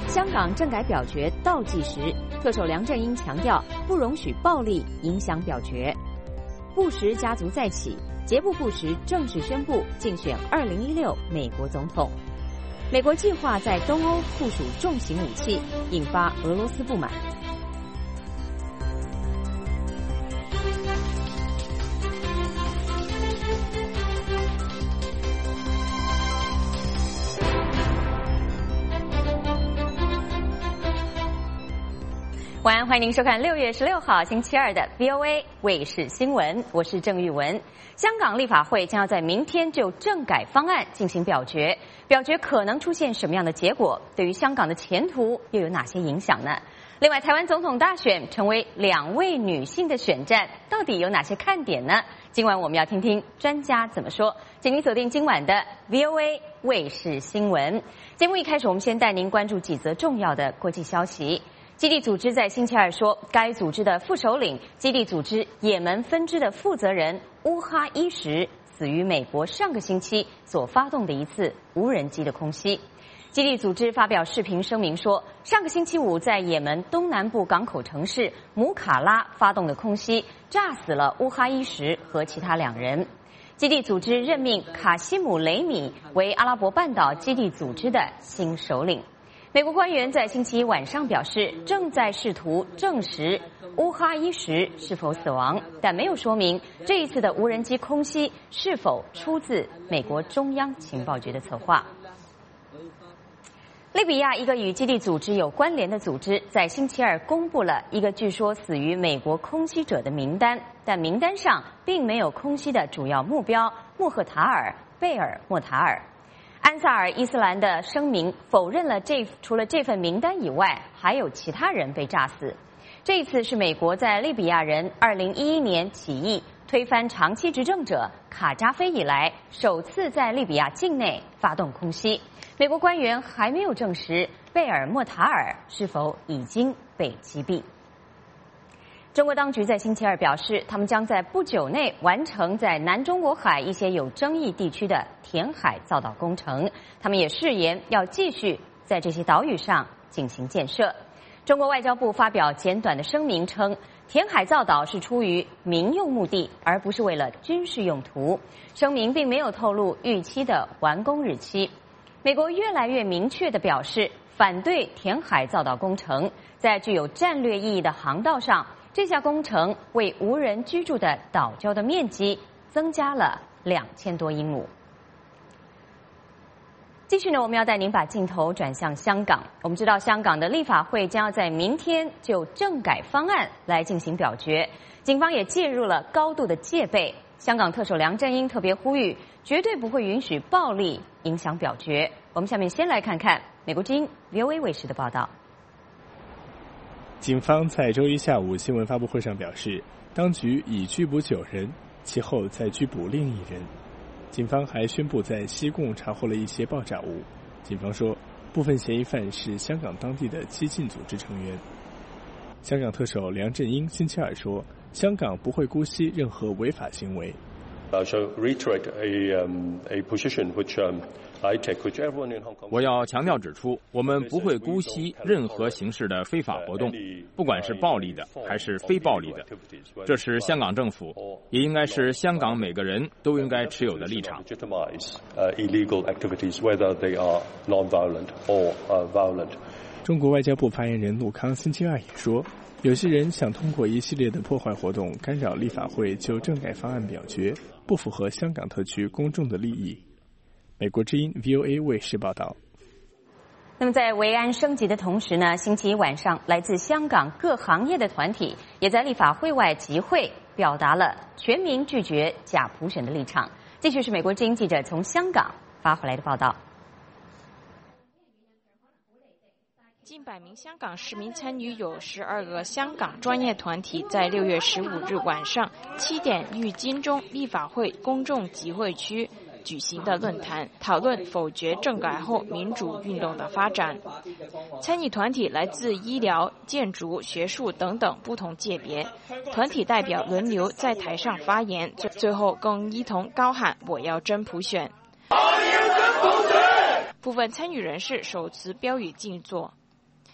香港政改表决倒计时，特首梁振英强调不容许暴力影响表决。布什家族再起，杰布·布什正式宣布竞选2016美国总统。美国计划在东欧部署重型武器，引发俄罗斯不满。晚安，欢迎您收看6月16号星期二的 VOA 卫视新闻，我是郑玉文。香港立法会将要在明天就政改方案进行表决，表决可能出现什么样的结果？对于香港的前途又有哪些影响呢？另外，台湾总统大选成为2位女性的选战，到底有哪些看点呢？今晚我们要听听专家怎么说，请您锁定今晚的 VOA 卫视新闻。节目一开始，我们先带您关注几则重要的国际消息。基地组织在星期二说，该组织的副首领、基地组织也门分支的负责人乌哈伊什死于美国上个星期所发动的一次无人机的空袭。基地组织发表视频声明说，上个星期五在也门东南部港口城市姆卡拉发动的空袭，炸死了乌哈伊什和其他2人。基地组织任命卡西姆·雷米为阿拉伯半岛基地组织的新首领。美国官员在星期一晚上表示，正在试图证实乌哈伊什是否死亡，但没有说明这一次的无人机空袭是否出自美国中央情报局的策划。利比亚一个与基地组织有关联的组织在星期二公布了一个据说死于美国空袭者的名单，但名单上并没有空袭的主要目标穆赫塔尔·贝尔莫塔尔。安萨尔伊斯兰的声明否认了除了这份名单以外，还有其他人被炸死。这一次是美国在利比亚人2011年起义推翻长期执政者卡扎菲以来首次在利比亚境内发动空袭。美国官员还没有证实贝尔莫塔尔是否已经被击毙。中国当局在星期二表示，他们将在不久内完成在南中国海一些有争议地区的填海造岛工程。他们也誓言要继续在这些岛屿上进行建设。中国外交部发表简短的声明称，填海造岛是出于民用目的，而不是为了军事用途。声明并没有透露预期的完工日期。美国越来越明确地表示反对填海造岛工程，在具有战略意义的航道上，这项工程为无人居住的岛礁的面积增加了2000多英亩。继续呢，我们要带您把镜头转向香港。我们知道，香港的立法会将要在明天就政改方案来进行表决，警方也介入了高度的戒备。香港特首梁振英特别呼吁，绝对不会允许暴力影响表决。我们下面先来看看美国之音 VOA 卫视的报道。 警方在周一下午新闻发布会上表示，当局已拘捕9人，其后再拘捕另1人。警方还宣布在西贡查获了一些爆炸物。警方说，部分嫌疑犯是香港当地的激进组织成员。香港特首梁振英星期二说，香港不会姑息任何违法行为。 我要强调指出，我们不会姑息任何形式的非法活动，不管是暴力的还是非暴力的。这是香港政府，也应该是香港每个人都应该持有的立场。 中国外交部发言人陆康星期二也说，有些人想通过一系列的破坏活动干扰立法会就政改方案表决，不符合香港特区公众的利益。美国之音 VOA 卫视报道。 那么在维安升级的同时呢，星期一晚上，来自香港各行业的团体也在立法会外集会，表达了全民拒绝假普选的立场。继续是美国之音记者从香港发回来的报道。 近100名香港市民参与有12个香港专业团体在6月15日晚上7点于金钟立法会公众集会区举行的论坛，讨论否决政改后民主运动的发展。参与团体来自医疗、建筑、学术等等不同界别，团体代表轮流在台上发言，最后更一同高喊“我要真普选”。部分参与人士手持标语静坐。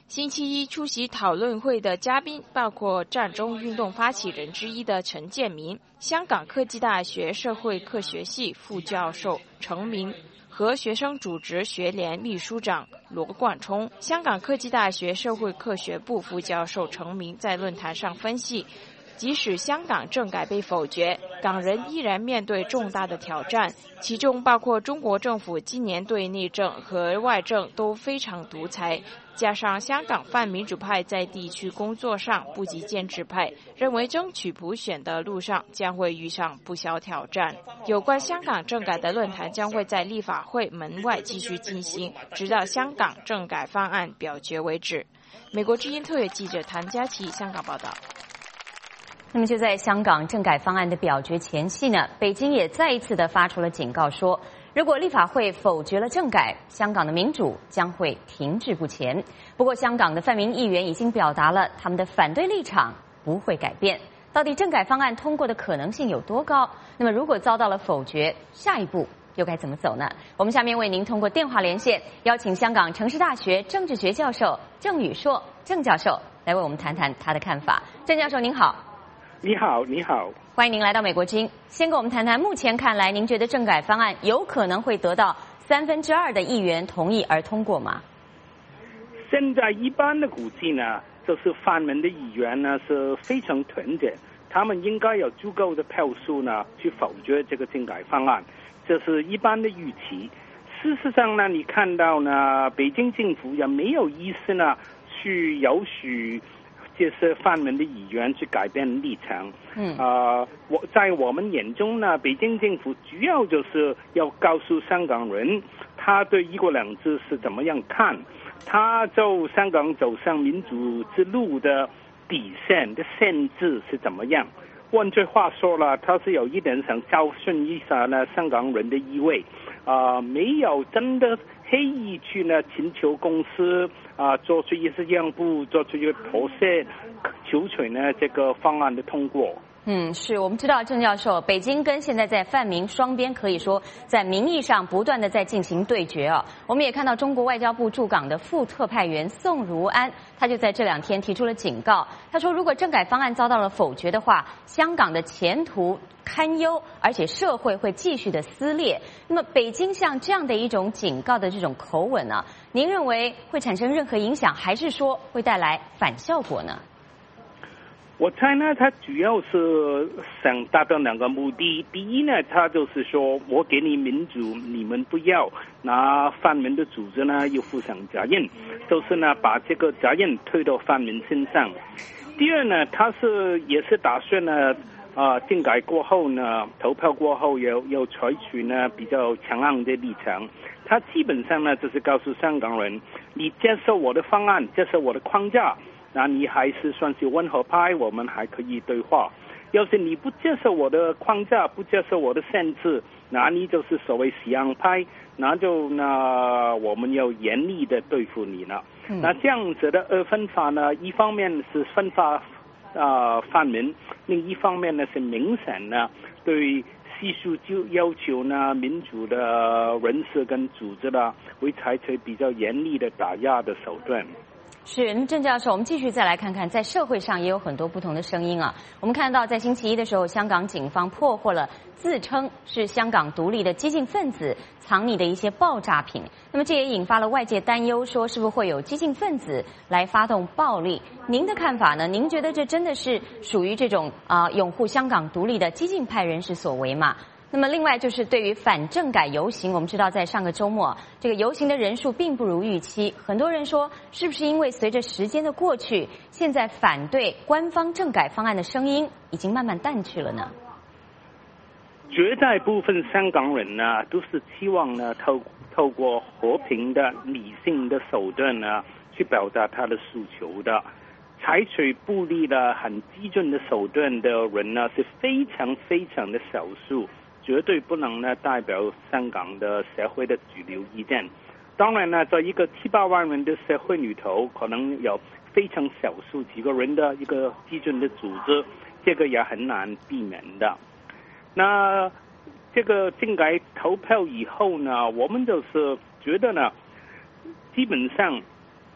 星期一出席讨论会的嘉宾包括战中运动发起人之一的陈建民、香港科技大学社会科学系副教授程明和学生组织学联秘书长罗冠聪。香港科技大学社会科学部副教授程明在论坛上分析，即使香港政改被否决，港人依然面对重大的挑战，其中包括中国政府今年对内政和外政都非常独裁，加上香港泛民主派在地区工作上不及建制派，认为争取普选的路上将会遇上不小挑战。有关香港政改的论坛将会在立法会门外继续进行，直到香港政改方案表决为止。美国之音特约记者谭佳琪香港报道。 那么就在香港政改方案的表决前夕呢，北京也再一次的发出了警告说，如果立法会否决了政改，香港的民主将会停滞不前。不过香港的泛民议员已经表达了他们的反对立场不会改变。到底政改方案通过的可能性有多高？那么如果遭到了否决，下一步又该怎么走呢？我们下面为您通过电话连线，邀请香港城市大学政治学教授郑宇硕郑教授来为我们谈谈他的看法。郑教授您好。 你好，你好， 欢迎您来到美国之音。先跟我们谈谈，目前看来，您觉得政改方案有可能会得到2/3的议员同意而通过吗？ 现在一般的估计呢，就是泛民的议员呢是非常团结，他们应该有足够的票数呢去否决这个政改方案，这是一般的预期。事实上呢，你看到呢，北京政府也没有意思呢去允许这些泛民的议员去改变立场。在我们眼中呢，北京政府主要就是要告诉香港人，他对一国两制是怎么样看，他就香港走向民主之路的底线的限制是怎么样。换句话说了，他是有一点想教训一下呢香港人的意味，没有真的刻意去呢请求公司做出一些让步，做出一个妥协，求取呢这个方案的通过。 是我们知道郑教授，北京跟现在在泛民双边可以说在名义上不断的在进行对决啊。我们也看到中国外交部驻港的副特派员宋如安，他就在这2天提出了警告。他说，如果政改方案遭到了否决的话，香港的前途堪忧，而且社会会继续的撕裂。那么北京像这样的一种警告的这种口吻呢，您认为会产生任何影响，还是说会带来反效果呢？ 我猜呢，他主要是想达到2个目的。第一呢，他就是说我给你民主，你们不要，那泛民的组织呢又负上责任，就是呢把这个责任推到泛民身上。第二呢，他也是打算呢政改过后呢，投票过后要采取呢比较强硬的立场。他基本上呢就是告诉香港人，你接受我的方案，接受我的框架，那你还是算是温和派，我们还可以对话。要是你不接受我的框架，不接受我的限制，那你就是所谓西洋派，那我们要严厉的对付你了。那这样子的分法呢，一方面是分发泛民，另一方面呢是明显呢对系数就要求呢民主的人士跟组织呢会采取比较严厉的打压的手段。 是，郑教授，我们继续再来看看，在社会上也有很多不同的声音啊。我们看到，在星期一的时候，香港警方破获了自称是香港独立的激进分子藏匿的一些爆炸品。那么这也引发了外界担忧，说是不是会有激进分子来发动暴力？您的看法呢？您觉得这真的是属于这种拥护香港独立的激进派人士所为吗？那么另外就是对于反政改游行，我们知道在上个周末，这个游行的人数并不如预期。很多人说，是不是因为随着时间的过去，现在反对官方政改方案的声音已经慢慢淡去了呢？ 绝大部分香港人呢，都是期望呢透过和平的、理性的手段呢，去表达他的诉求的。采取暴力的、很激进的手段的人呢，是非常非常的少数。绝对不能呢代表香港的社会的主流意见。当然呢，在一个7-8万人的社会里头，可能有非常少数几个人的一个激进的组织，这个也很难避免的。那这个政改投票以后呢，我们就是觉得呢，基本上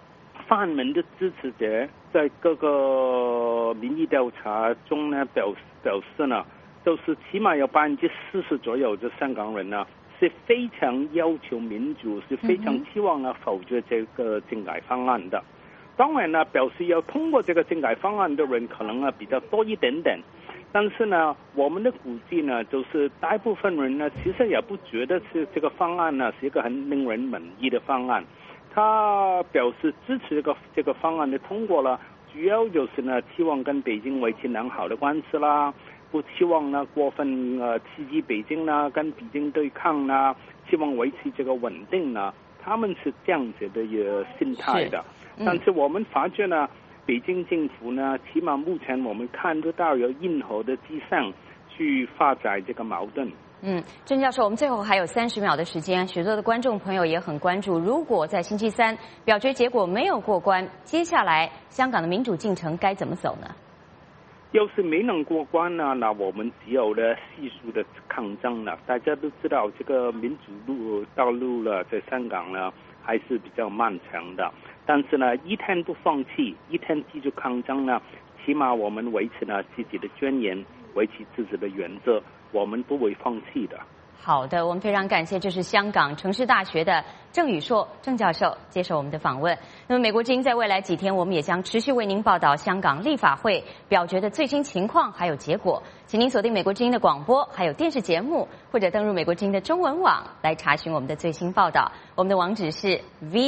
泛民的支持者在各个民意调查中呢表示呢，就是起码有40%左右的香港人呢是非常要求民主，是非常希望呢否决这个政改方案的。当然呢，表示要通过这个政改方案的人可能比较多一点点，但是呢，我们的估计呢，就是大部分人呢其实也不觉得是这个方案呢是一个很令人满意的方案。他表示支持这个方案的通过了，主要就是呢希望跟北京维持良好的关系啦，不希望呢过分刺激北京呢，跟北京对抗呢，希望维持这个稳定呢，他们是这样子的一个心态的。但是我们发觉呢，北京政府呢，起码目前我们看得到有任何的迹象去发展这个矛盾。 郑教授，我们最后还有30秒的时间，许多的观众朋友也很关注，如果在星期三表决结果没有过关，接下来香港的民主进程该怎么走呢？ 要是没能过关呢，那我们只有呢细数的抗争了。大家都知道，这个民主道路呢，在香港呢还是比较漫长的。但是呢，一天不放弃，一天继续抗争呢，起码我们维持呢自己的尊严，维持自己的原则，我们不会放弃的。 好的，我们非常感谢，这是香港城市大学的郑宇硕郑教授接受我们的访问。那么美国之音在未来几天，我们也将持续为您报道香港立法会表决的最新情况还有结果，请您锁定美国之音的广播还有电视节目，或者登入美国之音的中文网来查询我们的最新报道。我们的网址是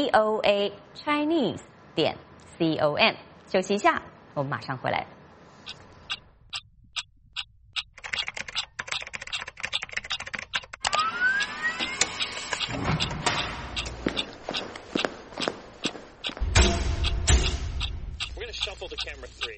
voachinese.com。休息一下，我们马上回来。 Shuffle to camera 3.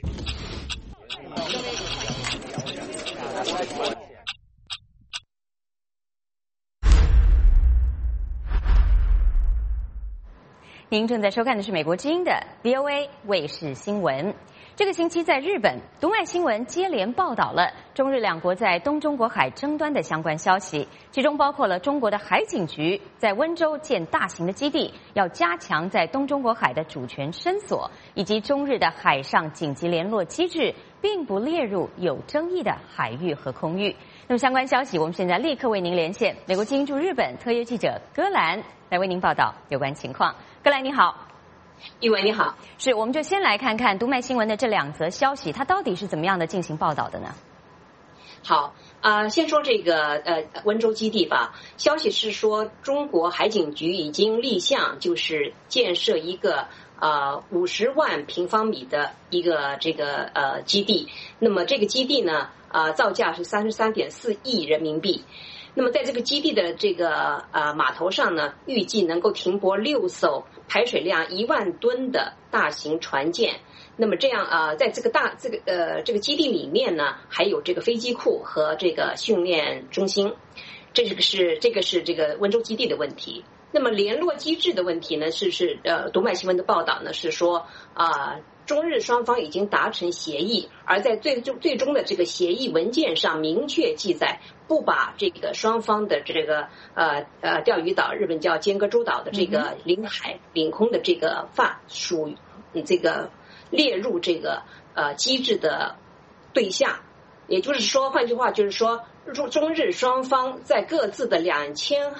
您正在收看的是美国之音的 VOA 卫视新闻。这个星期在日本，读卖新闻接连报道了中日两国在东中国海争端的相关消息，其中包括了中国的海警局在温州建大型的基地，要加强在东中国海的主权伸索，以及中日的海上紧急联络机制并不列入有争议的海域和空域。那么相关消息，我们现在立刻为您连线美国之音驻日本特约记者戈兰来为您报道有关情况。戈兰你好。 一文你好， 是，我们就先来看看读卖新闻的这2则消息，它到底是怎么样的进行报道的呢？ 好先说这个温州基地吧。消息是说，中国海警局已经立项，就是建设一个50万平方米的一个这个基地。那么这个基地呢造价是33.4亿人民币。那么在这个基地的这个码头上呢，预计能够停泊6艘排水量1万吨的大型船舰。那么这样在这个基地里面呢，还有这个飞机库和这个训练中心。这个是这个温州基地的问题。那么联络机制的问题呢，是读卖新闻的报道呢是说中日双方已经达成协议，而在最终的这个协议文件上明确记载，不把这个双方的这个钓鱼岛，日本叫尖阁诸岛的这个领海领空的这个属这个列入这个机制的对象。也就是说，换句话就是说，中日双方在各自的200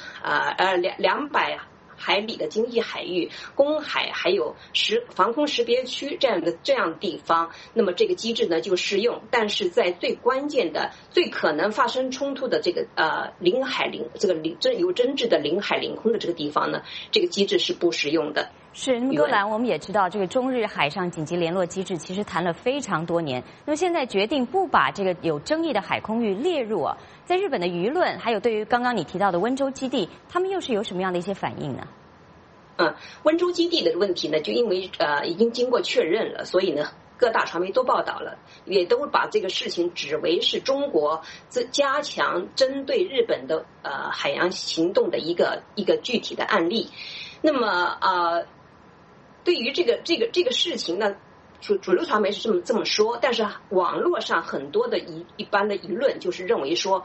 海里的经济海域、公海还有防空识别区这样的地方，那么这个机制呢就适用。但是在最关键的、最可能发生冲突的这个有争执的领海领空的这个地方呢，这个机制是不适用的。 是，那么戈兰，我们也知道这个中日海上紧急联络机制其实谈了非常多年，那么现在决定不把这个有争议的海空域列入在日本的舆论，还有对于刚刚你提到的温州基地，他们又是有什么样的一些反应呢？ 温州基地的问题呢，就因为已经经过确认了，所以呢各大传媒都报道了，也都把这个事情指为是中国加强针对日本的海洋行动的一个具体的案例。那么对于这个事情呢，主流传媒是这么说，但是网络上很多的一般的舆论就是认为说，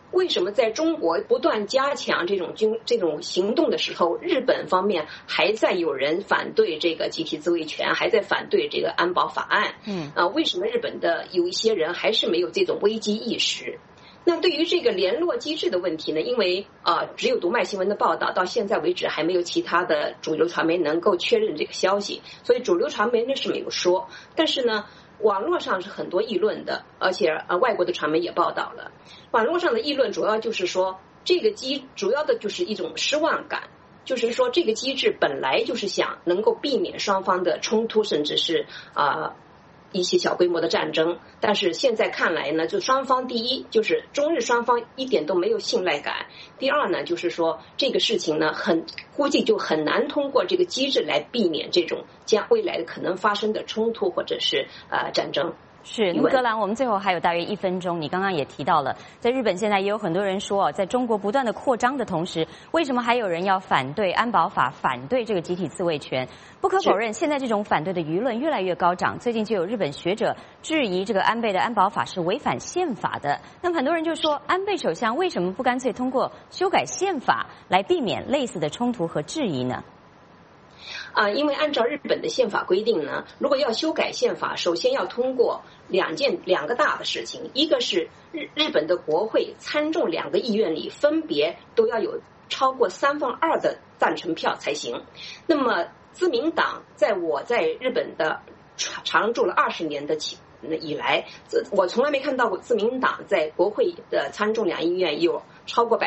为什么在中国不断加强这种行动的时候，日本方面还在有人反对这个集体自卫权，还在反对这个安保法案？为什么日本的有一些人还是没有这种危机意识？那对于这个联络机制的问题呢，因为只有读卖新闻的报道，到现在为止还没有其他的主流传媒能够确认这个消息，所以主流传媒呢是没有说。但是呢，网络上是很多议论的，而且外国的传媒也报道了。网络上的议论主要就是说，这个主要的就是一种失望感，就是说这个机制本来就是想能够避免双方的冲突，甚至是一些小规模的战争，但是现在看来呢，就双方第一就是中日双方一点都没有信赖感，第二呢就是说这个事情呢估计就很难通过这个机制来避免这种将未来可能发生的冲突或者是战争。 是，那格兰，我们最后还有大约1分钟。你刚刚也提到了，在日本现在也有很多人说，在中国不断的扩张的同时，为什么还有人要反对安保法，反对这个集体自卫权？不可否认，现在这种反对的舆论越来越高涨。最近就有日本学者质疑这个安倍的安保法是违反宪法的。那么很多人就说，安倍首相为什么不干脆通过修改宪法来避免类似的冲突和质疑呢？ 因为按照日本的宪法规定呢，如果要修改宪法，首先要通过两个大的事情，一个是日本的国会参众2个议院里分别都要有超过2/3的赞成票才行。那么自民党在日本的常驻了20年的以来，我从来没看到过自民党在国会的参众2议院有超过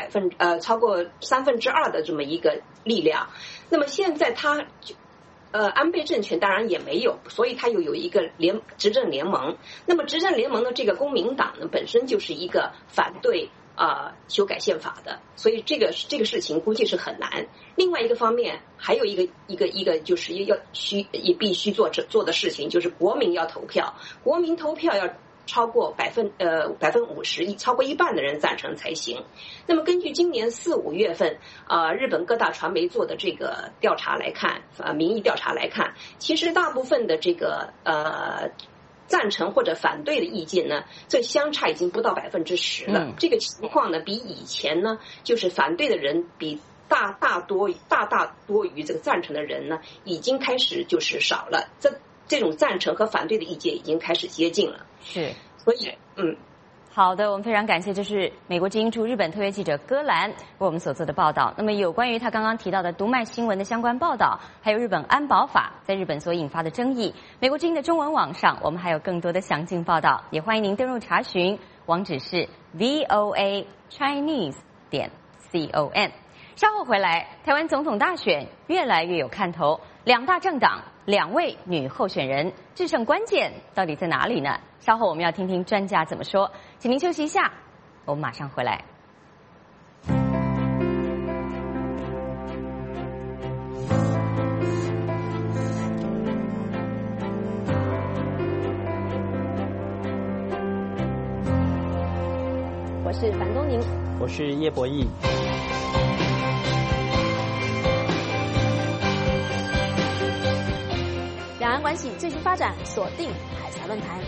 2/3的这么一个力量。那么现在安倍政权当然也没有，所以他又有一个执政联盟。那么执政联盟的这个公民党呢，本身就是一个反对修改宪法的，所以这个事情估计是很难。另外一个方面，还有一个就是必须做的事情，就是国民要投票，国民投票要超过50%，超过1半的人赞成才行。那么根据今年4、5月份日本各大传媒做的这个调查来看，民意调查来看，其实大部分的这个赞成或者反对的意见呢，这相差已经不到10%了。这个情况呢，比以前呢，就是反对的人比大多于这个赞成的人呢，已经开始就是少了。这种赞成和反对的意见已经开始接近了。 是， 所以好的，我们非常感谢，这是美国之音驻日本特约记者戈兰为我们所做的报道。那么有关于他刚刚提到的读卖新闻的相关报道，还有日本安保法在日本所引发的争议，美国之音的中文网上我们还有更多的详尽报道，也欢迎您登入查询，网址是 voachinese.com。稍后回来，台湾总统大选越来越有看头，2大政党2位女候选人，制胜关键到底在哪里呢？稍后我们要听听专家怎么说，请您休息一下，我们马上回来。 我是樊东宁， 我是叶博弈。 两岸关系最新发展，锁定海峡论坛。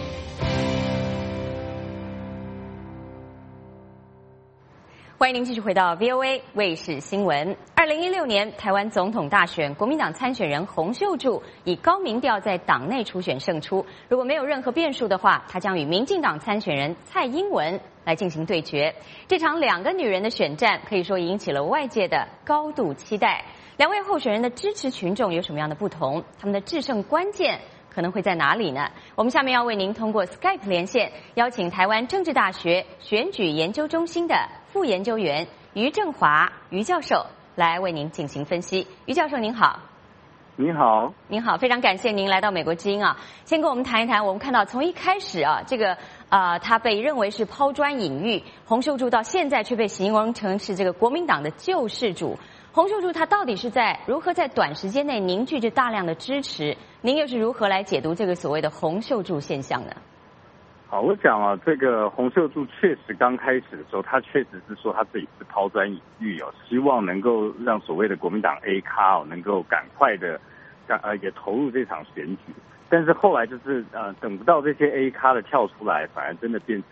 欢迎您继续回到 VOA 卫视新闻。2016年台湾总统大选，国民党参选人洪秀柱以高民调在党内初选胜出。如果没有任何变数的话，他将与民进党参选人蔡英文来进行对决。这场2个女人的选战可以说引起了外界的高度期待。2位候选人的支持群众有什么样的不同？他们的制胜关键可能会在哪里呢？我们下面要为您通过 Skype 连线，邀请台湾政治大学选举研究中心的副研究员于正华于教授来为您进行分析。于教授您好。 你好。 您好，非常感谢您来到美国之音啊。先跟我们谈一谈，我们看到从一开始这个他被认为是抛砖引玉，洪秀柱到现在却被形容成是这个国民党的救世主。洪秀柱他到底是如何在短时间内凝聚着大量的支持？您又是如何来解读这个所谓的洪秀柱现象呢？ 好，我讲这个洪秀柱确实刚开始的时候，他确实是说他自己是抛砖引玉希望能够让所谓的国民党 A 咖能够赶快的也投入这场选举。但是后来就是等不到这些 A 咖的跳出来，反而真的变成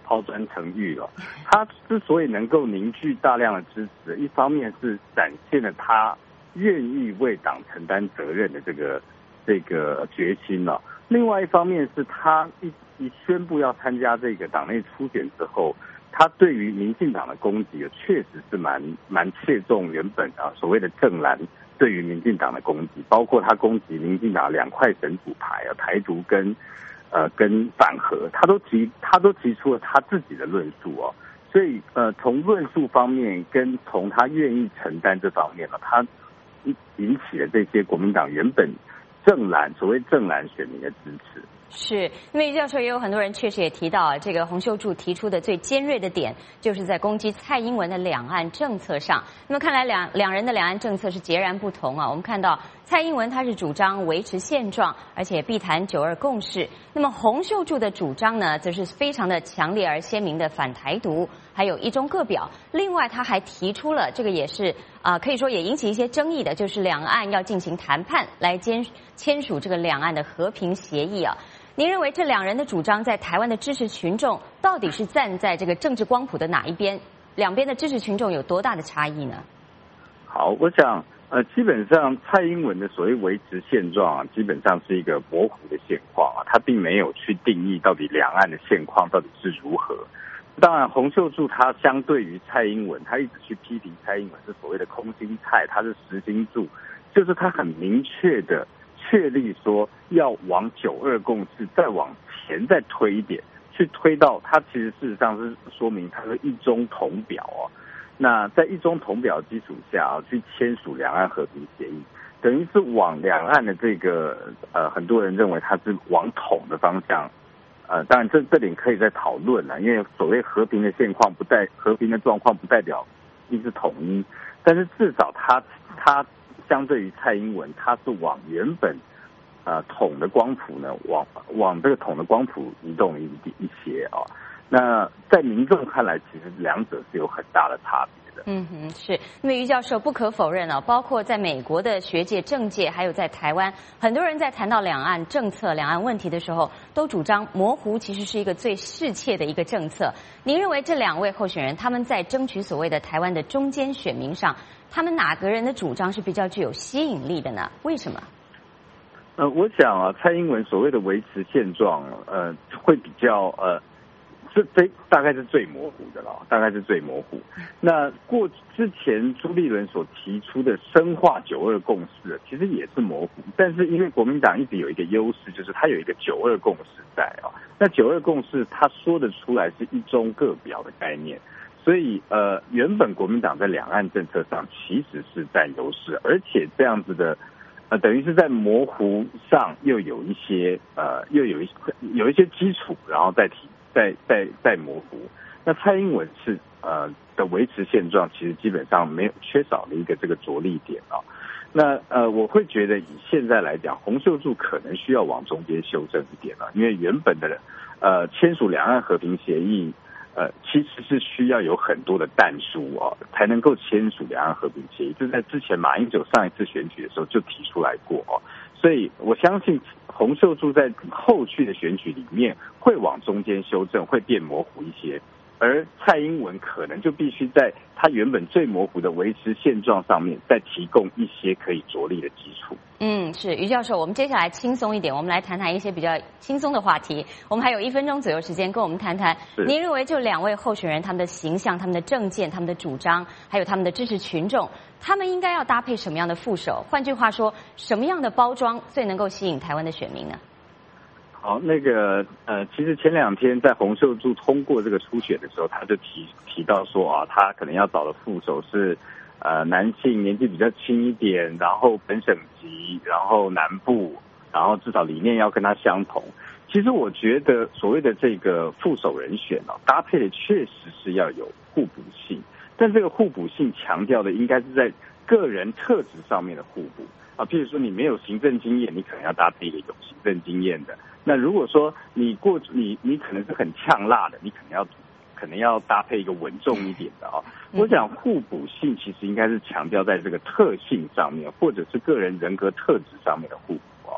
抛砖成玉了。他之所以能够凝聚大量的支持，一方面是展现了他愿意为党承担责任的这个决心了，另外一方面是他一宣布要参加这个党内初选之后，他对于民进党的攻击确实是蛮切中原本所谓的正蓝对于民进党的攻击，包括他攻击民进党2块神主牌台独跟反核，他都提出了他自己的论述所以从论述方面跟从他愿意承担这方面他引起了这些国民党原本所谓正蓝选民的支持。 是，那么于教授也有很多人确实也提到这个洪秀柱提出的最尖锐的点，就是在攻击蔡英文的两岸政策上。那么看来两人的两岸政策是截然不同我们看到蔡英文他是主张维持现状，而且必谈9·2共识。那么洪秀柱的主张呢，则是非常的强烈而鲜明的反台独，还有一中各表。另外他还提出了这个也是可以说也引起一些争议的，就是两岸要进行谈判来签署这个两岸的和平协议您认为这两人的主张在台湾的支持群众到底是站在这个政治光谱的哪一边？两边的支持群众有多大的差异呢？ 好，我想基本上蔡英文的所谓维持现状基本上是一个模糊的现况他并没有去定义到底两岸的现况到底是如何。当然洪秀柱他相对于蔡英文，他一直去批评蔡英文是所谓的空心菜，他是实心柱，就是他很明确的确立说要往9·2共识再往前再推一点，去推到他其实事实上是说明他是一中统表那在一中统表基础下去签署两岸和平协议，等于是往两岸的这个很多人认为他是往统的方向。当然这点可以再讨论因为所谓和平的现况和平的状况不代表一直统一，但是至少他相对于蔡英文，他是往原本统的光谱呢，往这个统的光谱移动一些那在民众看来，其实两者是有很大的差别的。 是。那么于教授不可否认包括在美国的学界、政界，还有在台湾，很多人在谈到两岸政策、两岸问题的时候，都主张模糊其实是一个最适切的一个政策。您认为这两位候选人他们在争取所谓的台湾的中间选民上，他们哪个人的主张是比较具有吸引力的呢？为什么？ 我想蔡英文所谓的维持现状，会比较这大概是最模糊的了，大概是最模糊。那之前朱立伦所提出的深化9·2共识，其实也是模糊。但是因为国民党一直有一个优势，就是它有一个9·2共识在那9·2共识它说得出来是一中各表的概念，所以原本国民党在两岸政策上其实是占优势，而且这样子的等于是在模糊上又有一些基础，然后再模糊。那蔡英文是的维持现状，其实基本上没有缺少了一个这个着力点那我会觉得以现在来讲，洪秀柱可能需要往中间修正一点因为原本的签署两岸和平协议其实是需要有很多的但书才能够签署两岸和平协议，这在之前马英九上一次选举的时候就提出来过所以我相信洪秀柱在后续的选举里面会往中间修正，会变模糊一些，而蔡英文可能就必须在他原本最模糊的维持现状上面再提供一些可以着力的基础。 是于教授，我们接下来轻松一点，我们来谈谈一些比较轻松的话题。我们还有1分钟左右时间，跟我们谈谈您认为就两位候选人他们的形象、他们的政见、他们的主张，还有他们的支持群众，他们应该要搭配什么样的副手？换句话说，什么样的包装最能够吸引台湾的选民呢？ 好，其实前2天在洪秀柱通过这个初选的时候，他就提到说他可能要找的副手是男性，年纪比较轻一点，然后本省籍，然后南部，然后至少理念要跟他相同。其实我觉得所谓的这个副手人选搭配的确实是要有互补性，但这个互补性强调的应该是在个人特质上面的互补譬如说你没有行政经验，你可能要搭配一个有行政经验的。那如果说你可能是很呛辣的，你可能要搭配一个稳重一点的我想互补性其实应该是强调在这个特性上面，或者是个人人格特质上面的互补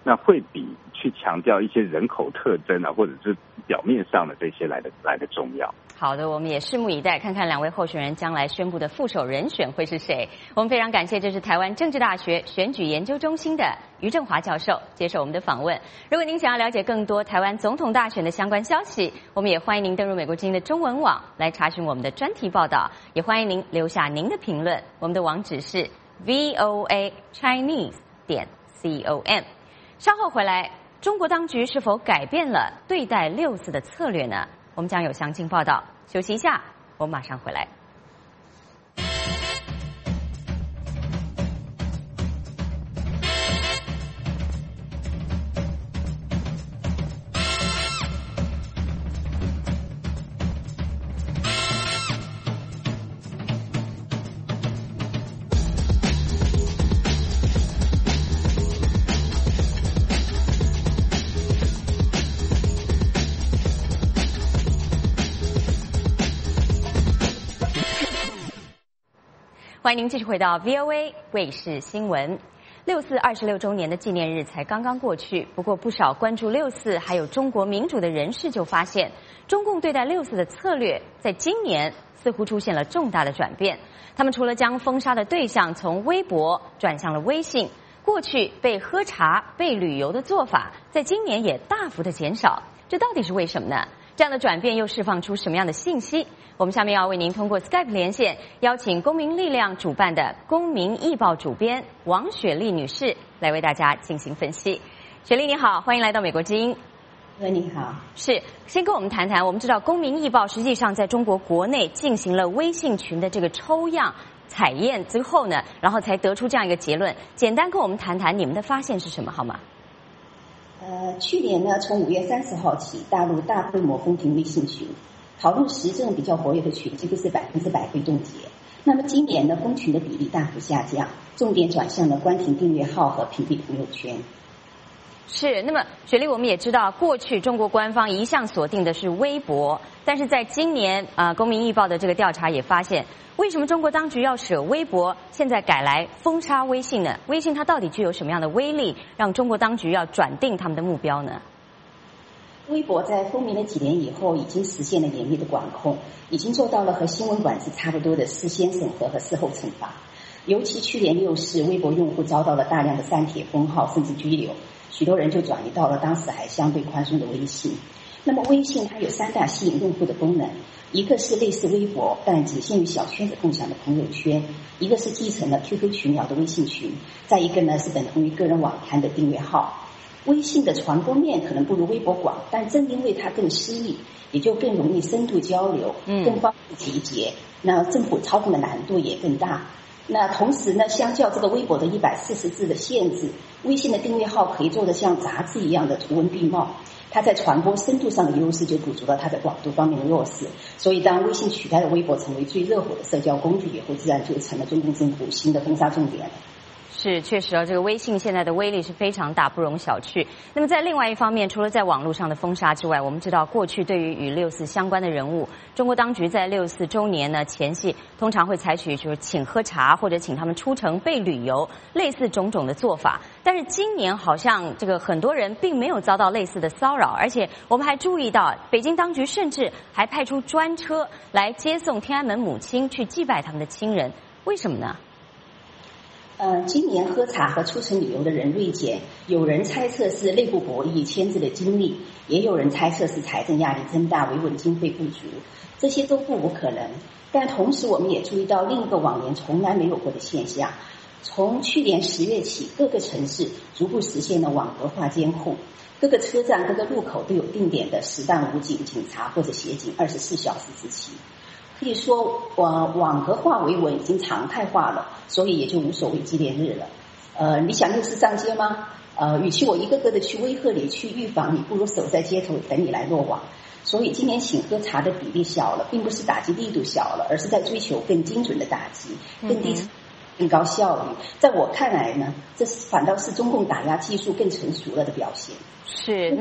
那会比去强调一些人口特征啊，或者是表面上的这些来的重要。 好的，我们也拭目以待，看看两位候选人将来宣布的副手人选会是谁。我们非常感谢，这是台湾政治大学选举研究中心的于正华教授接受我们的访问。如果您想要了解更多台湾总统大选的相关消息，我们也欢迎您登入美国之音的中文网来查询我们的专题报道，也欢迎您留下您的评论。我们的网址是 voachinese.com。稍后回来，中国当局是否改变了对待6四的策略呢？我们将有详尽报道。休息一下，我们马上回来。欢迎您继续回到 VOA 卫视新闻。6四26周年的纪念日才刚刚过去，不过不少关注6四还有中国民主的人士就发现，中共对待6四的策略在今年似乎出现了重大的转变。他们除了将封杀的对象从微博转向了微信，过去被喝茶、被旅游的做法，在今年也大幅的减少，这到底是为什么呢？这样的转变又释放出什么样的信息？我们下面要为您通过 Skype 连线，邀请公民力量主办的《公民易报》主编王雪莉女士来为大家进行分析。雪莉你好，欢迎来到美国之音。 你好。 是，先跟我们谈谈，我们知道《公民易报》实际上在中国国内进行了微信群的这个抽样采验之后呢，然后才得出这样一个结论。简单跟我们谈谈你们的发现是什么好吗？ 去年呢，从5月30号起，大陆大规模封停微信群，讨论时政比较活跃的群几乎是100%被冻结。那么今年呢，封群的比例大幅下降，重点转向了关停订阅号和屏蔽朋友圈。 是，那么雪莉，我们也知道，过去中国官方一向锁定的是微博，但是在今年公民易报的这个调查也发现，为什么中国当局要舍微博，现在改来封杀微信呢？微信它到底具有什么样的威力，让中国当局要转定他们的目标呢？ 微博在风靡了几年以后，已经实现了严密的管控，已经做到了和新闻管制差不多的事先审核和事后惩罚。尤其去年6四，微博用户遭到了大量的删帖、封号甚至拘留，许多人就转移到了当时还相对宽松的微信。那么微信它有3大吸引用户的功能，一个是类似微博但仅限于小圈子共享的朋友圈，一个是继承了 QQ 群聊的微信群，再一个呢是等同于个人网刊的订阅号。微信的传播面可能不如微博广，但正因为它更私密，也就更容易深度交流，更方便集结，那政府操控的难度也更大。那同时呢，相较这个微博的140字的限制，微信的订阅号可以做得像杂志一样的图文并茂，它在传播深度上的优势就补足了它在广度方面的弱势。所以当微信取代了微博成为最热火的社交工具以后，自然就成了中共政府新的封杀重点了。 是，确实这个微信现在的威力是非常大，不容小觑。那么在另外一方面，除了在网络上的封杀之外，我们知道过去对于与6四相关的人物，中国当局在6四周年呢前夕，通常会采取就是请喝茶或者请他们出城备旅游，类似种种的做法。但是今年好像这个很多人并没有遭到类似的骚扰，而且我们还注意到，北京当局甚至还派出专车来接送天安门母亲去祭拜他们的亲人，为什么呢？ 今年喝茶和出城旅游的人锐减，有人猜测是内部博弈牵制了精力，也有人猜测是财政压力增大，维稳经费不足，这些都不无可能。但同时我们也注意到另一个往年从来没有过的现象，从去年10月起，各个城市逐步实现了网格化监控，各个车站、各个路口都有定点的实弹武警、警察或者协警24小时执勤。可以说网格化维稳已经常态化了，所以也就无所谓纪念日了。你想6四上街吗？与其我一个个的去威吓你、去预防你，不如守在街头等你来落网。所以今年请喝茶的比例小了，并不是打击力度小了，而是在追求更精准的打击、更低、更高效率。在我看来呢，这反倒是中共打压技术更成熟了的表现。 是。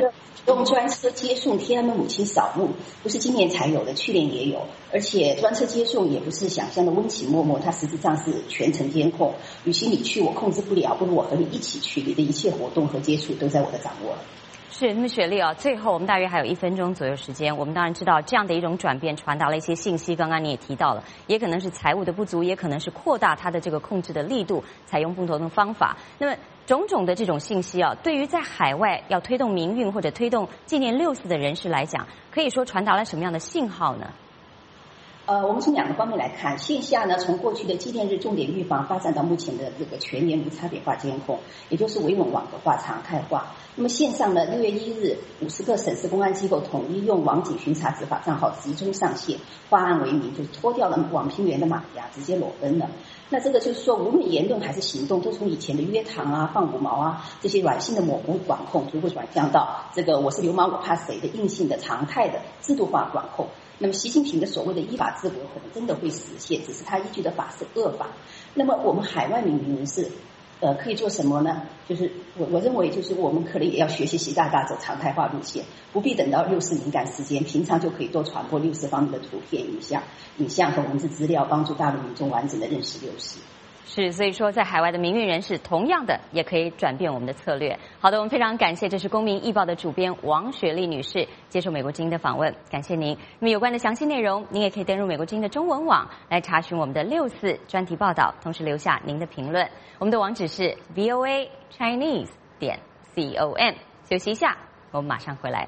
用专车接送天安门母亲扫墓，不是今年才有的，去年也有，而且专车接送也不是想象的温情脉脉，它实质上是全程监控。与其你去我控制不了，不如我和你一起去，你的一切活动和接触都在我的掌握。 是，那么雪莉啊，最后我们大约还有1分钟左右时间。我们当然知道这样的一种转变传达了一些信息，刚刚你也提到了，也可能是财务的不足，也可能是扩大它的这个控制的力度，采用不同的方法。那么种种的这种信息啊，对于在海外要推动民运或者推动纪念6·4的人士来讲，可以说传达了什么样的信号呢？ 我们从2个方面来看，线下呢，从过去的纪念日重点预防发展到目前的这个全年无差别化监控，也就是维稳网格化、常态化。那么线上呢，6月1日50个省市公安机构统一用网警巡查执法账号集中上线，化案为民，就脱掉了网评员的马甲，直接裸奔了。那这个就是说，无论言论还是行动，都从以前的约谈啊、放5毛啊这些软性的模糊管控，逐步转向到这个我是流氓我怕谁的硬性的常态的制度化管控。那么习近平的所谓的依法治国可能真的会实现，只是他依据的法是恶法。那么我们海外民营人士可以做什么呢？就是我认为就是我们可能也要学习习大大走常态化路线，不必等到6·4敏感时间，平常就可以多传播6·4方面的图片、影像和文字资料，帮助大陆民众完整的认识6·4。 是，所以说在海外的民运人士同样的也可以转变我们的策略。好的，我们非常感谢，这是公民易报的主编王雪莉女士接受美国之音的访问，感谢您。那么有关的详细内容，您也可以登入美国之音的中文网来查询我们的6·4专题报道，同时留下您的评论。我们的网址是 voachinese.com。休息一下，我们马上回来。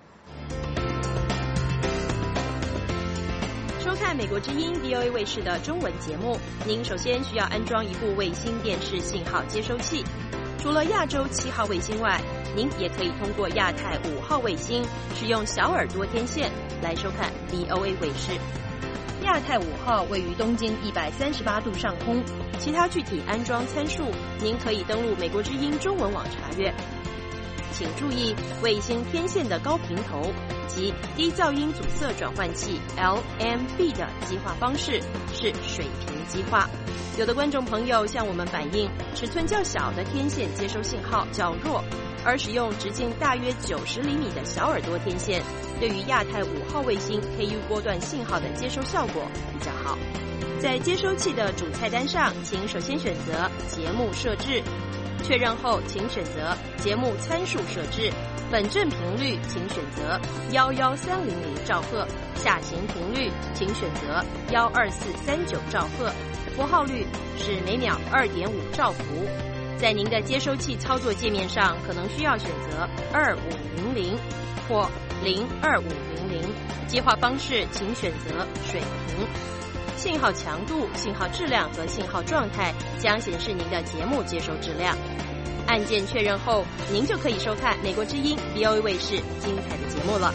收看美国之音 VOA 卫视的中文节目，您首先需要安装一部卫星电视信号接收器。除了亚洲7号卫星外，您也可以通过亚太5号卫星，使用小耳朵天线来收看 VOA 卫视。亚太5号位于东经138度上空，其他具体安装参数，您可以登录美国之音中文网查阅。请注意，卫星天线的高频头及低噪音阻塞转换器 LMB 的激化方式是水平激化。有的观众朋友向我们反映，尺寸较小的天线接收信号较弱，而使用直径大约90厘米的小耳朵天线，对于亚太5号卫星 KU 波段信号的接收效果比较好。在接收器的主菜单上，请首先选择节目设置。确认后，请选择节目参数设置，本振频率请选择11300兆赫，下行频率请选择12439兆赫，符号率是每秒2.5兆伏。在您的接收器操作界面上，可能需要选择2500或02500，接话方式请选择水平。信号强度、信号质量和信号状态将显示您的节目接收质量。按键确认后，您就可以收看美国之音 VOA 卫视精彩的节目了。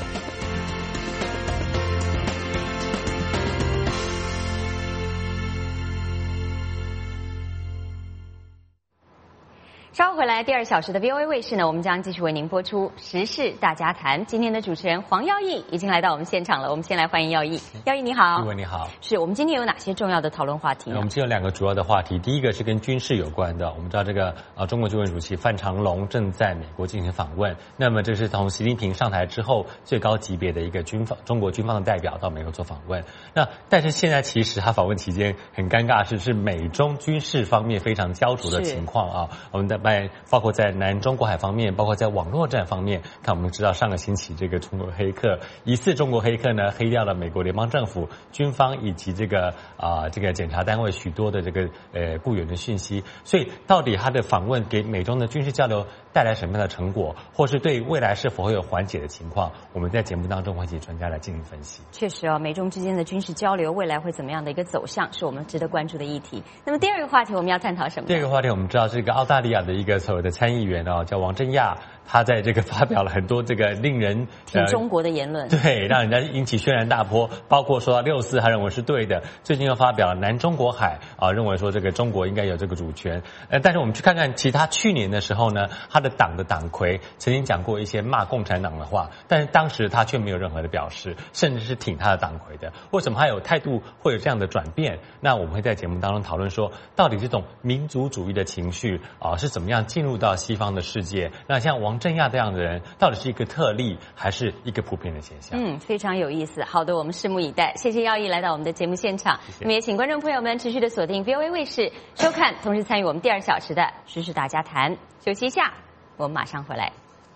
稍后回来，第2小时的 VOA 卫视呢，我们将继续为您播出时事大家谈。今天的主持人黄耀义已经来到我们现场了，我们先来欢迎耀义。耀义你好。 玉文你好。 是我们今天有哪些重要的讨论话题呢？ 我们今天有2个主要的话题，第一个是跟军事有关的。我们知道这个中国军委主席范长龙正在美国进行访问，那么这是从习近平上台之后最高级别的一个中国军方的代表到美国做访问。那但是现在其实他访问期间很尴尬，是美中军事方面非常焦灼的情况啊。我们包括在南中国海方面，包括在网络战方面，看我们知道上个星期这个中国黑客疑似中国黑客呢黑掉了美国联邦政府、军方以及这个检察单位许多的这个雇员的讯息，所以到底他的访问给美中的军事交流带来什么样的成果，或是对未来是否会有缓解的情况，我们在节目当中会请专家来进行分析。 确实啊，美中之间的军事交流未来会怎么样的一个走向，是我们值得关注的议题。那么第2个话题我们要探讨什么？ 第2个话题我们知道这个澳大利亚的一个所谓的参议员叫王振亚，他在这个发表了很多这个令人挺中国的言论， 对，让人家引起轩然大波。包括说6·4，他认为是对的。最近又发表了南中国海认为说这个中国应该有这个主权。但是我们去看看其他去年的时候呢，他的党的党魁曾经讲过一些骂共产党的话，但是当时他却没有任何的表示，甚至是挺他的党魁的。为什么他有态度会有这样的转变？那我们会在节目当中讨论说，到底这种民族主义的情绪是怎么样进入到西方的世界？那像王王镇压这样的人，到底是一个特例还是一个普遍的现象？ 非常有意思。好的，我们拭目以待。谢谢耀毅来到我们的节目现场，那么也请观众朋友们持续的锁定 VOA 卫视收看，同时参与我们第2小时的时事大家谈。休息一下，我们马上回来。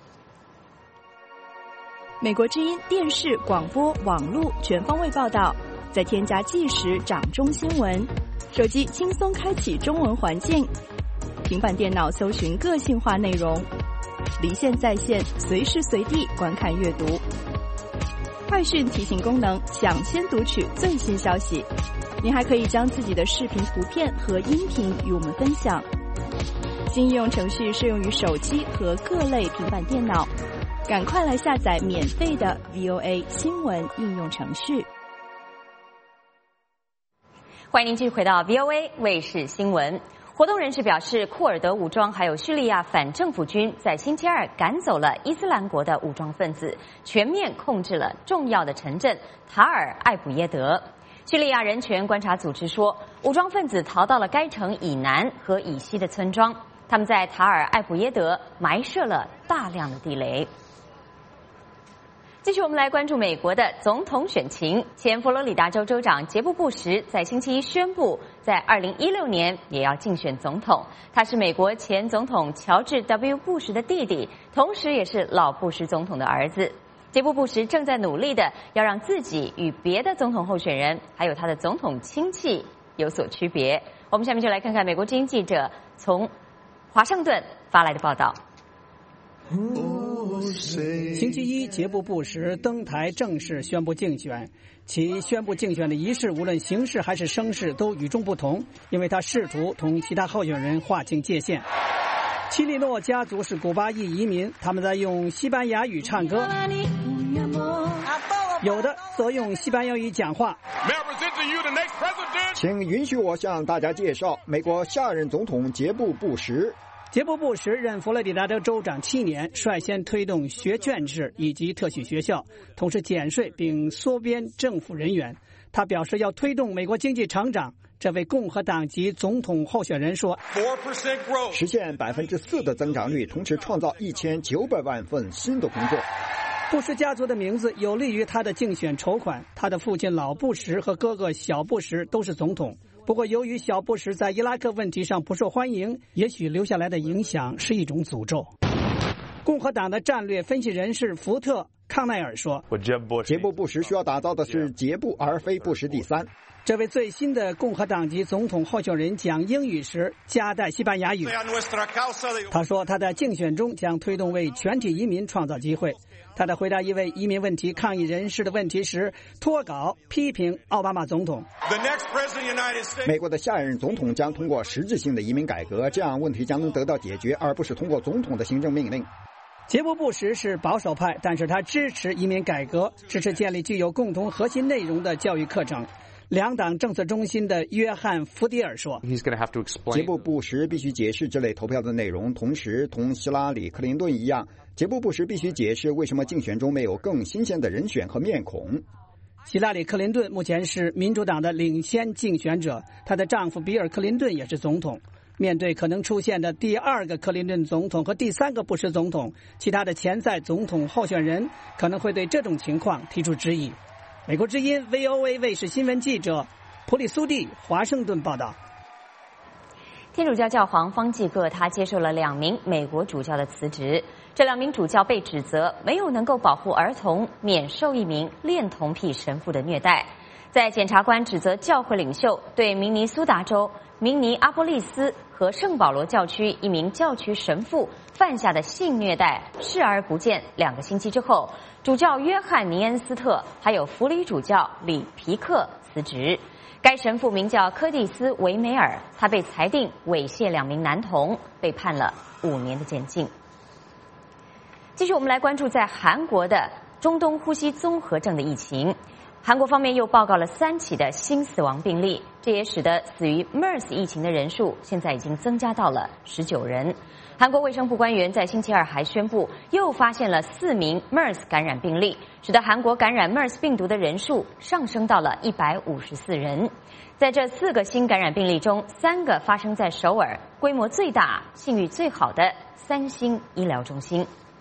美国之音电视、广播、网络全方位报道，再添加即时掌中新闻，手机轻松开启中文环境，平板电脑搜寻个性化内容，离线在线，随时随地观看阅读。快讯提醒功能，抢先读取最新消息。您还可以将自己的视频、图片和音频与我们分享。新应用程序适用于手机和各类平板电脑。赶快来下载免费的 VOA 新闻应用程序。 欢迎您继续回到 VOA 卫视新闻。活动人士表示，库尔德武装还有叙利亚反政府军在星期2赶走了伊斯兰国的武装分子，全面控制了重要的城镇塔尔艾卜耶德。叙利亚人权观察组织说，武装分子逃到了该城以南和以西的村庄，他们在塔尔艾卜耶德埋设了大量的地雷。继续，我们来关注美国的总统选情。前佛罗里达州州长杰布·布什在星期一宣布，在2016年也要竞选总统。他是美国前总统乔治 ·W. 布什的弟弟，同时也是老布什总统的儿子。杰布·布什正在努力的要让自己与别的总统候选人，还有他的总统亲戚有所区别。我们下面就来看看美国之音记者从华盛顿发来的报道。 星期一，杰布·布什登台正式宣布竞选。其宣布竞选的仪式，无论形式还是声势都与众不同，因为他试图同其他候选人划清界限。齐里诺家族是古巴裔移民，他们在用西班牙语唱歌，有的则用西班牙语讲话。 请允许我向大家介绍美国下任总统杰布·布什。 杰布·布什任佛罗里达州州长7年，率先推动学券制以及特许学校，同时减税并缩编政府人员。他表示要推动美国经济成长。这位共和党籍总统候选人说， 实现4%的增长率，同时创造1900万份新的工作。 布什家族的名字有利于他的竞选筹款。他的父亲老布什和哥哥小布什都是总统。不过，由于小布什在伊拉克问题上不受欢迎，也许留下来的影响是一种诅咒。共和党的战略分析人士福特·康奈尔说， 杰布·布什需要打造的是杰布而非布什第3。 这位最新的共和党籍总统候选人讲英语时夹带西班牙语。他说他在竞选中将推动为全体移民创造机会。他在回答一位移民问题抗议人士的问题时脱稿批评奥巴马总统。 美国的下任总统将通过实质性的移民改革，这样问题将能得到解决，而不是通过总统的行政命令。 杰布·布什是保守派，但是他支持移民改革，支持建立具有共同核心内容的教育课程。两党政策中心的约翰·福迪尔说， 杰布·布什必须解释这类投票的内容，同时同希拉里·克林顿一样，杰布·布什必须解释为什么竞选中没有更新鲜的人选和面孔。 希拉里·克林顿目前是民主党的领先竞选者，她的丈夫比尔·克林顿也是总统。面对可能出现的第2个克林顿总统和第3个布什总统，其他的潜在总统候选人可能会对这种情况提出质疑。美国之音 VOA 卫视新闻记者普里苏蒂华盛顿报道。 天主教教皇方济各他接受了2名美国主教的辞职，这2名主教被指责没有能够保护儿童免受一名恋童癖神父的虐待。在检察官指责教会领袖对明尼苏达州明尼阿波利斯和圣保罗教区一名教区神父犯下的性虐待视而不见2个星期之后，主教约翰尼恩斯特还有辅理主教里皮克辞职。该神父名叫柯蒂斯维梅尔，他被裁定猥亵2名男童，被判了5年的监禁。继续，我们来关注在韩国的中东呼吸综合症的疫情。韩国方面又报告了3起的新死亡病例，这也使得死于 MERS 疫情的人数现在已经增加到了19人。韩国卫生部官员在星期2还宣布，又发现了4名 MERS 感染病例，使得韩国感染 MERS 病毒的人数上升到了154人。在这4个新感染病例中，3个发生在首尔，规模最大、信誉最好的3星医疗中心。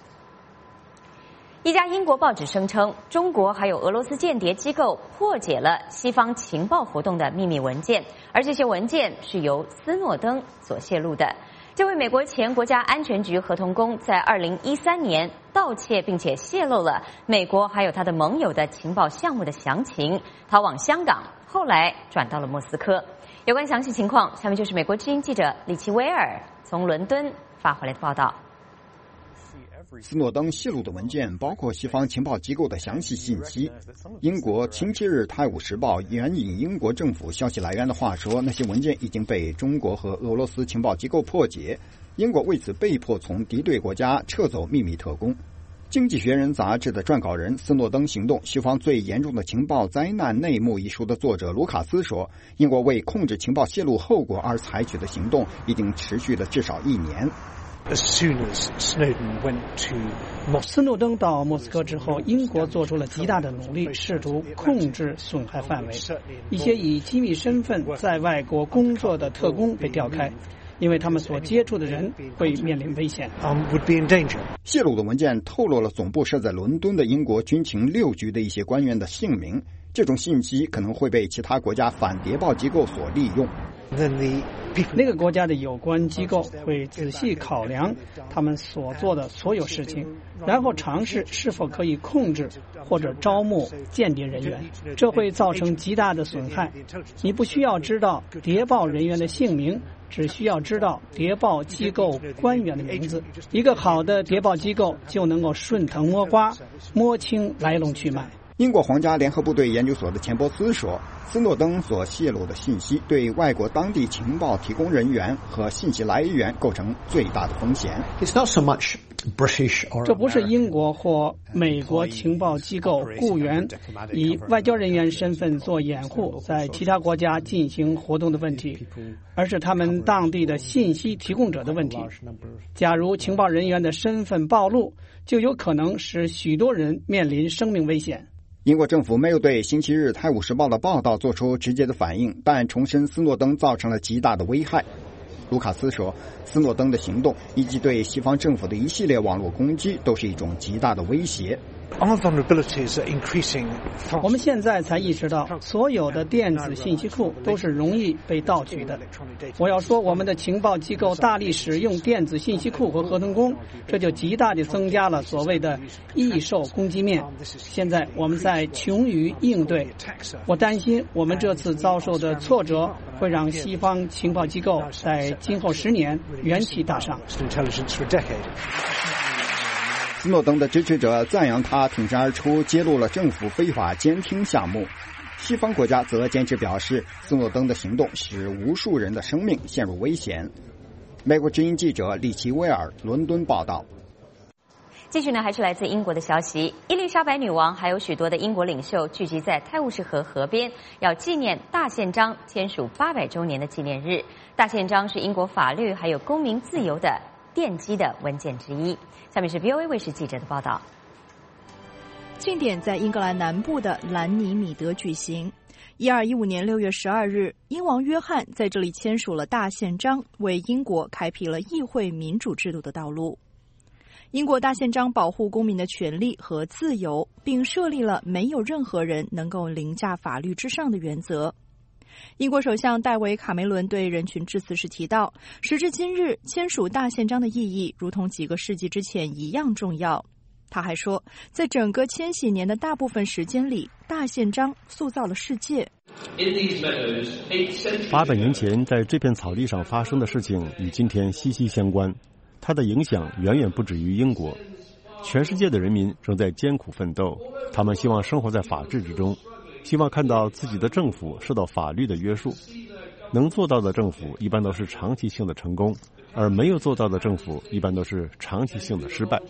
一家英国报纸声称，中国还有俄罗斯间谍机构破解了西方情报活动的秘密文件，而这些文件是由斯诺登所泄露的。这位美国前国家安全局合同工在2013年盗窃并且泄露了美国还有他的盟友的情报项目的详情，逃往香港，后来转到了莫斯科。有关详细情况，下面就是美国之音记者李奇威尔从伦敦发回来的报道。 斯诺登泄露的文件包括西方情报机构的详细信息。英国星期日《泰晤士报》援引英国政府消息来源的话说，那些文件已经被中国和俄罗斯情报机构破解，英国为此被迫从敌对国家撤走秘密特工。《经济学人》杂志的撰稿人《斯诺登行动：西方最严重的情报灾难内幕》一书的作者卢卡斯说，英国为控制情报泄露后果而采取的行动已经持续了至少1年。 斯诺登到莫斯科之后，英国做出了极大的努力，试图控制损害范围。一些以机密身份在外国工作的特工被调开，因为他们所接触的人会面临危险。 泄露的文件透露了总部设在伦敦的英国军情6局的一些官员的姓名，这种信息可能会被其他国家反谍报机构所利用。 那个国家的有关机构会仔细考量他们所做的所有事情，然后尝试是否可以控制或者招募间谍人员，这会造成极大的损害。你不需要知道谍报人员的姓名，只需要知道谍报机构官员的名字。一个好的谍报机构就能够顺藤摸瓜，摸清来龙去脉。 英国皇家联合部队研究所的钱伯斯说，斯诺登所泄露的信息对外国当地情报提供人员和信息来源构成最大的风险。 这不是英国或美国情报机构雇员以外交人员身份做掩护，在其他国家进行活动的问题，而是他们当地的信息提供者的问题。假如情报人员的身份暴露，就有可能使许多人面临生命危险。 英国政府没有对星期日《泰晤士报》的报道做出直接的反应，但重申斯诺登造成了极大的危害。卢卡斯说，斯诺登的行动以及对西方政府的一系列网络攻击都是一种极大的威胁。 我们现在才意识到，所有的电子信息库都是容易被盗取的。我要说，我们的情报机构大力使用电子信息库和合同工，这就极大地增加了所谓的易受攻击面。现在我们在穷于应对，我担心我们这次遭受的挫折会让西方情报机构在今后10年元气大伤。 斯诺登的支持者赞扬他挺身而出，揭露了政府非法监听项目。西方国家则坚持表示，斯诺登的行动使无数人的生命陷入危险。美国之音记者李奇威尔伦敦报道。 继续呢，还是来自英国的消息。伊丽莎白女王还有许多的英国领袖聚集在泰晤士河河边，要纪念大宪章签署800周年的纪念日。大宪章是英国法律还有公民自由的奠基的文件之一。下面是 VOA 卫视记者的报道。 庆典在英格兰南部的兰尼米德举行。1215年6月12日，英王约翰在这里签署了大宪章，为英国开辟了议会民主制度的道路。英国大宪章保护公民的权利和自由，并设立了没有任何人能够凌驾法律之上的原则。英国首相戴维·卡梅伦对人群致辞时提到，时至今日，签署大宪章的意义如同几个世纪之前一样重要。他还说，在整个千禧年的大部分时间里，大宪章塑造了世界。 800年前在这片草地上发生的事情与今天息息相关，它的影响远远不止于英国。全世界的人民正在艰苦奋斗，他们希望生活在法治之中，希望看到自己的政府受到法律的约束。能做到的政府一般都是长期性的成功，而没有做到的政府一般都是长期性的失败。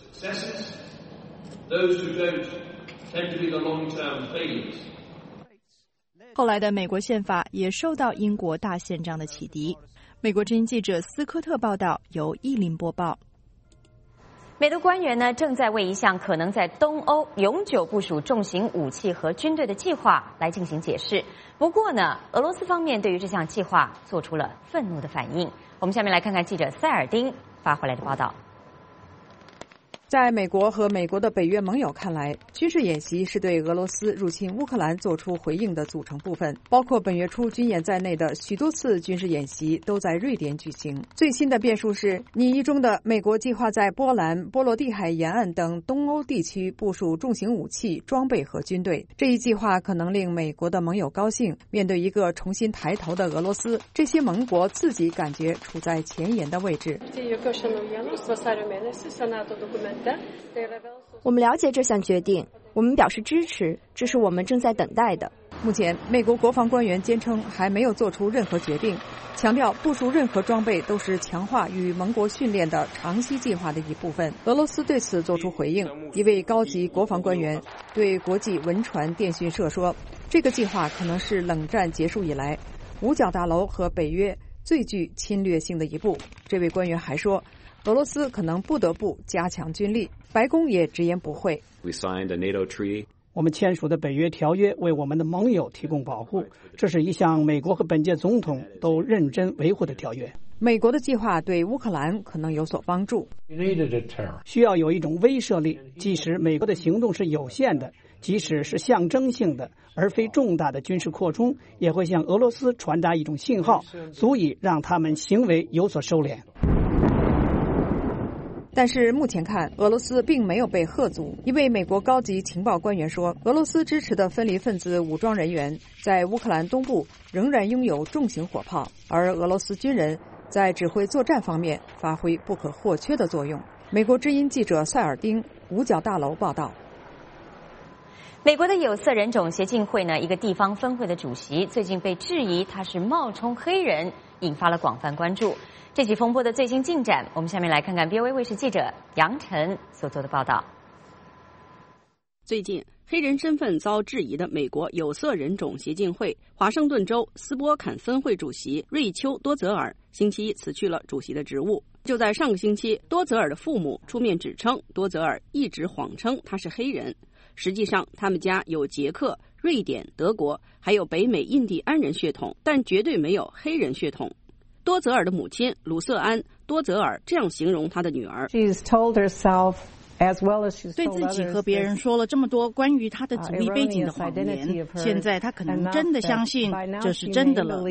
后来的美国宪法也受到英国大宪章的启迪。美国之音记者斯科特报道，由意林播报。 美国官员呢正在为一项可能在东欧永久部署重型武器和军队的计划来进行解释。不过呢，俄罗斯方面对于这项计划做出了愤怒的反应。我们下面来看看记者塞尔丁发回来的报道。 在美国和美国的北约盟友看来，军事演习是对俄罗斯入侵乌克兰做出回应的组成部分。包括本月初军演在内的许多次军事演习都在瑞典举行。最新的变数是，拟议中的美国计划在波兰、波罗的海沿岸等东欧地区部署重型武器、装备和军队。这一计划可能令美国的盟友高兴。面对一个重新抬头的俄罗斯，这些盟国自己感觉处在前沿的位置。 我们了解这项决定，我们表示支持，这是我们正在等待的。 目前，美国国防官员坚称还没有做出任何决定，强调部署任何装备都是强化与盟国训练的长期计划的一部分。俄罗斯对此作出回应，一位高级国防官员对国际文传电讯社说，这个计划可能是冷战结束以来五角大楼和北约最具侵略性的一步。这位官员还说，俄罗斯可能不得不加强军力。白宫也直言不讳。 我们签署的北约条约为我们的盟友提供保护，这是一项美国和本届总统都认真维护的条约。 美国的计划对乌克兰可能有所帮助， 需要有一种威慑力，即使美国的行动是有限的，即使是象征性的，而非重大的军事扩充，也会向俄罗斯传达一种信号，足以让他们行为有所收敛。 但是目前看，俄罗斯并没有被吓阻。一位美国高级情报官员说，俄罗斯支持的分离分子武装人员在乌克兰东部仍然拥有重型火炮，而俄罗斯军人在指挥作战方面发挥不可或缺的作用。美国之音记者塞尔丁，五角大楼报道。 美国的有色人种协进会呢，一个地方分会的主席最近被质疑他是冒充黑人，引发了广泛关注。这起风波的最新进展，我们下面来看看 VOA 卫视记者杨晨所做的报道。 最近，黑人身份遭质疑的美国有色人种协进会华盛顿州斯波坎分会主席瑞秋·多泽尔星期一辞去了主席的职务。就在上个星期，多泽尔的父母出面指称多泽尔一直谎称他是黑人，实际上他们家有捷克、瑞典、德国，还有北美印第安人血统，但绝对没有黑人血统。多泽尔的母亲鲁瑟安·多泽尔这样形容她的女儿：对自己和别人说了这么多关于她的族裔背景的谎言，现在她可能真的相信这是真的了。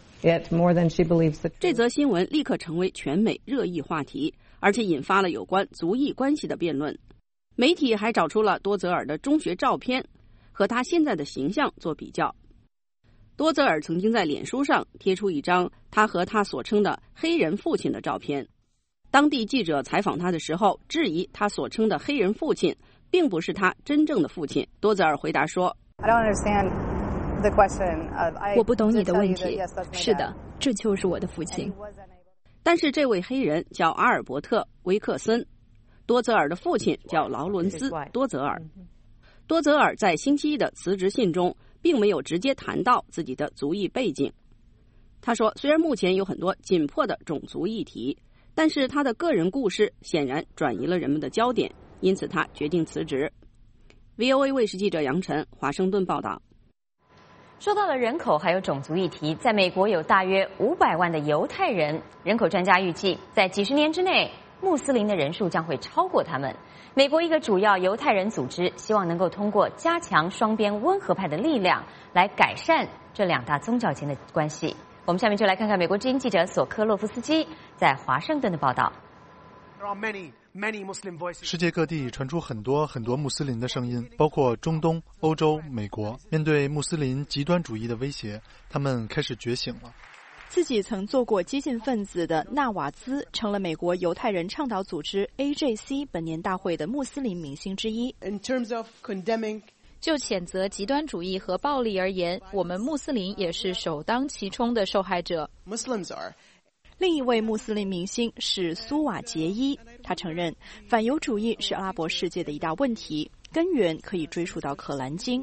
这则新闻立刻成为全美热议话题，而且引发了有关族裔关系的辩论。媒体还找出了多泽尔的中学照片，和他现在的形象做比较。多泽尔曾经在脸书上贴出一张他和他所称的黑人父亲的照片。当地记者采访他的时候，质疑他所称的黑人父亲并不是他真正的父亲。多泽尔回答说， 我不懂你的问题。是的，这就是我的父亲。 但是这位黑人叫阿尔伯特·威克森，多泽尔的父亲叫劳伦斯·多泽尔。多泽尔在星期一的辞职信中并没有直接谈到自己的族裔背景。他说，虽然目前有很多紧迫的种族议题，但是他的个人故事显然转移了人们的焦点，因此他决定辞职。VOA 卫视记者杨晨，华盛顿报道。 说到了人口还有种族议题，在美国有大约500万的犹太人，人口专家预计在几十年之内，穆斯林的人数将会超过他们。美国一个主要犹太人组织希望能够通过加强双边温和派的力量来改善这两大宗教间的关系。我们下面就来看看美国之音记者索科洛夫斯基在华盛顿的报道。 世界各地传出很多穆斯林的声音，包括中东、欧洲、美国。面对穆斯林极端主义的威胁，他们开始觉醒了。 自己曾做过激进分子的纳瓦兹成了美国犹太人倡导组织 AJC 本年大会的穆斯林明星之一。 就谴责极端主义和暴力而言，我们穆斯林也是首当其冲的受害者。 另一位穆斯林明星是苏瓦杰伊，他承认反犹主义是阿拉伯世界的一大问题，根源可以追溯到可兰经。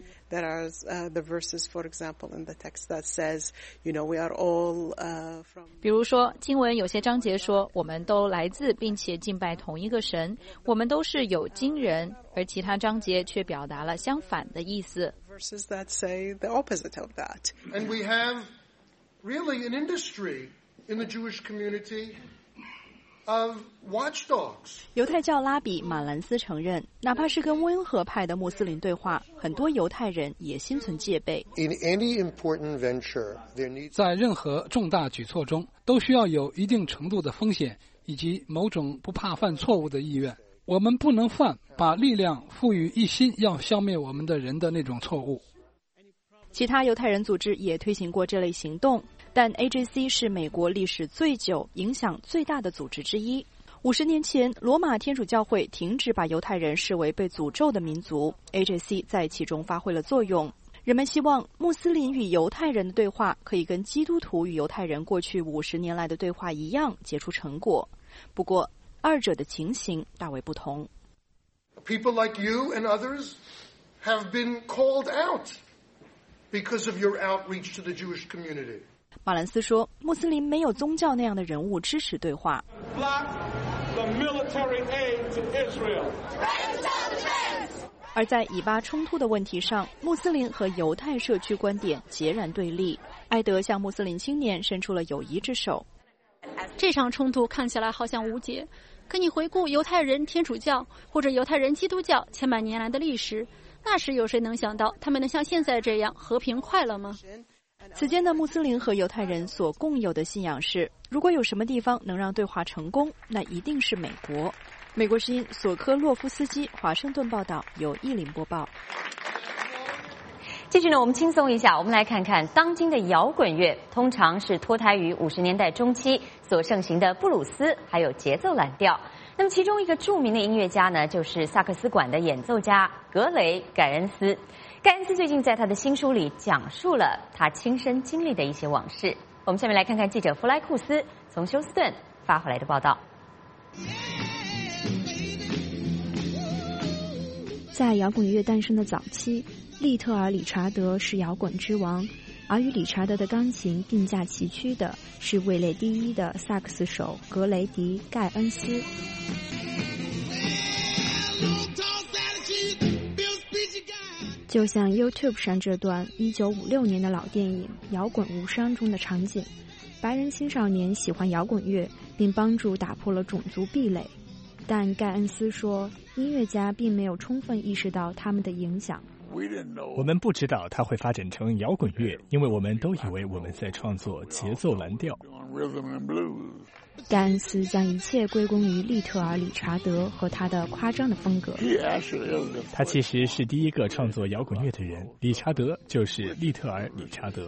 比如说，经文有些章节说，我们都来自并且敬拜同一个神，我们都是有经人，而其他章节却表达了相反的意思。 And we have really an industry in the Jewish community 犹太教拉比马兰斯承认，哪怕是跟温和派的穆斯林对话，很多犹太人也心存戒备。 在任何重大举措中，都需要有一定程度的风险以及某种不怕犯错误的意愿。我们不能犯把力量赋予一心要消灭我们的人的那种错误。 其他犹太人组织也推行过这类行动，但 AJC 是美国历史最久、影响最大的组织之一。50年前，罗马天主教会停止把犹太人视为被诅咒的民族 ，AJC 在其中发挥了作用。人们希望穆斯林与犹太人的对话可以跟基督徒与犹太人过去50年来的对话一样结出成果。不过，二者的情形大为不同。 People like you and others have been called out because of your outreach to the Jewish community. 马兰斯说，穆斯林没有宗教那样的人物支持对话。而在以巴冲突的问题上，穆斯林和犹太社区观点截然对立。埃德向穆斯林青年伸出了友谊之手。 这场冲突看起来好像无解，可你回顾犹太人天主教或者犹太人基督教千百年来的历史，那时有谁能想到他们能像现在这样和平快乐吗？ 此间的穆斯林和犹太人所共有的信仰是，如果有什么地方能让对话成功，那一定是美国。美国之音索科洛夫斯基华盛顿报道，由意林播报。 继续呢，我们轻松一下，我们来看看当今的摇滚乐，通常是脱胎于50年代中期所盛行的布鲁斯，还有节奏蓝调。那么其中一个著名的音乐家呢，就是萨克斯管的演奏家格雷·盖恩斯。盖恩斯最近在他的新书里讲述了他亲身经历的一些往事。我们下面来看看记者弗莱库斯从休斯顿发回来的报道。 在摇滚乐诞生的早期，利特尔·理查德是摇滚之王，而与理查德的钢琴并驾齐驱的是位列第一的萨克斯手格雷迪·盖恩斯。就像 YouTube 上这段1956年的老电影《摇滚无伤》中的场景，白人青少年喜欢摇滚乐，并帮助打破了种族壁垒。但盖恩斯说，音乐家并没有充分意识到他们的影响。 我们不知道它会发展成摇滚乐，因为我们都以为我们在创作节奏蓝调。 盖恩斯将一切归功于利特尔·理查德和他的夸张的风格。 他其实是第一个创作摇滚乐的人，理查德就是利特尔·理查德。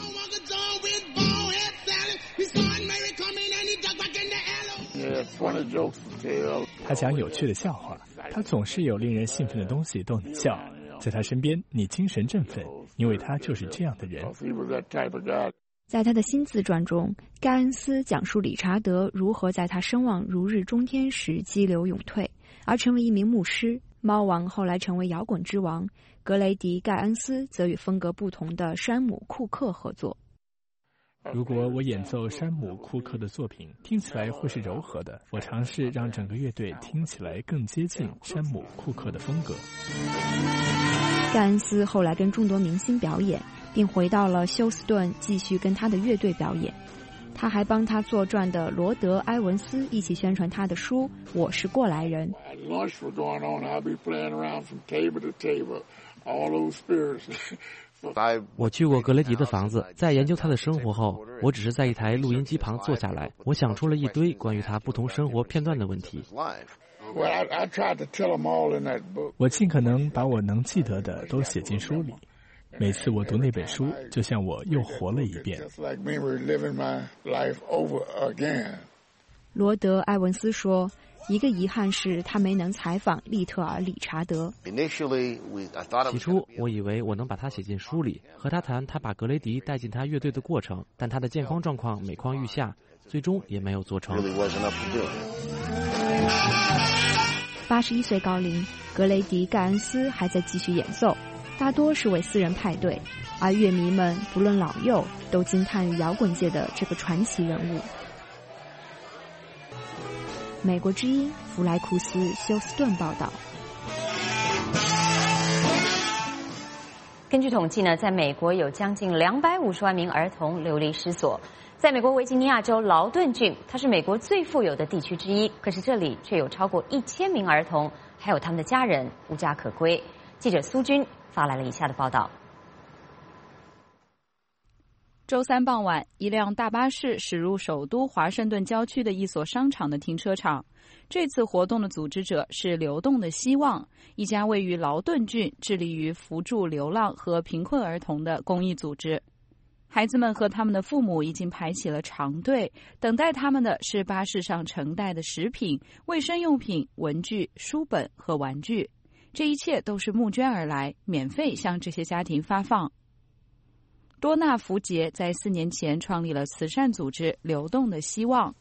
他讲有趣的笑话，他总是有令人兴奋的东西逗你笑，在他身边你精神振奋，因为他就是这样的人。 在他的新自传中，盖恩斯讲述理查德如何在他声望如日中天时激流勇退，而成为一名牧师。猫王后来成为摇滚之王，格雷迪·盖恩斯则与风格不同的山姆·库克合作。 如果我演奏山姆·库克的作品，听起来会是柔和的。我尝试让整个乐队听起来更接近山姆·库克的风格。 盖恩斯后来跟众多明星表演，并回到了休斯顿继续跟他的乐队表演。他还帮他作传的罗德·埃文斯一起宣传他的书《我是过来人》。 我去过格雷迪的房子，在研究他的生活后，我只是在一台录音机旁坐下来，我想出了一堆关于他不同生活片段的问题。 我尽可能把我能记得的都写进书里。每次我读那本书，就像我又活了一遍。 罗德·埃文斯说，一个遗憾是他没能采访利特尔·理查德。 起初我以为我能把他写进书里，和他谈他把格雷迪带进他乐队的过程，但他的健康状况每况愈下，最终也没有做成。 81岁高龄，格雷迪·盖恩斯还在继续演奏，大多是为私人派对，而乐迷们不论老幼都惊叹于摇滚界的这个传奇人物。美国之音弗莱库斯休斯顿报道。 根据统计呢，在美国有将近250万名儿童流离失所。 在美国维吉尼亚州劳顿郡，它是美国最富有的地区之一，可是这里却有超过1000名儿童，还有他们的家人无家可归。记者苏军发来了以下的报道。 周三傍晚，一辆大巴士驶入首都华盛顿郊区的一所商场的停车场。这次活动的组织者是流动的希望，一家位于劳顿郡、致力于扶助流浪和贫困儿童的公益组织。孩子们和他们的父母已经排起了长队，等待他们的是巴士上承带的食品、卫生用品、文具、书本和玩具。这一切都是募捐而来，免费向这些家庭发放。多纳福杰在4年前创立了慈善组织流动的希望。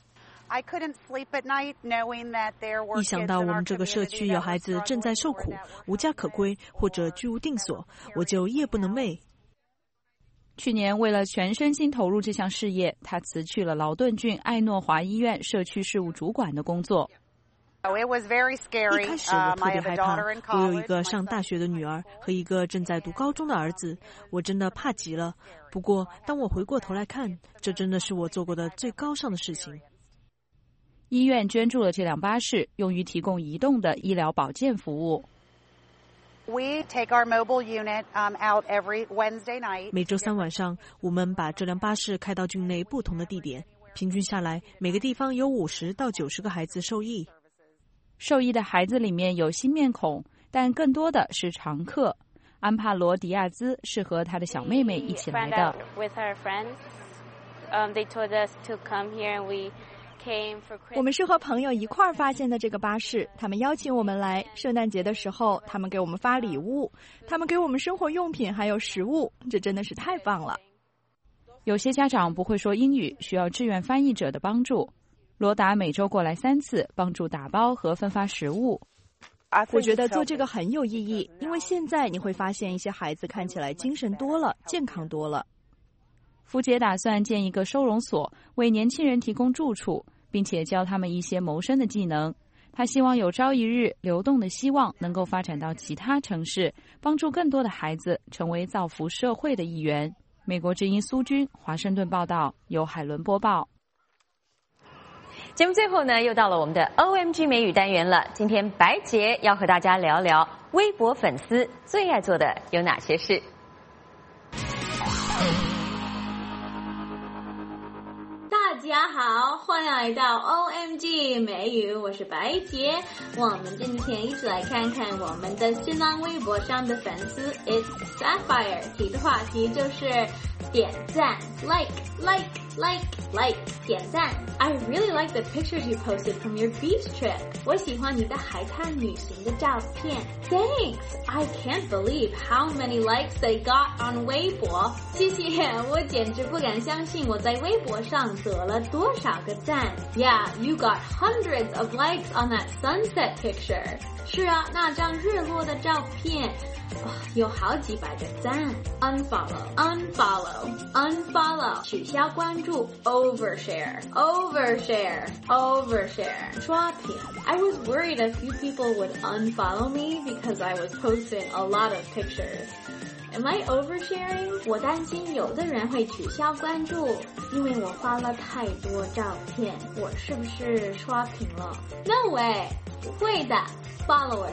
一想到我们这个社区有孩子正在受苦、无家可归或者居无定所，我就夜不能寐。 去年为了全身心投入这项事业，他辞去了劳顿郡艾诺华医院社区事务主管的工作。 一开始我特别害怕，我有一个上大学的女儿和一个正在读高中的儿子，我真的怕极了。不过当我回过头来看，这真的是我做过的最高尚的事情。 医院捐助了这辆巴士，用于提供移动的医疗保健服务。 每周3晚上，我们把这辆巴士开到郡内不同的地点，平均下来，每个地方有50到90个孩子受益。 受益的孩子里面有新面孔，但更多的是常客。安帕罗·迪亚兹是和他的小妹妹一起来的。 我们是和朋友一块儿发现的这个巴士，他们邀请我们来。圣诞节的时候，他们给我们发礼物，他们给我们生活用品还有食物，这真的是太棒了。 有些家长不会说英语，需要志愿翻译者的帮助。罗达每周过来3次，帮助打包和分发食物。 我觉得做这个很有意义，因为现在你会发现一些孩子看起来精神多了，健康多了。 福杰打算建一个收容所，为年轻人提供住处，并且教他们一些谋生的技能。他希望有朝一日，流动的希望能够发展到其他城市，帮助更多的孩子成为造福社会的一员。美国之音苏军华盛顿报道，由海伦播报。 节目最后呢，又到了我们的 OMG 美语单元了。今天白洁要和大家聊聊微博粉丝最爱做的有哪些事。 大家好，欢迎来到 OMG 美语，我是白洁。我们今天一起来看看我们的新浪微博上的粉丝 It's Sapphire 提的话题就是点赞 like 点赞。I really like the pictures you posted from your beach trip. 我喜欢你的海滩旅行的照片。Thanks. I can't believe how many likes they got on 微博。谢谢，我简直不敢相信我在微博上得了多少个赞。Yeah, you got hundreds of likes on that sunset picture. 是啊，那张日落的照片。有好几百个赞。Unfollow 取消关注。Overshare 刷屏。I was worried a few people would unfollow me because I was posting a lot of pictures. Am I oversharing? 我担心有的人会取消关注，因为我发了太多照片，我是不是刷屏了？ No way， 不会的。Follower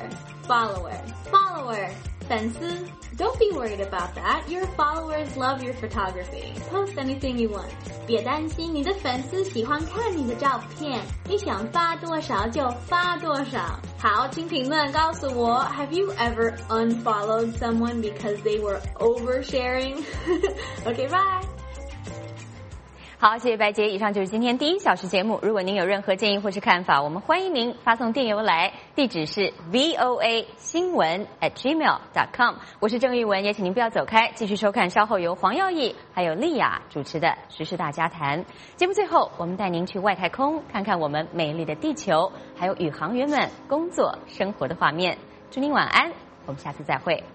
粉丝 Don't be worried about that. Your followers love your photography. Post anything you want. 别担心，你的粉丝喜欢看你的照片，你想发多少就发多少。好，请评论告诉我 Have you ever unfollowed someone because they were oversharing? Okay, bye. 好，谢谢白洁。以上就是今天第1小时节目。如果您有任何建议或是看法，我们欢迎您发送电邮来，地址是 voasinwen@gmail.com。我是郑玉文，也请您不要走开，继续收看稍后由黄耀义还有丽雅主持的时事大家谈。节目最后，我们带您去外太空，看看我们美丽的地球，还有宇航员们工作生活的画面。祝您晚安，我们下次再会。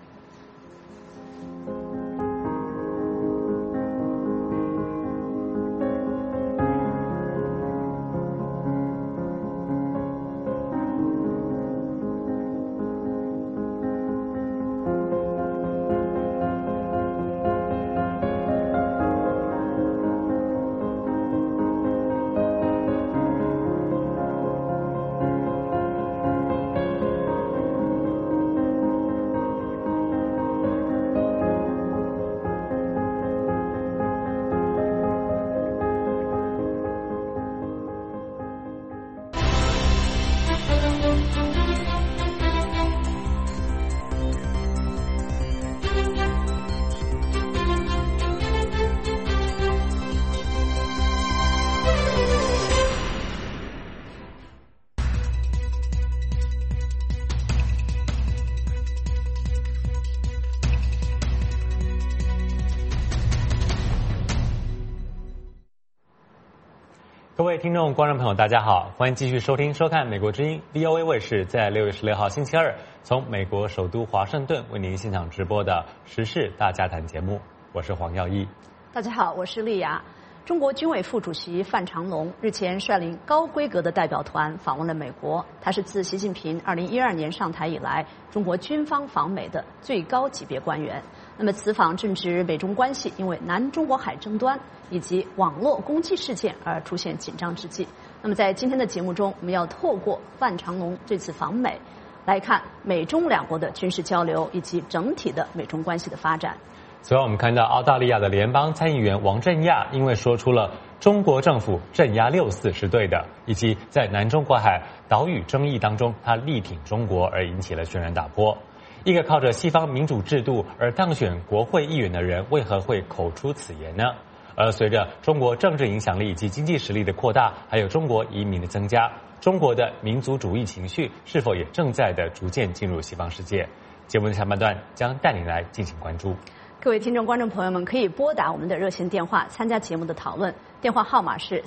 位听众、观众朋友，大家好，欢迎继续收听、收看美国之音 VOA 卫视在6月16号星期二从美国首都华盛顿为您现场直播的时事大家谈节目，我是黄耀一。 大家好，我是丽雅。中国军委副主席范长龙日前率领高规格的代表团访问了美国，他是自习近平2012年上台以来中国军方访美的最高级别官员。那么此访正值美中关系因为南中国海争端以及网络攻击事件而出现紧张之际。那么在今天的节目中，我们要透过范长龙这次访美来看美中两国的军事交流以及整体的美中关系的发展。 此外，我们看到澳大利亚的联邦参议员王振亚因为说出了中国政府镇压6·4是对的，以及在南中国海岛屿争议当中他力挺中国而引起了轩然大波。一个靠着西方民主制度而当选国会议员的人为何会口出此言呢？而随着中国政治影响力以及经济实力的扩大，还有中国移民的增加，中国的民族主义情绪是否也正在的逐渐进入西方世界？节目的下半段将带你来进行关注。 各位听众、观众朋友们，可以拨打我们的热线电话参加节目的讨论，电话号码是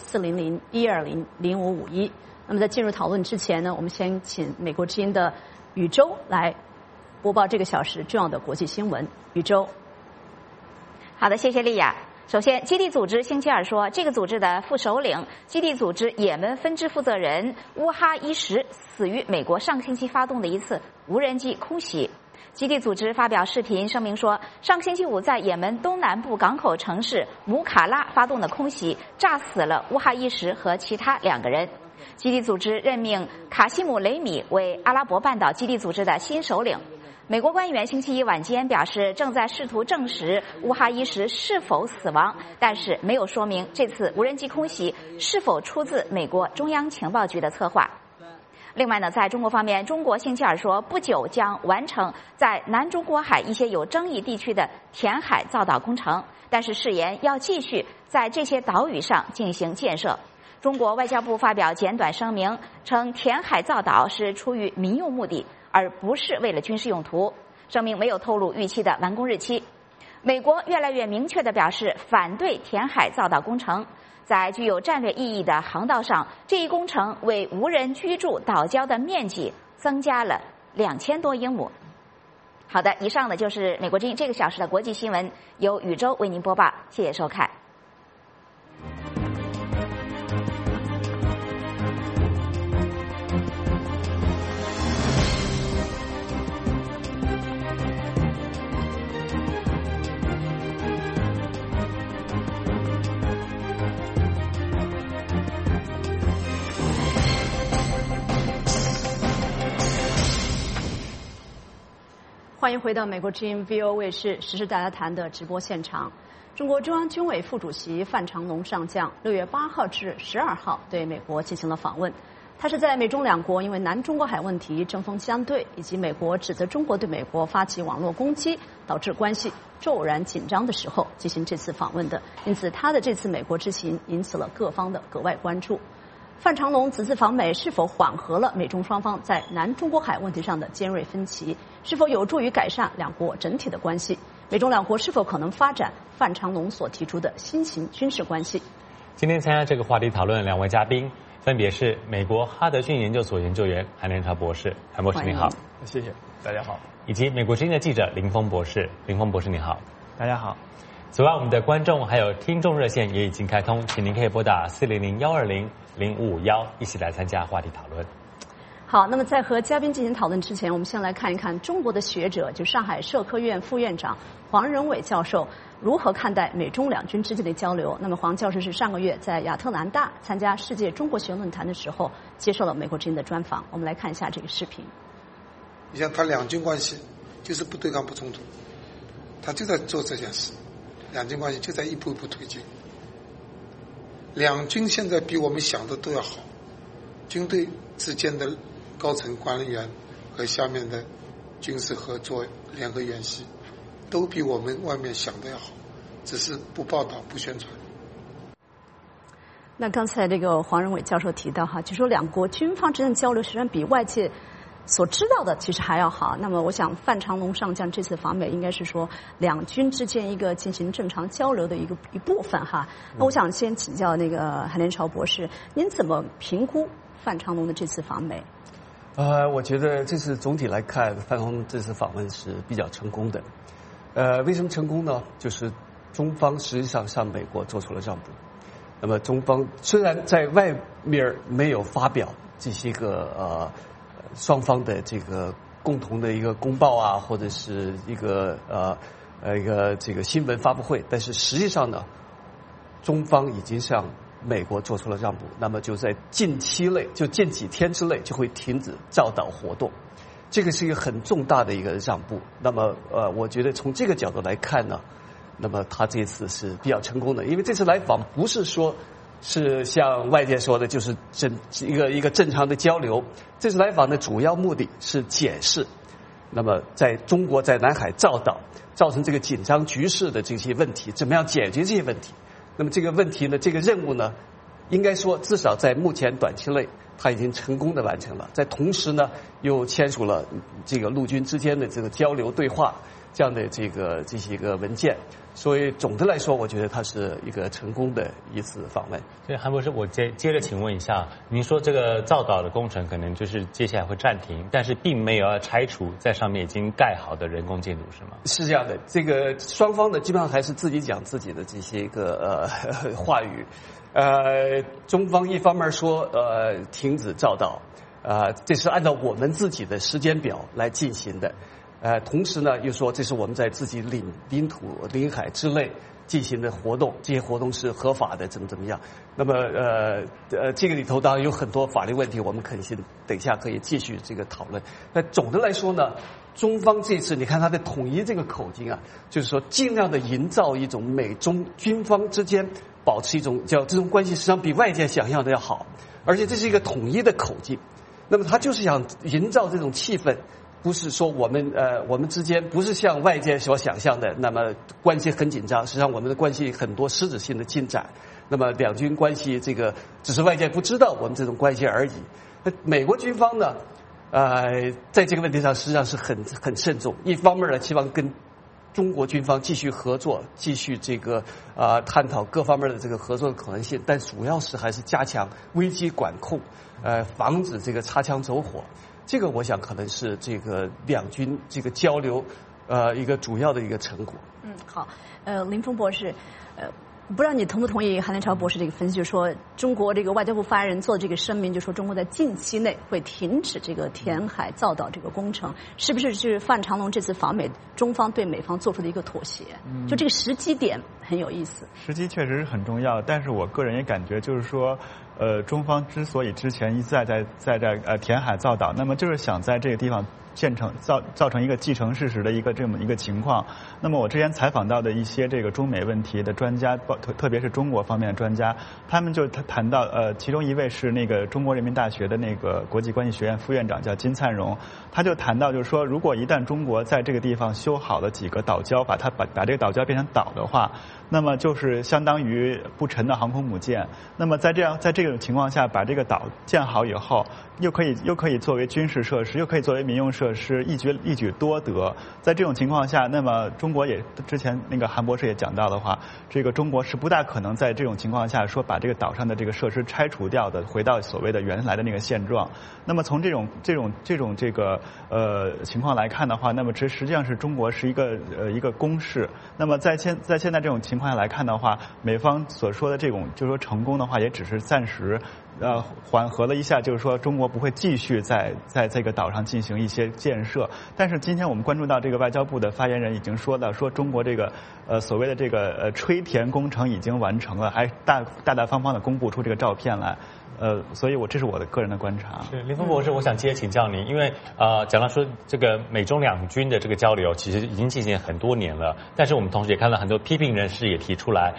400-120-0551。那么在进入讨论之前呢，我们先请美国之音的宇宙来播报这个小时重要的国际新闻。宇宙。 好的，谢谢丽雅。首先，基地组织星期二说，这个组织的副首领、基地组织也门分支负责人乌哈伊什死于美国上星期发动的一次无人机空袭。基地组织发表视频声明说，上星期五在也门东南部港口城市姆卡拉发动的空袭炸死了乌哈伊什和其他2个人。基地组织任命卡西姆·雷米为阿拉伯半岛基地组织的新首领。美国官员星期一晚间表示，正在试图证实乌哈伊什是否死亡，但是没有说明这次无人机空袭是否出自美国中央情报局的策划。另外呢，在中国方面，中国星期二说，不久将完成在南中国海一些有争议地区的填海造岛工程，但是誓言要继续在这些岛屿上进行建设。中国外交部发表简短声明，称填海造岛是出于民用目的，而不是为了军事用途。声明没有透露预期的完工日期。美国越来越明确地表示反对填海造岛工程。在具有战略意义的航道上，这一工程为无人居住岛礁的面积增加了2000多英亩。好的，以上呢就是美国之音这个小时的国际新闻，由宇宙为您播报，谢谢收看。 欢迎回到美国之音 VOA 卫视时事大家谈的直播现场。中国中央军委副主席范长龙上将6月8号至12号对美国进行了访问。他是在美中两国因为南中国海问题针锋相对，以及美国指责中国对美国发起网络攻击，导致关系骤然紧张的时候进行这次访问的。因此，他的这次美国之行引起了各方的格外关注。范长龙此次访美是否缓和了美中双方在南中国海问题上的尖锐分歧？是否有助于改善两国整体的关系？美中两国是否可能发展范长龙所提出的新型军事关系？ 今天参加这个话题讨论的2位嘉宾，分别是美国哈德逊研究所研究员韩连朝博士，韩博士你好。 谢谢，大家好。 以及美国之音的记者林峰博士，林峰博士你好。 大家好。 此外，我们的观众还有听众热线也已经开通，请您可以拨打400-120-0551一起来参加话题讨论。 好，那么在和嘉宾进行讨论之前，我们先来看一看中国的学者，就上海社科院副院长黄仁伟教授如何看待美中两军之间的交流。那么黄教授是上个月在亚特兰大参加世界中国学论坛的时候接受了美国之音的专访。我们来看一下这个视频。 你像他两军关系就是不对抗不冲突，他就在做这件事，两军关系就在一步一步推进。两军现在比我们想的都要好，军队之间的高层官员和下面的军事合作联合演习都比我们外面想的要好，只是不报道不宣传。 那刚才这个黄仁伟教授提到哈，就说两国军方之间的交流实际上比外界所知道的其实还要好。那么我想范长龙上将这次访美应该是说两军之间一个进行正常交流的一部分哈。那我想先请教那个韩连朝博士，您怎么评估范长龙的这次访美？ 我觉得这次总体来看，范长龙这次访问是比较成功的。为什么成功呢？就是中方实际上向美国做出了让步。那么中方虽然在外面没有发表这些个双方的这个共同的一个公报啊，或者是一个这个新闻发布会，但是实际上呢，中方已经向美国做出了让步，那么就在近期内，就近几天之内就会停止造岛活动，这个是一个很重大的一个让步。那么我觉得从这个角度来看呢，那么他这次是比较成功的，因为这次来访不是说是像外界说的，就是一个正常的交流。这次来访的主要目的是检视，那么在中国在南海造岛造成这个紧张局势的这些问题，怎么样解决这些问题？那么这个问题呢，这个任务呢，应该说至少在目前短期内，他已经成功的完成了。在同时呢，又签署了这个陆军之间的这个交流对话这样的这些个文件。所以总的来说，我觉得它是一个成功的一次访问。 所以韩博士，我接着请问一下，您说这个造岛的工程可能就是接下来会暂停，但是并没有要拆除在上面已经盖好的人工建筑，是吗？ 是这样的，这个双方呢基本上还是自己讲自己的这些个话语。中方一方面说停止造岛，这是按照我们自己的时间表来进行的。同时呢，又说这是我们在自己领土领海之内进行的活动，这些活动是合法的，怎么样？那么这个里头当然有很多法律问题，我们肯定等一下可以继续这个讨论。那总的来说呢，中方这次你看他的统一这个口径啊，就是说尽量的营造一种美中军方之间保持一种叫这种关系，实际上比外界想象的要好，而且这是一个统一的口径。那么他就是想营造这种气氛。不是说我们之间不是像外界所想象的那么关系很紧张，实际上我们的关系很多实质性的进展。那么两军关系这个只是外界不知道我们这种关系而已。那美国军方呢，在这个问题上实际上是很慎重。一方面呢，希望跟中国军方继续合作，继续这个探讨各方面的这个合作的可能性，但主要是还是加强危机管控，防止这个擦枪走火。这个我想可能是这个两军这个交流一个主要的一个成果。 好，林峰博士，不知道你同不同意韩连朝博士这个分析，就是说中国这个外交部发言人做这个声明，就说中国在近期内会停止这个填海造岛这个工程，是不是范长龙这次访美，中方对美方做出的一个妥协？就这个时机点很有意思。 时机确实是很重要，但是我个人也感觉就是说。中方之所以之前一再在填海造岛，那么就是想在这个地方造成一个既成事实的这么一个情况。那么我之前采访到的一些这个中美问题的专家，特别是中国方面的专家，他们就谈到其中一位是那个中国人民大学的那个国际关系学院副院长叫金灿荣，他就谈到就是说，如果一旦中国在这个地方修好了几个岛礁，把这个岛礁变成岛的话，那么就是相当于不沉的航空母舰。那么在这种情况下，把这个岛建好以后，又可以作为军事设施，又可以作为民用设施，一举多得。在这种情况下，那么中国也之前那个韩博士也讲到的话，这个中国是不大可能在这种情况下说把这个岛上的这个设施拆除掉的，回到所谓的原来的那个现状。那么从这种情况来看的话，那么这实际上是中国是一个攻势。那么在现在这种情况下来看的话，美方所说的这种就是说成功的话，也只是暂时缓和了一下，就是说中国不会继续在这个岛上进行一些建设。但是今天我们关注到这个外交部的发言人已经说中国这个所谓的这个吹填工程已经完成了，还大方的公布出这个照片来。所以这是我的个人的观察。 是林峰博士，我想接着请教您，因为讲到说这个美中两军的这个交流其实已经进行很多年了，但是我们同时也看到很多批评人士也提出来，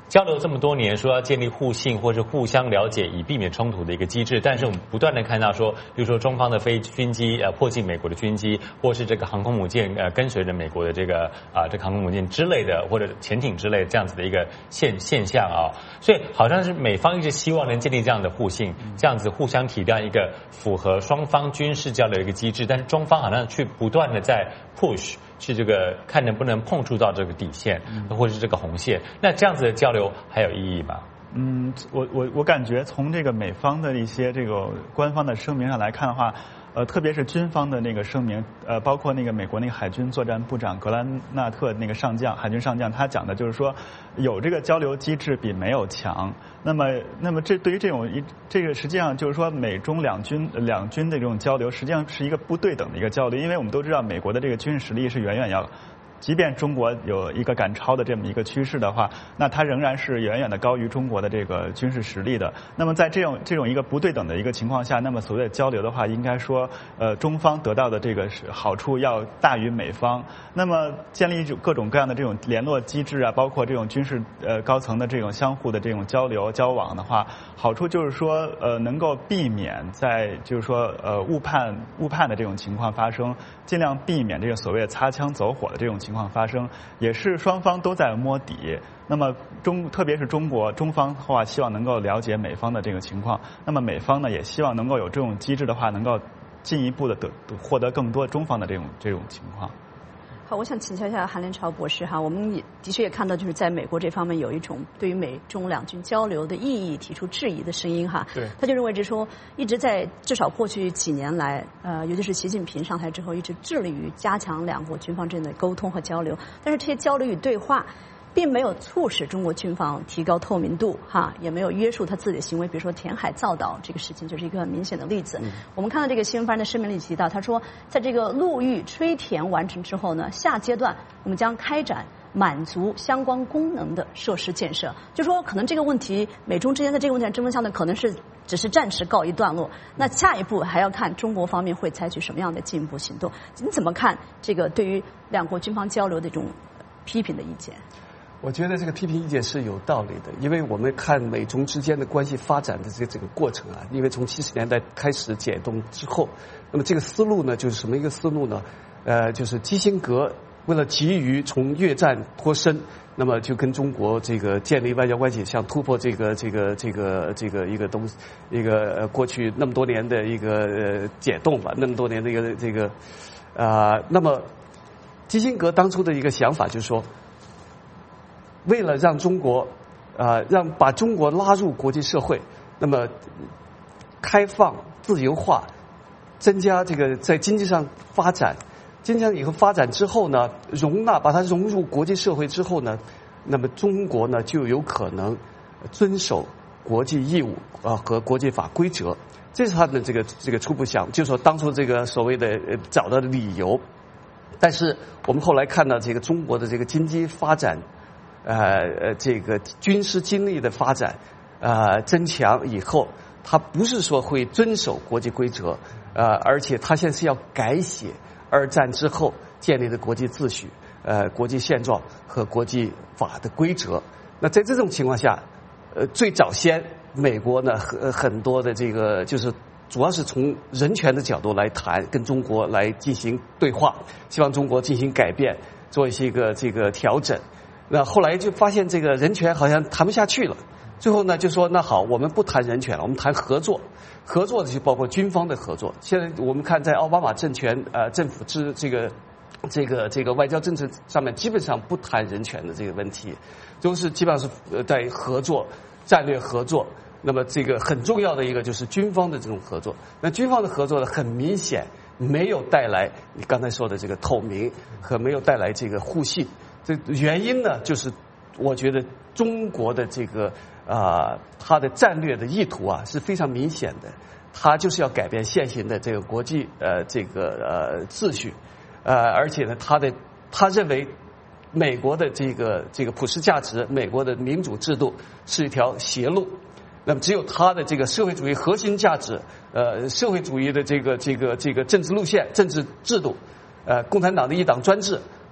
交流这么多年，说要建立互信或是互相了解，以避免冲突的一个机制。但是我们不断的看到说，比如说中方的飞军机迫近美国的军机，或是这个航空母舰跟随着美国的这个这个航空母舰之类的，或者潜艇之类的这样子的一个现象啊。所以好像是美方一直希望能建立这样的互信，这样子互相体谅，一个符合双方军事交流的一个机制。但是中方好像去不断的在 push。是这个看能不能碰触到这个底线，或者是这个红线。那这样子的交流还有意义吗？ 我感觉从这个美方的一些这个官方的声明上来看的话，特别是军方的那个声明，包括那个美国那个海军作战部长格兰纳特那个海军上将，他讲的就是说，有这个交流机制比没有强。那么这对于这个实际上就是说，美中两军的这种交流，实际上是一个不对等的一个交流，因为我们都知道美国的这个军事实力是远远要。即便中国有一个赶超的这么一个趋势的话，那它仍然是远远的高于中国的这个军事实力的。那么在这种一个不对等的一个情况下，那么所谓的交流的话，应该说中方得到的这个好处要大于美方。那么建立各种各样的这种联络机制啊，包括这种军事高层的这种相互的这种交流交往的话，好处就是说能够避免在就是说误判的这种情况发生，尽量避免这个所谓的擦枪走火的这种情况发生，也是双方都在摸底。那么特别是中方的话，希望能够了解美方的这个情况。那么美方呢，也希望能够有这种机制的话，能够进一步的获得更多中方的这种情况。 好，我想请教一下韩连朝博士哈，我们的确也看到，就是在美国这方面有一种对于美中两军交流的意义提出质疑的声音哈。 对。 他就认为，就是说，一直在至少过去几年来，尤其是习近平上台之后，一直致力于加强两国军方之间的沟通和交流，但是这些交流与对话并没有促使中国军方提高透明度哈，也没有约束他自己的行为，比如说填海造岛这个事情就是一个很明显的例子。我们看到这个新闻发言的声明里提到，他说在这个陆域吹填完成之后呢，下阶段我们将开展满足相关功能的设施建设，就说可能这个问题美中之间的这个问题针锋相对，可能是只是暂时告一段落，那下一步还要看中国方面会采取什么样的进一步行动。你怎么看这个对于两国军方交流的这种批评的意见？ 我觉得这个批评意见是有道理的，因为我们看美中之间的关系发展的这个过程啊，因为从70年代开始解冻之后，那么这个思路呢，就是什么一个思路呢？就是基辛格为了急于从越战脱身，那么就跟中国这个建立外交关系，想突破这个一个东西，一个过去那么多年的一个解冻吧，那么多年的一个那么基辛格当初的一个想法就是说，为了让中国把中国拉入国际社会，那么开放自由化，增加这个在经济上发展，经济上以后发展之后呢，把它融入国际社会之后呢，那么中国呢就有可能遵守国际义务和国际法规则，这是他的这个初步想，就是说当初这个所谓的找到的理由。但是我们后来看到这个中国的这个经济发展，这个军事经历的发展增强以后，他不是说会遵守国际规则，而且他现在是要改写二战之后建立的国际秩序、国际现状和国际法的规则。那在这种情况下，最早先美国呢很多的这个就是主要是从人权的角度来谈，跟中国来进行对话，希望中国进行改变，做一些这个调整。那后来就发现这个人权好像谈不下去了，最后呢就说那好，我们不谈人权了，我们谈合作。合作就包括军方的合作。现在我们看在奥巴马政府之这个外交政策上面，基本上不谈人权的这个问题，都是基本上是在合作、战略合作。那么这个很重要的一个就是军方的这种合作。那军方的合作呢，很明显没有带来你刚才说的这个透明，和没有带来这个互信。这原因呢，就是我觉得中国的这个它的战略的意图啊是非常明显的，它就是要改变现行的这个国际秩序，而且呢，他认为美国的这个普世价值，美国的民主制度是一条邪路。那么只有他的这个社会主义核心价值，社会主义的这个政治路线、政治制度，共产党的一党专制，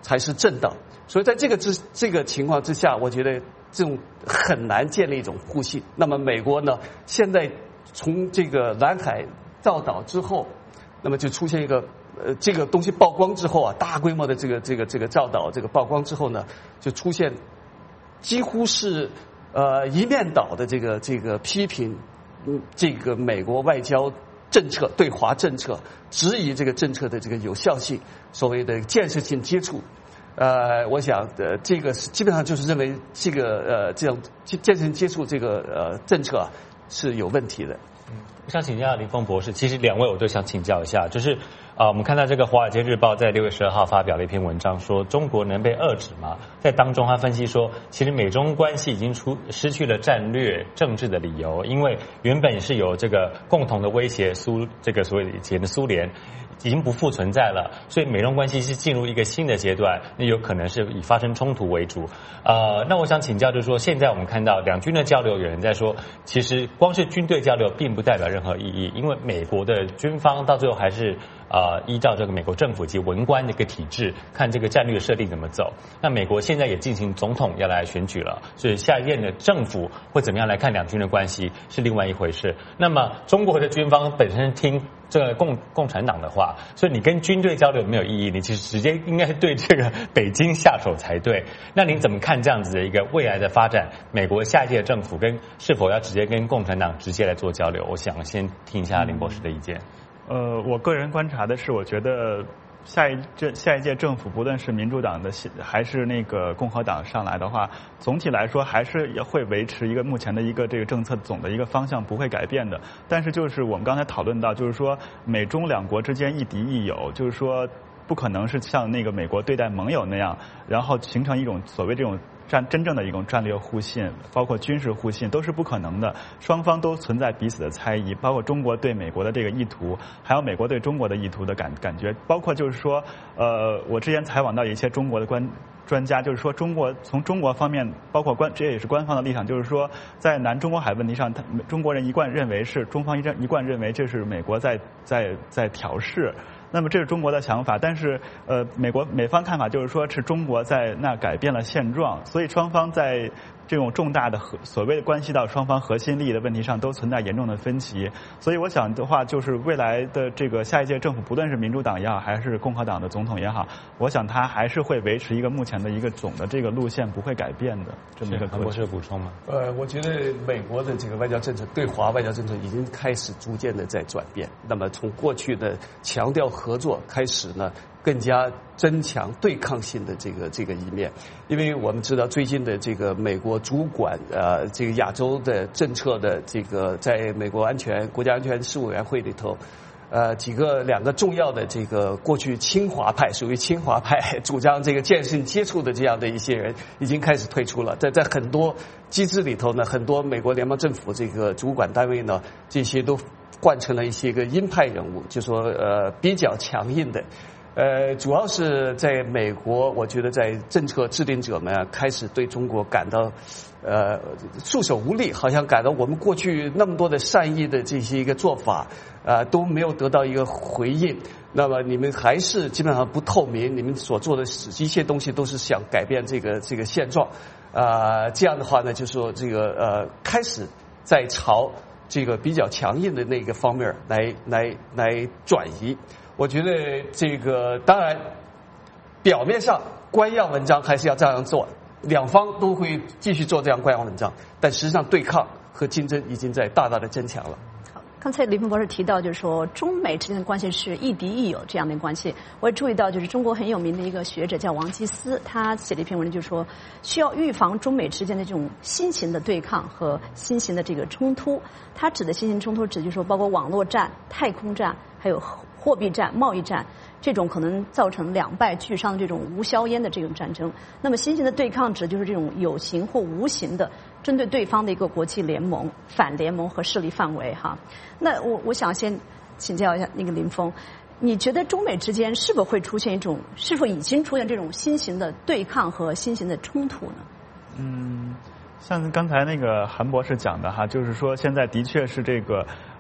才是正道。所以在这个情况之下，我觉得这种很难建立一种互信。那么美国呢，现在从这个南海造岛之后，那么就出现一个这个东西曝光之后啊，大规模的这个造岛这个曝光之后呢，就出现几乎是一面倒的这个批评这个美国外交政策对华政策，质疑这个政策的这个有效性，所谓的建设性接触。我想这个是基本上就是认为这个这样建设性接触这个政策是有问题的。 我想请教林峰博士，其实两位我都想请教一下，就是我们看到这个《华尔街日报》在6月12号发表了一篇文章，说中国能被遏制吗？在当中他分析说，其实美中关系已经失去了战略政治的理由，因为原本是有这个共同的威胁这个所谓以前的苏联已经不复存在了，所以美中关系是进入一个新的阶段，那有可能是以发生冲突为主。那我想请教，就是说现在我们看到两军的交流，有人在说，其实光是军队交流并不代表任何意义，因为美国的军方到最后还是依照这个美国政府及文官的一个体制，看这个战略设定怎么走。那美国现在也进行总统要来选举了，所以下一任的政府会怎么样来看两军的关系是另外一回事。那么中国的军方本身听这个共产党的话，所以你跟军队交流没有意义，你其实直接应该是对这个北京下手才对。那您怎么看这样子的一个未来的发展？美国下一届政府是否要直接跟共产党直接来做交流？我想先听一下林博士的意见。 我个人观察的是，我觉得下一届政府，不论是民主党的还是那个共和党上来的话，总体来说还是也会维持一个目前的一个这个政策总的一个方向不会改变的。但是就是我们刚才讨论到，就是说美中两国之间亦敌亦友，就是说不可能是像那个美国对待盟友那样，然后形成一种所谓这种真正的一种战略互信，包括军事互信都是不可能的，双方都存在彼此的猜疑，包括中国对美国的这个意图，还有美国对中国的意图的感觉，包括就是说我之前采访到一些中国的专家，就是说从中国方面，包括这也是官方的立场，就是说在南中国海问题上，中国人中方一贯认为这是美国在挑事。那么这是中国的想法，但是美方看法就是说是中国在那改变了现状，所以双方在这种重大的所谓关系到双方核心利益的问题上都存在严重的分歧。所以我想的话，就是未来的这个下一届政府，不论是民主党也好，还是共和党的总统也好，我想他还是会维持一个目前的一个总的这个路线不会改变的这么一个格局。 博士补充吗？ 我觉得美国的这个外交政策，对华外交政策已经开始逐渐的在转变。那么从过去的强调合作开始呢，更加增强对抗性的这个一面。因为我们知道最近的这个美国主管这个亚洲的政策的这个在美国国家安全事务委员会里头，两个重要的这个过去属于亲华派主张这个建设性接触的这样的一些人已经开始退出了。在很多机制里头呢，很多美国联邦政府这个主管单位呢，这些都换成了一些个鹰派人物，就说比较强硬的。主要是在美国，我觉得在政策制定者们开始对中国感到束手无力，好像感到我们过去那么多的善意的这些一个做法都没有得到一个回应。那么你们还是基本上不透明，你们所做的一切东西都是想改变这个现状。这样的话呢，就说这个开始在朝这个比较强硬的那个方面来转移。我觉得这个当然表面上官样文章还是要这样做，两方都会继续做这样官样文章，但实际上对抗和竞争已经在大大的增强了。 刚才李峰博士提到，就是说中美之间的关系是亦敌亦友这样的关系。我也注意到，就是中国很有名的一个学者叫王基思，他写了一篇文章，就是说需要预防中美之间的这种新型的对抗和新型的这个冲突。他指的新型冲突，指就是说包括网络战、太空战，还有货币战、贸易战，这种可能造成两败俱伤的这种无硝烟的这种战争。那么新型的对抗指就是这种有形或无形的针对对方的一个国际联盟、反联盟和势力范围哈。那我想先请教一下那个林峰，你觉得中美之间是否会出现是否已经出现这种新型的对抗和新型的冲突呢？ 像刚才那个韩博士讲的哈，就是说现在的确是这个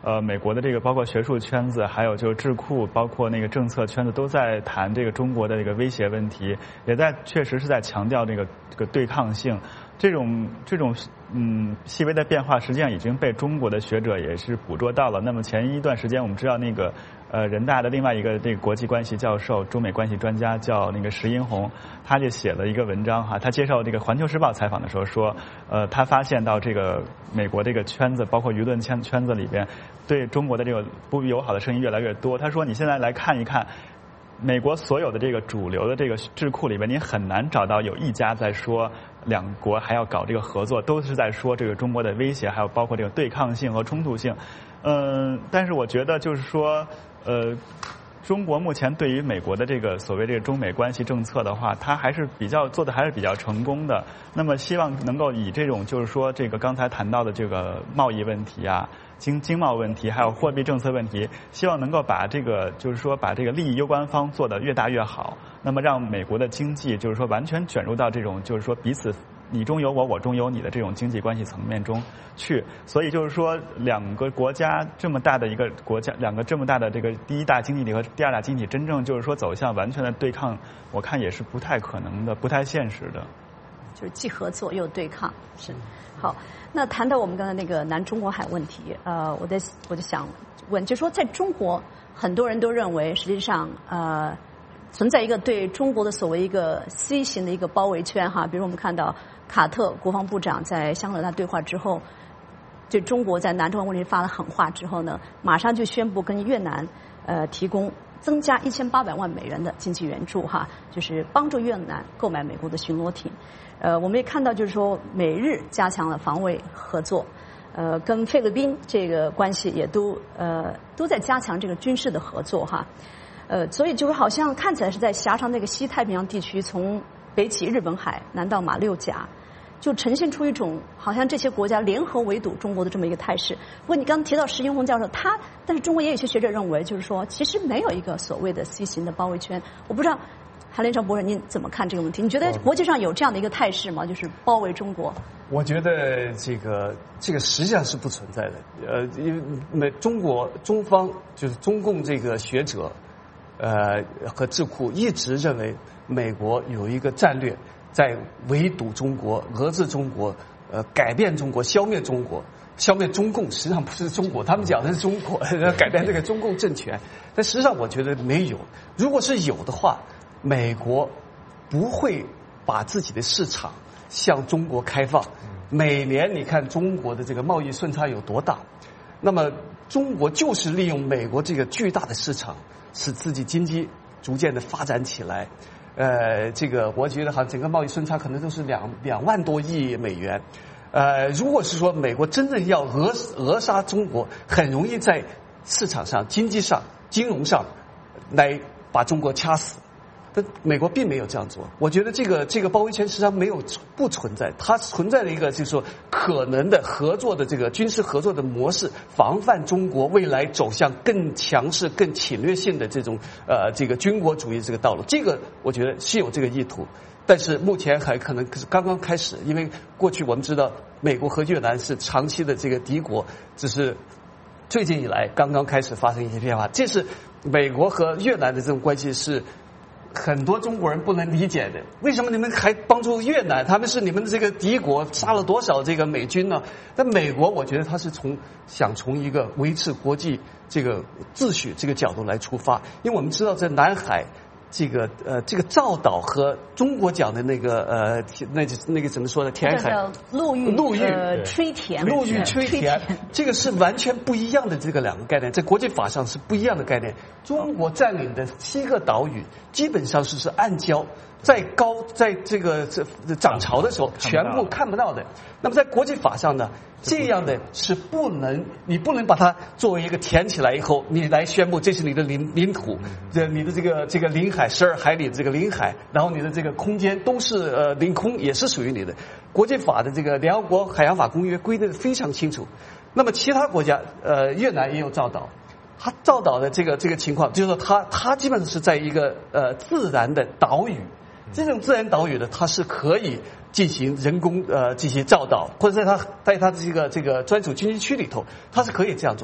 美国的这个包括学术圈子，还有就是智库，包括那个政策圈子都在谈这个中国的这个威胁问题，也确实是在强调这个对抗性。这种细微的变化，实际上已经被中国的学者也是捕捉到了。那么前一段时间，我们知道那个人大的另外一个这个国际关系教授、中美关系专家叫那个石英红，他就写了一个文章哈，他接受这个《环球时报》采访的时候说，他发现到这个美国这个圈子，包括舆论圈子里边，对中国的这个不友好的声音越来越多。他说，你现在来看一看。美国所有的这个主流的这个智库里边，你很难找到有一家在说两国还要搞这个合作，都是在说这个中国的威胁，还有包括这个对抗性和冲突性。但是我觉得就是说，中国目前对于美国的这个所谓这个中美关系政策的话，它还是做的还是比较成功的。那么希望能够以这种就是说这个刚才谈到的这个贸易问题啊。经贸问题，还有货币政策问题，希望能够把这个就是说把这个利益攸关方做得越大越好，那么让美国的经济就是说完全卷入到这种就是说彼此你中有我，我中有你的这种经济关系层面中去。所以就是说两个国家这么大的一个国家，两个这么大的这个第一大经济体和第二大经济体，真正就是说走向完全的对抗，我看也是不太可能的，不太现实的。 就是既合作又对抗，是好。那谈到我们刚才那个南中国海问题，我就想问，就是说在中国，很多人都认为实际上存在一个对中国的所谓一个 C 型的一个包围圈哈，比如我们看到卡特国防部长在香港跟他对话之后，对中国在南中国问题发了狠话之后呢，马上就宣布跟越南提供增加1800万美元的经济援助哈，就是帮助越南购买美国的巡逻艇。我们也看到，就是说美日加强了防卫合作，跟菲律宾这个关系也都在加强这个军事的合作哈，所以就是好像看起来是在狭长那个西太平洋地区，从北起日本海，南到马六甲，就呈现出一种好像这些国家联合围堵中国的这么一个态势。不过你刚刚提到石英红教授，但是中国也有些学者认为，就是说其实没有一个所谓的 C 型的包围圈。我不知道韩连成博士您怎么看这个问题？你觉得国际上有这样的一个态势吗？就是包围中国？ 我觉得这个实际上是不存在的。因为中方就是中共这个学者和智库一直认为美国有一个战略在围堵中国、遏制中国、改变中国、消灭中国、消灭中共。实际上不是中国，他们讲的是中国改变这个中共政权。但实际上我觉得没有。如果是有的话，美国不会把自己的市场向中国开放。每年你看中国的这个贸易顺差有多大，那么中国就是利用美国这个巨大的市场，使自己经济逐渐的发展起来。这个我觉得好像整个贸易顺差可能都是2万多亿美元。如果是说美国真正要扼杀中国，很容易在市场上、经济上、金融上来把中国掐死。但美国并没有这样做。我觉得这个包围圈实际上不存在，它存在的一个就是说可能的合作的这个军事合作的模式，防范中国未来走向更强势、更侵略性的这种这个军国主义这个道路。这个我觉得是有这个意图，但是目前还可能是刚刚开始，因为过去我们知道美国和越南是长期的这个敌国，只是最近以来刚刚开始发生一些变化。这是美国和越南的这种关系是很多中国人不能理解的。为什么你们还帮助越南？他们是你们的这个敌国，杀了多少这个美军呢？但美国我觉得他是想从一个维持国际这个秩序这个角度来出发，因为我们知道在南海这个赵岛和中国讲的那个那个怎么说呢？填海陆域吹填， 陆域吹填，这个是完全不一样的这个两个概念，在国际法上是不一样的概念。中国占领的7个岛屿基本上是暗礁，在这个涨潮的时候全部看不到的。那么在国际法上呢，这样的是你不能把它作为一个填起来以后，你来宣布这是你的领土，你的这个领海12海里的这个领海，然后你的这个空间都是领空，也是属于你的。国际法的这个联合国海洋法公约规定的非常清楚。那么其他国家越南也有造岛，它造岛的这个情况就是说它基本上是在一个自然的岛屿，这种自然岛屿呢，它是可以进行人工进行造岛，或者在它这个专属经济区里头，它是可以这样做的。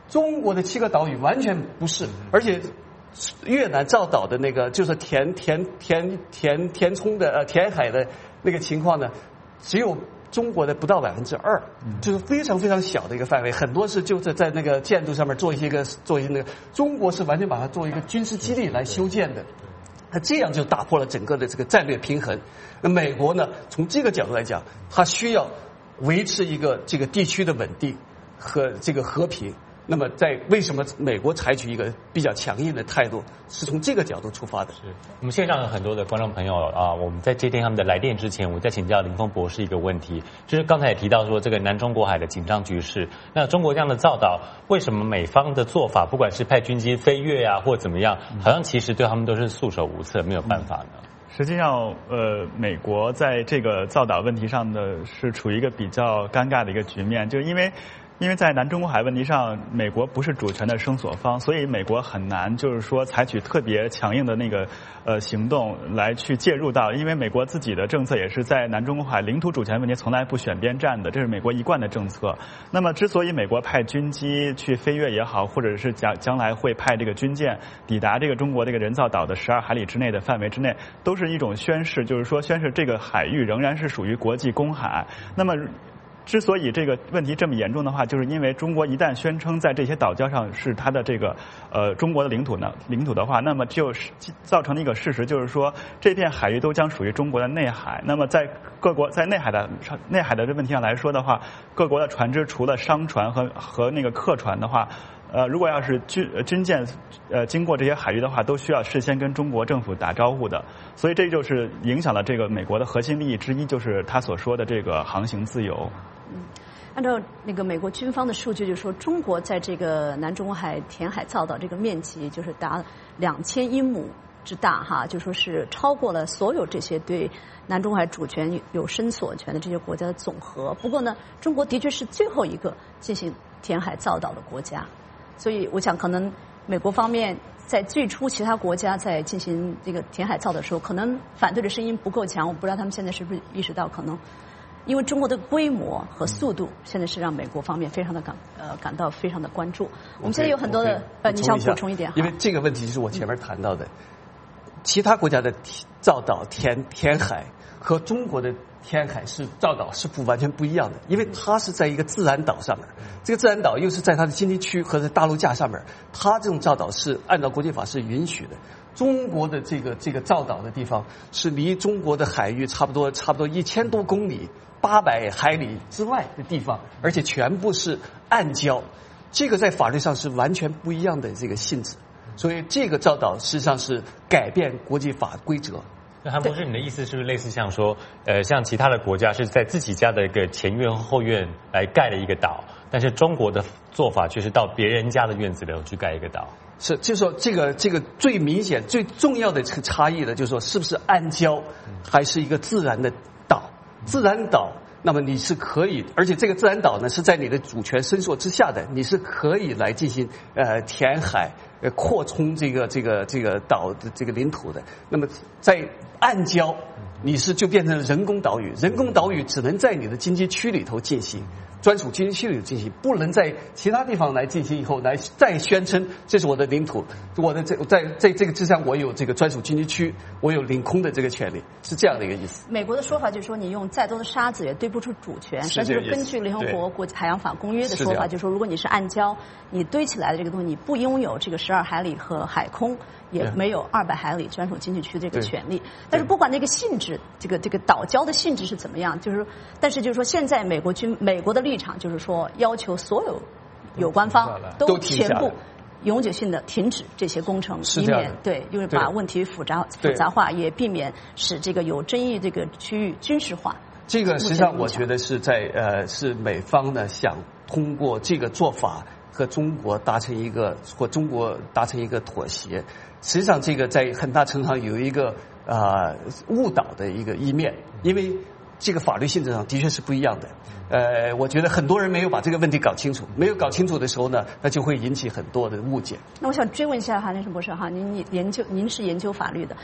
中国的7个岛屿完全不是，而且越南造岛的那个就是填充的填海的那个情况呢，只有中国的不到2%，就是非常非常小的一个范围，很多是就是在那个建筑上面做一些那个，中国是完全把它作为一个军事基地来修建的。那这样就打破了整个的这个战略平衡。那美国呢，从这个角度来讲，它需要维持一个这个地区的稳定和这个和平。那么为什么美国采取一个比较强硬的态度，是从这个角度出发的。 是我们线上有很多的观众朋友啊，我们在接听他们的来电之前，我再请教林峰博士一个问题，就是刚才也提到说这个南中国海的紧张局势，那中国这样的造岛，为什么美方的做法，不管是派军机飞越啊，或怎么样，好像其实对他们都是束手无策，没有办法呢？ 实际上，美国在这个造岛问题上的是处于一个比较尴尬的一个局面，就因为在南中国海问题上，美国不是主权的声索方，所以美国很难就是说采取特别强硬的那个行动来去介入到，因为美国自己的政策也是在南中国海领土主权问题从来不选边站的，这是美国一贯的政策。那么之所以美国派军机去飞越也好，或者是将来会派这个军舰抵达这个中国这个人造岛的12海里之内的范围之内，都是一种宣示，就是说宣示这个海域仍然是属于国际公海。那么之所以这个问题这么严重的话，就是因为中国一旦宣称在这些岛礁上是它的这个中国的领土的话，那么就是造成了一个事实，就是说这片海域都将属于中国的内海。那么在各国在内海的这问题上来说的话，各国的船只除了商船和那个客船的话，如果要是军舰经过这些海域的话，都需要事先跟中国政府打招呼的，所以这就是影响了这个美国的核心利益之一，就是他所说的这个航行自由。 按照那个美国军方的数据，就是说中国在这个南中国海填海造岛这个面积就是达2000英亩之大哈，就说是超过了所有这些对南中国海主权有声索权的这些国家的总和。不过呢，中国的确是最后一个进行填海造岛的国家，所以我想可能美国方面在最初其他国家在进行这个填海造的时候，可能反对的声音不够强，我不知道他们现在是不是意识到可能。因为中国的规模和速度，现在是让美国方面非常的感到非常的关注。我们现在有很多的你想补充一点？ 因为这个问题是我前面谈到的，其他国家的造岛填海和中国的填海是造岛是完全不一样的，因为它是在一个自然岛上面，这个自然岛又是在它的经济区和在大陆架上面，它这种造岛是按照国际法是允许的。中国的这个造岛的地方是离中国的海域差不多1000多公里。800海里之外的地方，而且全部是暗礁，这个在法律上是完全不一样的这个性质，所以这个造岛实际上是改变国际法规则。 那韩博士，你的意思是不是类似像说，像其他的国家是在自己家的一个前院和后院来盖了一个岛，但是中国的做法却是到别人家的院子里头去盖一个岛？ 是，就是说这个最明显、最重要的差异的，就是说是不是暗礁，还是一个自然的岛？自然岛，那么你是可以，而且这个自然岛呢是在你的主权伸缩之下的，你是可以来进行填海、扩充这个岛的这个领土的。那么在暗礁，你是就变成人工岛屿，人工岛屿只能在你的经济区里头进行。专属经济区里进行，不能在其他地方来进行以后来再宣称这是我的领土，我的在这个之上我有这个专属经济区，我有领空的这个权利，是这样的一个意思。 美国的说法就是说，你用再多的沙子也对不出主权，实际上根据联合国国际海洋法公约的说法，就是说，如果你是暗礁，你堆起来的这个东西，你不拥有这个12海里和海空，也没有200海里专属经济区这个权利。但是不管那个性质，这个岛礁的性质是怎么样，但是就是说，现在美国的立场就是说，要求所有有关方都全部永久性的停止这些工程，以免就是把问题复杂化，也避免使这个有争议这个区域军事化。 这个实际上我觉得是是美方呢想通过这个做法和中国达成一个妥协。实际上这个在很大程度上有一个误导的一面，因为这个法律性质上的确是不一样的。我觉得很多人没有把这个问题搞清楚，没有搞清楚的时候呢，那就会引起很多的误解。 那我想追问一下哈，林博士哈，您是研究法律的，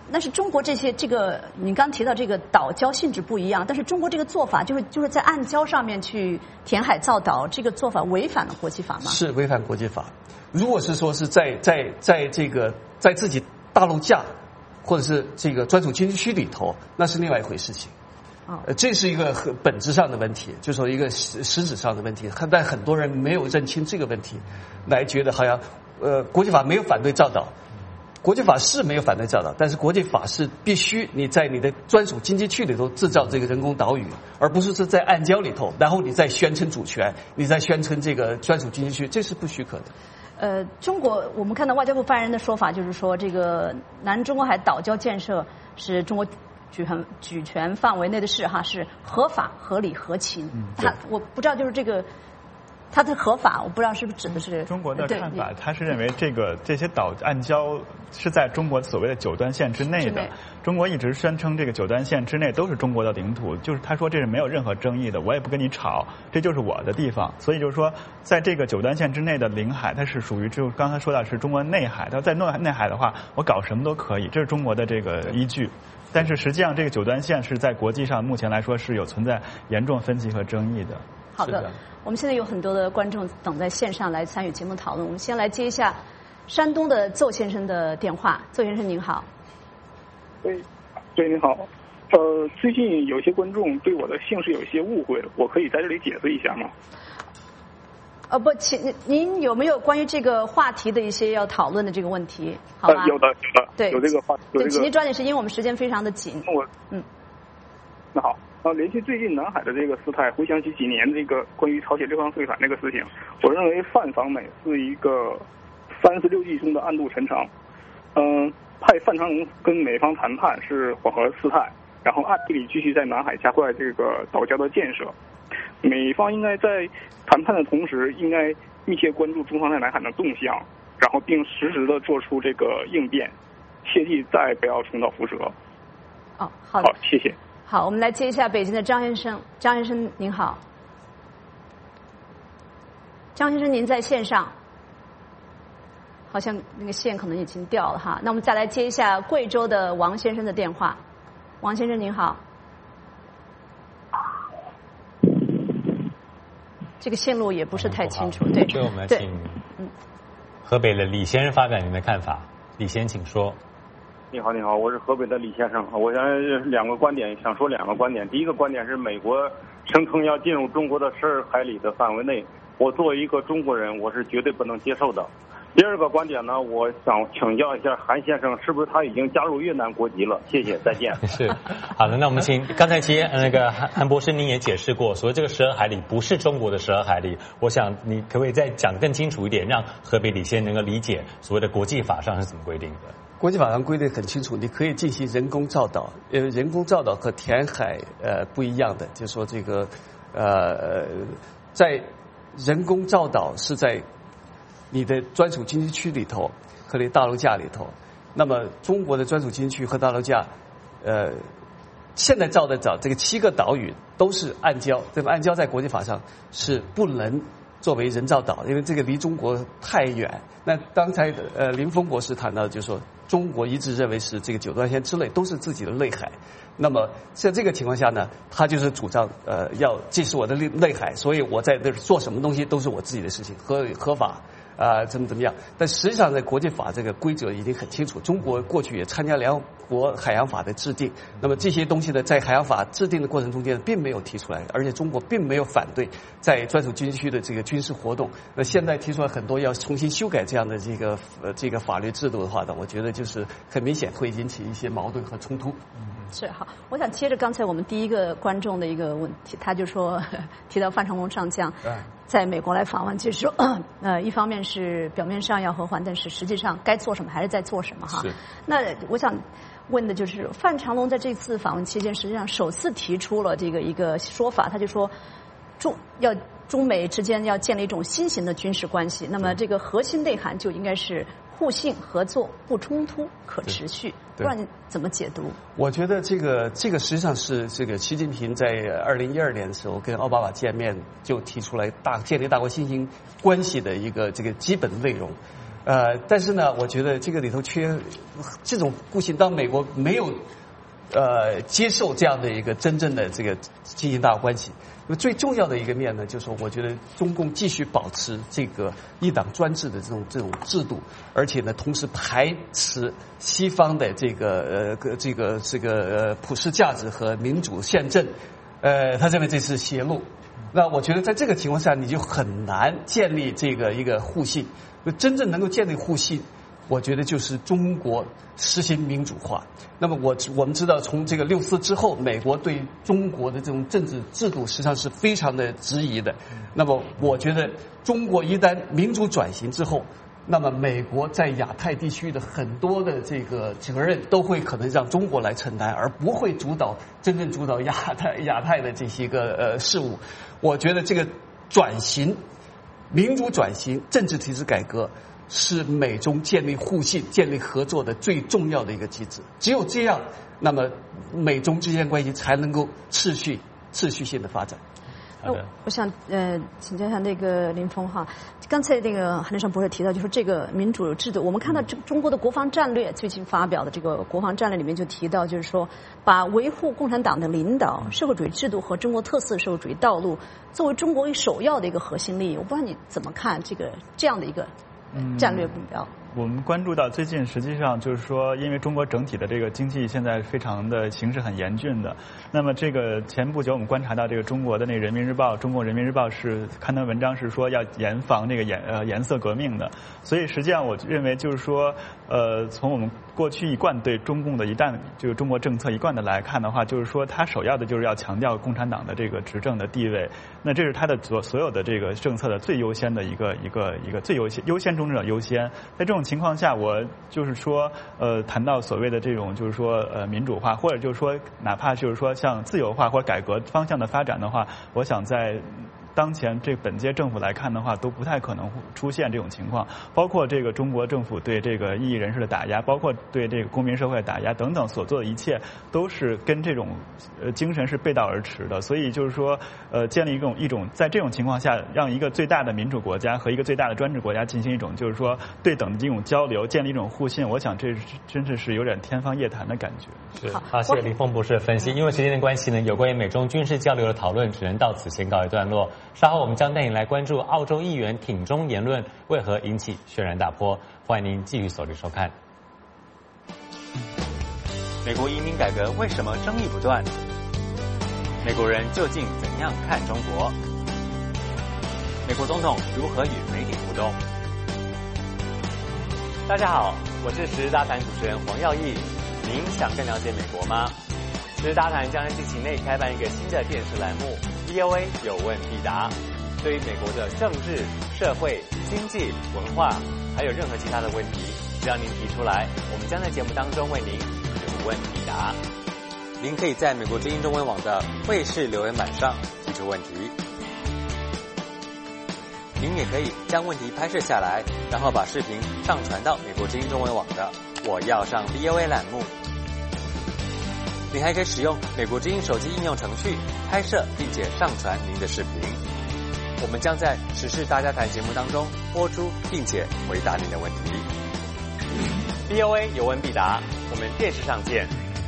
但是中国这个你刚提到这个岛礁性质不一样，但是中国这个做法就是在暗礁上面去填海造岛，这个做法违反了国际法吗？ 是违反国际法。如果是说是在这个在自己大陆架或者是这个专属经济区里头，那是另外一回事情。这是一个很本质上的问题，就是说一个实质上的问题。但很多人没有认清这个问题，来觉得好像国际法没有反对造岛。国际法是没有反对造岛，但是国际法是必须你在你的专属经济区里头制造这个人工岛屿，而不是在暗礁里头，然后你再宣称主权，你再宣称这个专属经济区，这是不许可的。 中国我们看到外交部发言人的说法，就是说这个南中国海岛礁建设是中国举权范围内的事哈，是合法、合理、合情。我不知道就是这个。它的合法，我不知道是不是指的是中国的看法，他是认为这些岛暗礁是在中国所谓的九段线之内的。中国一直宣称这个九段线之内都是中国的领土，就是他说这是没有任何争议的，我也不跟你吵，这就是我的地方。所以就是说，在这个九段线之内的领海，它是属于就刚才说到是中国内海，它在内海的话，我搞什么都可以，这是中国的这个依据。但是实际上，这个九段线是在国际上目前来说是有存在严重分歧和争议的。 好的，我们现在有很多的观众等在线上来参与节目讨论。我们先来接一下山东的邹先生的电话。邹先生您好。 对，您好。最近有些观众对我的姓氏有一些误会，我可以在这里解释一下吗？ 不，请您有没有关于这个话题的一些要讨论的这个问题？好吗？ 有的， 对， 有这个话题。对， 请您抓紧时间，因为我们时间非常的紧。 那好。联系最近南海的这个事态，回想起几年这个关于朝鲜六항税反这个事情，我认为范访美是一个36计中的暗度陈仓。派范长荣跟美方谈判是缓和事态，然后暗地里继续在南海加快这个岛礁的建设。美方应该在谈判的同时，应该密切关注中方在南海的动向，然后并实时的做出这个应变，切记再不要重蹈覆辙。 好的， 好，谢谢。 好，我们来接一下北京的张先生。张先生您好。张先生您在线上，好像那个线可能已经掉了哈。那我们再来接一下贵州的王先生的电话。王先生您好。这个线路也不是太清楚，对。 所以我们请河北的李先生发表您的看法。李先请说。 你好，我是河北的李先生。我想说两个观点。第一个观点是美国声称要进入中国的12海里的范围内，我作为一个中国人，我是绝对不能接受的。第二个观点呢，我想请教一下韩先生，是不是他已经加入越南国籍了？谢谢，再见。 是，好的，那我们请刚才其实那个韩博士您也解释过，所谓这个12海里不是中国的12海里，我想你可不可以再讲更清楚一点，让河北李先能够理解所谓的国际法上是怎么规定的？ 国际法上规定很清楚，你可以进行人工造岛，人工造岛和填海不一样的，就是说这个在人工造岛是在你的专属经济区里头和你大陆架里头，那么中国的专属经济区和大陆架，现在造的岛这个7个岛屿都是暗礁，这个暗礁在国际法上是不能作为人造岛，因为这个离中国太远。那刚才林峰博士谈到，就是说中国一直认为是这个9段线之内都是自己的内海。那么在这个情况下呢，他就是主张这是我的内海，所以我在那做什么东西都是我自己的事情，合法。怎么样？但实际上，在国际法这个规则已经很清楚。中国过去也参加联合国海洋法的制定，那么这些东西呢，在海洋法制定的过程中间，并没有提出来，而且中国并没有反对在专属经济区的这个军事活动。那现在提出来很多要重新修改这样的这个法律制度的话呢，我觉得就是很明显会引起一些矛盾和冲突。 是好，我想接着刚才我们第一个观众的一个问题，他就说提到范长荣上将在美国来访问，就是说一方面是表面上要和缓，但是实际上该做什么还是在做什么哈。那我想问的就是范长荣在这次访问期间，实际上首次提出了这个一个说法，他就说中美之间要建立一种新型的军事关系，那么这个核心内涵就应该是互信、合作、不冲突、可持续。不知道你怎么解读？我觉得这个实际上是这个习近平在2012年的时候跟奥巴马见面就提出来建立大国新型关系的一个这个基本内容。 但是呢，我觉得这个里头缺这种互信，当美国没有接受这样的一个真正的这个经济大关系。那么最重要的一个面呢，就是说，我觉得中共继续保持这个一党专制的这种制度，而且呢，同时排斥西方的这个普世价值和民主宪政，他认为这是邪路。那我觉得在这个情况下，你就很难建立这个一个互信。真正能够建立互信，我觉得就是中国实行民主化。那么我们知道，从这个6·4之后，美国对中国的这种政治制度实际上是非常的质疑的。那么我觉得，中国一旦民主转型之后，那么美国在亚太地区的很多的这个责任都会可能让中国来承担，而不会真正主导亚太的这些个事务。我觉得这个转型。民主转型、政治体制改革是美中建立互信、建立合作的最重要的一个机制。只有这样，那么美中之间关系才能够持续性的发展。 我想请教一下那个林峰哈，刚才那个韩立尚博士提到，就是这个民主制度，我们看到中国的国防战略最近发表的这个国防战略里面就提到，就是说把维护共产党的领导、社会主义制度和中国特色社会主义道路作为中国首要的一个核心利益。我不知道你怎么看这样的一个战略目标？ 我们关注到最近，实际上就是说，因为中国整体的这个经济现在非常的形势很严峻的。那么这个前不久我们观察到，这个中国的那个人民日报，中国人民日报是刊登文章是说要严防这个颜色革命的。所以实际上我认为就是说，从我们过去一贯对中共的这个中国政策一贯的来看的话，就是说它首要的就是要强调共产党的这个执政的地位。那这是它的所有的这个政策的最优先的一个最优先中者优先。在这种情况下，我就是说，谈到所谓的这种就是说民主化，或者就是说哪怕就是说像自由化或改革方向的发展的话，我想在当前本届政府来看的话，都不太可能出现这种情况。包括这个中国政府对这个异议人士的打压，包括对这个公民社会的打压等等所做的一切，都是跟这种精神是背道而驰的。所以就是说，建立一种在这种情况下，让一个最大的民主国家和一个最大的专制国家进行一种就是说对等的这种交流，建立一种互信，我想这真是有点天方夜谭的感觉。 是，好，谢谢林峰博士的分析。因为时间的关系呢，有关于美中军事交流的讨论只能到此先告一段落。稍后我们将带您来关注澳洲议员挺中言论为何引起轩然大波，欢迎您继续锁定收看。美国移民改革为什么争议不断？美国人究竟怎样看中国？美国总统如何与媒体互动？大家好，我是时事大谈主持人黄耀义。您想更了解美国吗？时事大谈将在近期内开办一个新的电视栏目 VOA 有问必答，对于美国的政治、社会、经济、文化，还有任何其他的问题，只要您提出来，我们将在节目当中为您有问必答。您可以在美国之音中文网的卫视留言板上提出问题，您也可以将问题拍摄下来，然后把视频上传到美国之音中文网的我要上 VOA 栏目。您还可以使用美国之音手机应用程序拍摄并且上传您的视频，我们将在时事大家谈节目当中播出并且回答您的问题。VOA 有问必答，我们电视上见。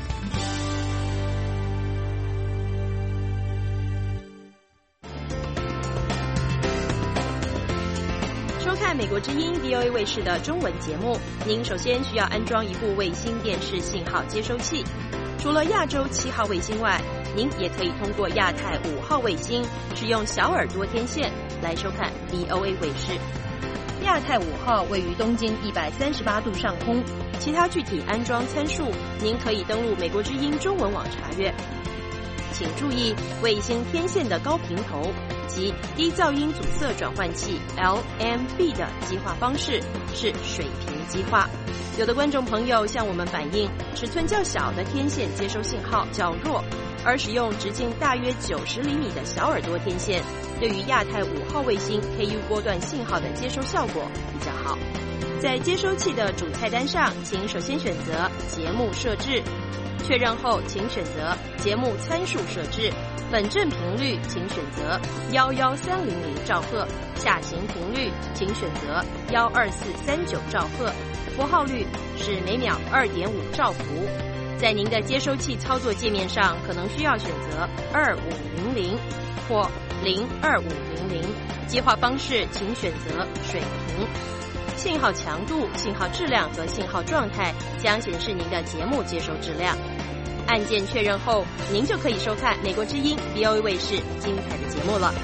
收看美国之音 VOA 卫视的中文节目，您首先需要安装一部卫星电视信号接收器。除了亚洲7号卫星外，您也可以通过亚太5号卫星使用小耳朵天线来收看 VOA 卫视。亚太5号位于东经138度上空，其他具体安装参数您可以登录美国之音中文网查阅。请注意，卫星天线的高频头及低噪音阻塞转换器 LMB 的机化方式是水平机化。有的观众朋友向我们反映，尺寸较小的天线接收信号较弱，而使用直径大约90厘米的小耳朵天线，对于亚太5号卫星 KU 波段信号的接收效果比较好。 在接收器的主菜单上，请首先选择节目设置，确认后请选择节目参数设置，本振频率请选择11300兆赫，下行频率请选择12439兆赫，拨号率是每秒2.5兆伏。在您的接收器操作界面上，可能需要选择2500或02500，接话方式请选择水平。信号强度、信号质量和信号状态将显示您的节目接收质量。按键确认后，您就可以收看美国之音 VOA 卫视精彩的节目了。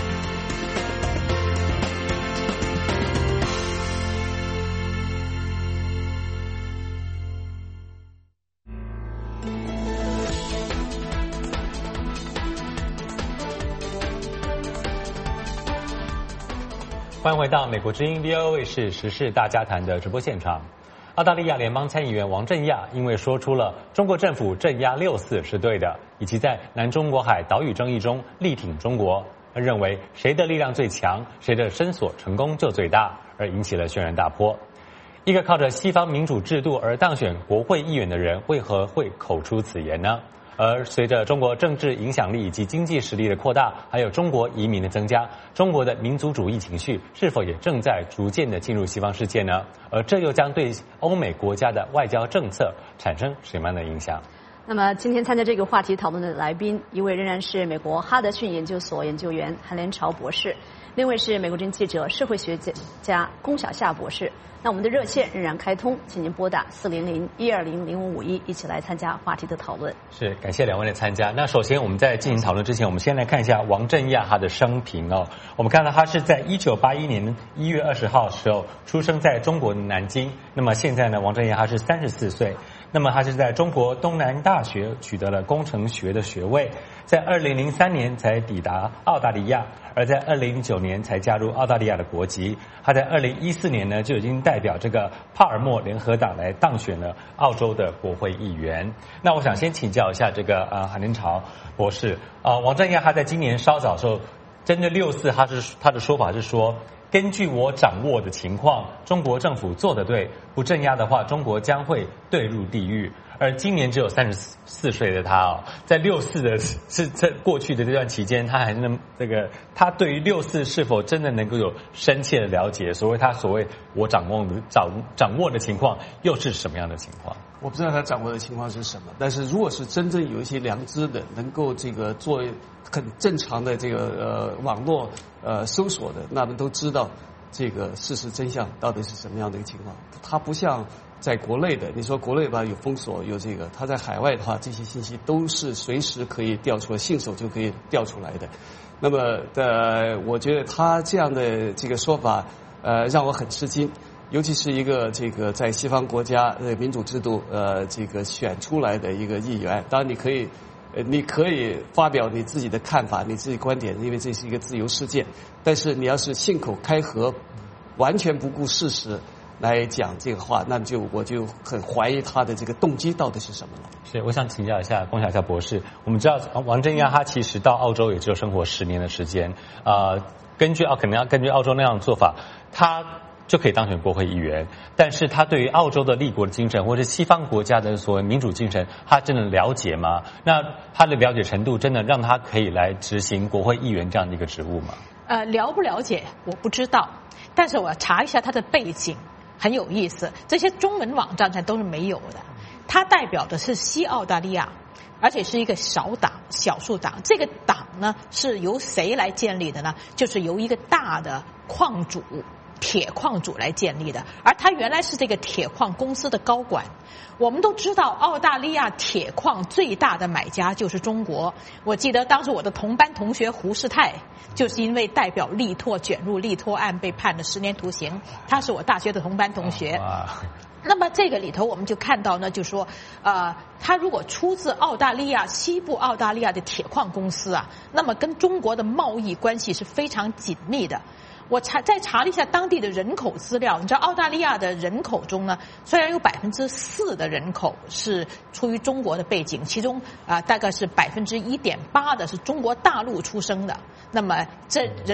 欢迎回到美国之音 VOA 卫视时事大家谈的直播现场。澳大利亚联邦参议员王振亚因为说出了中国政府镇压6·4是对的，以及在南中国海岛屿争议中力挺中国，而认为谁的力量最强，谁的伸索成功就最大，而引起了轩然大波。一个靠着西方民主制度而当选国会议员的人，为何会口出此言呢？而随着中国政治影响力以及经济实力的扩大，还有中国移民的增加，中国的民族主义情绪是否也正在逐渐的进入西方世界呢？而这又将对欧美国家的外交政策产生什么样的影响？ 那么今天参加这个话题讨论的来宾，一位仍然是美国哈德逊研究所研究员韩连朝博士，另一位是美国之音记者、社会学家龚晓夏博士。那我们的热线仍然开通，请您拨打400-120-0551，一起来参加话题的讨论。 是，感谢两位的参加。那首先我们在进行讨论之前，我们先来看一下王振亚他的生平哦。我们看到他是在1981年1月20号时候出生在中国的南京。那么现在呢，王振亚他是34岁。那么他是在中国东南大学取得了工程学的学位，在2003年才抵达澳大利亚，而在2009年才加入澳大利亚的国籍。他在2014年呢就已经代表这个帕尔默联合党来当选了澳洲的国会议员。那我想先请教一下这个韩连朝博士王振亚他在今年稍早的时候针对6·4，他的说法是说，根据我掌握的情况，中国政府做得对，不镇压的话，中国将会坠入地狱。而今年只有34岁的他在6·4的是在过去的这段期间，他还能他对于6·4是否真的能够有深切的了解？所谓我掌握的情况又是什么样的情况？ 我不知道他掌握的情况是什么，但是如果是真正有一些良知的，能够做很正常的网络搜索的，那么都知道这个事实真相到底是什么样的一个情况。它不像在国内的，你说国内吧有封锁有它在海外的话，这些信息都是随时可以调出来，信手就可以调出来的。那么我觉得他这样的这个说法让我很吃惊。尤其是一个在西方国家民主制度选出来的一个议员，当然你可以发表你自己的看法、你自己观点，因为这是一个自由世界。但是你要是信口开河，完全不顾事实来讲这个话，那我就很怀疑他的这个动机到底是什么了。 是，我想请教一下龚晓夏博士，我们知道王振亚他其实到澳洲也只有生活10年的时间，可能要根据澳洲那样的做法，他就可以当选国会议员，但是他对于澳洲的立国精神或者西方国家的所谓民主精神，他真的了解吗？那他的了解程度真的让他可以来执行国会议员这样的一个职务吗？ 了不了解我不知道，但是我查一下他的背景，很有意思，这些中文网站上都是没有的。他代表的是西澳大利亚，而且是一个小数党。这个党呢是由谁来建立的呢？就是由一个大的铁矿主来建立的，而他原来是这个铁矿公司的高管。我们都知道澳大利亚铁矿最大的买家就是中国。我记得当时我的同班同学胡世泰就是因为代表力拓卷入力拓案被判了10年徒刑，他是我大学的同班同学。那么这个里头我们就看到呢，就说他如果出自澳大利亚西部澳大利亚的铁矿公司啊，那么跟中国的贸易关系是非常紧密的。我再查了一下当地的人口资料，你知道澳大利亚的人口中呢，虽然有4%的人口是出于中国的背景，其中大概是1.8%的是中国大陆出生的。那么但是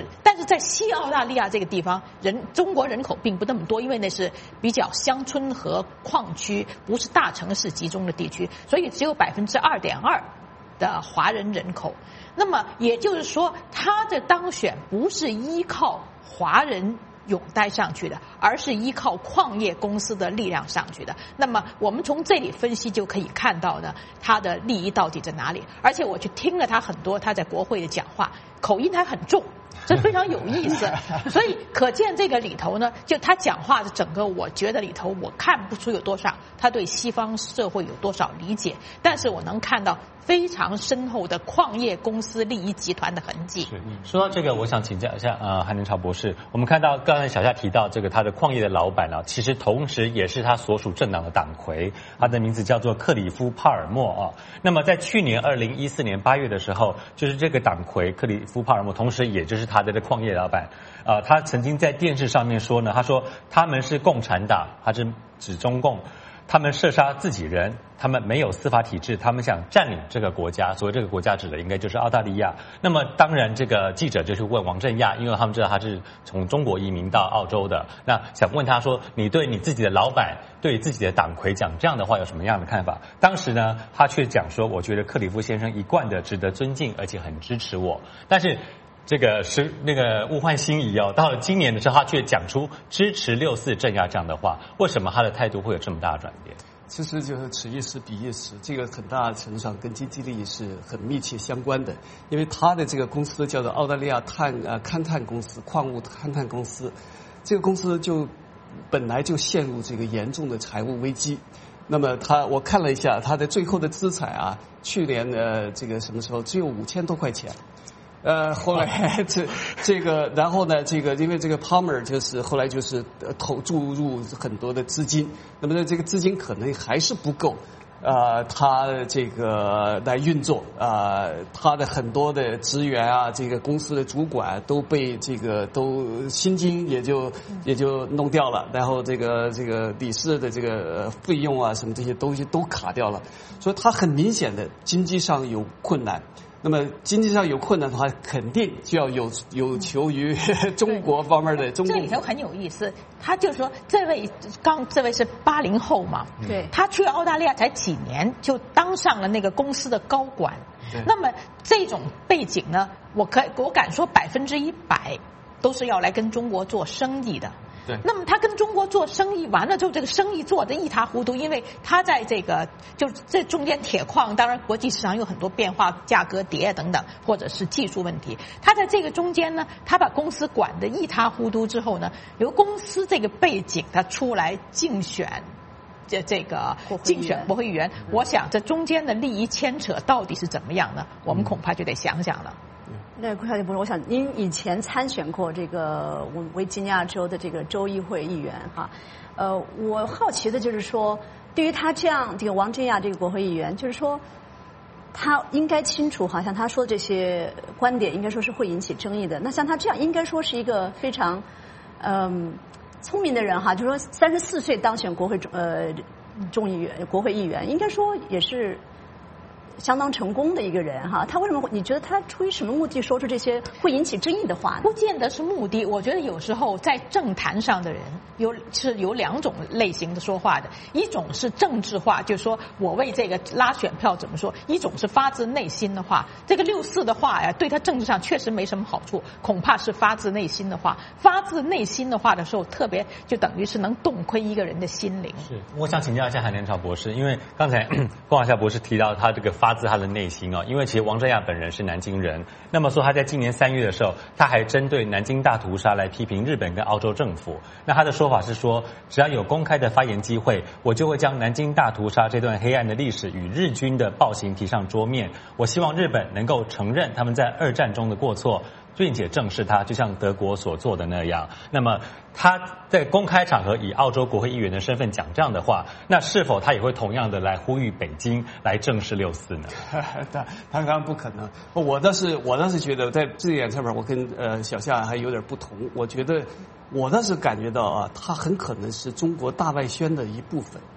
是在西澳大利亚这个地方，中国人口并不那么多，因为那是比较乡村和矿区，不是大城市集中的地区，所以只有2.2%的华人人口。那么也就是说，他的当选不是依靠华人拥戴上去的，而是依靠矿业公司的力量上去的。那么我们从这里分析就可以看到呢，他的利益到底在哪里。而且我去听了他很多他在国会的讲话，口音还很重，这非常有意思。所以可见这个里头呢，就他讲话的整个，我觉得里头我看不出有多少他对西方社会有多少理解，但是我能看到非常深厚的矿业公司利益集团的痕迹。 说到这个，我想请教一下韩能朝博士，我们看到刚才小夏提到这个他的矿业的老板啊，其实同时也是他所属政党的党魁，他的名字叫做克里夫·帕尔默啊。那么在去年2014年8月的时候，就是这个党魁克里夫·帕尔默，同时也就是他的矿业老板，他曾经在电视上面说呢，他说他们是共产党，他是指中共。他们射杀自己人，他们没有司法体制，他们想占领这个国家。所谓这个国家指的应该就是澳大利亚。那么当然这个记者就去问王振亚，因为他们知道他是从中国移民到澳洲的，那想问他说，你对你自己的老板，对自己的党魁讲这样的话有什么样的看法？当时呢，他却讲说，我觉得克里夫先生一贯的值得尊敬，而且很支持我。但是这个是那个物换星移哦，到了今年的时候，他却讲出支持6·4镇压这样的话，为什么他的态度会有这么大的转变？ 其实就是此一时彼一时，这个很大程度上跟经济利益是很密切相关的。因为他的这个公司叫做澳大利亚勘探公司，矿物勘探公司，这个公司就本来就陷入这个严重的财务危机。那么我看了一下他的最后的资产啊，去年这个什么时候只有5000多块钱。后来这个，然后呢，这个因为这个 Palmer 就是后来就是注入很多的资金，那么呢，这个资金可能还是不够，他这个来运作，他的很多的职员啊，这个公司的主管都被这个薪金也就弄掉了，然后这个理事的这个费用啊什么这些东西都卡掉了，所以他很明显的经济上有困难。那么经济上有困难的话，肯定就要有求于中国方面的中共。 这里头很有意思，他就说这位是80后嘛， 对， 他去澳大利亚才几年就当上了那个公司的高管。那么这种背景呢，我敢说100%都是要来跟中国做生意的。 对， 那么他跟中国做生意完了之后，这个生意做得一塌糊涂，因为他在这个就是这中间铁矿，当然国际市场有很多变化，价格跌等等，或者是技术问题。他在这个中间呢，他把公司管得一塌糊涂之后呢，由公司这个背景他出来竞选这个竞选国会议员，我想这中间的利益牵扯到底是怎么样呢？我们恐怕就得想想了。 那顾小姐博士，我想您以前参选过这个维吉尼亚州的这个州议会议员哈，我好奇的就是说，对于他这样这个王振亚这个国会议员，就是说他应该清楚，好像他说的这些观点应该说是会引起争议的。那像他这样，应该说是一个非常聪明的人哈，就是说34岁当选国会众议员、国会议员，应该说也是相当成功的一个人哈，他为什么你觉得他出于什么目的说出这些会引起争议的话呢？ 不见得是目的，我觉得有时候在政坛上的人有2种类型的说话的，一种是政治化，就是说我为这个拉选票怎么说；一种是发自内心的话。这个6·4的话呀，对他政治上确实没什么好处，恐怕是发自内心的话。发自内心的话的时候，特别就等于是能洞窥一个人的心灵。 是，我想请教一下韩连朝博士，因为刚才郭华夏博士提到他这个发自他的内心啊，因为其实王振亚本人是南京人，那么说他在今年3月的时候，他还针对南京大屠杀来批评日本跟澳洲政府。那他的说法是说，只要有公开的发言机会，我就会将南京大屠杀这段黑暗的历史与日军的暴行提上桌面。我希望日本能够承认他们在2战中的过错，并且正视它，就像德国所做的那样。那么他在公开场合以澳洲国会议员的身份讲这样的话，那是否他也会同样的来呼吁北京来正视6·4呢？ 他当然不可能。我倒是觉得在这一点上面，我跟小夏还有点不同。我倒是感觉到啊，他很可能是中国大外宣的一部分。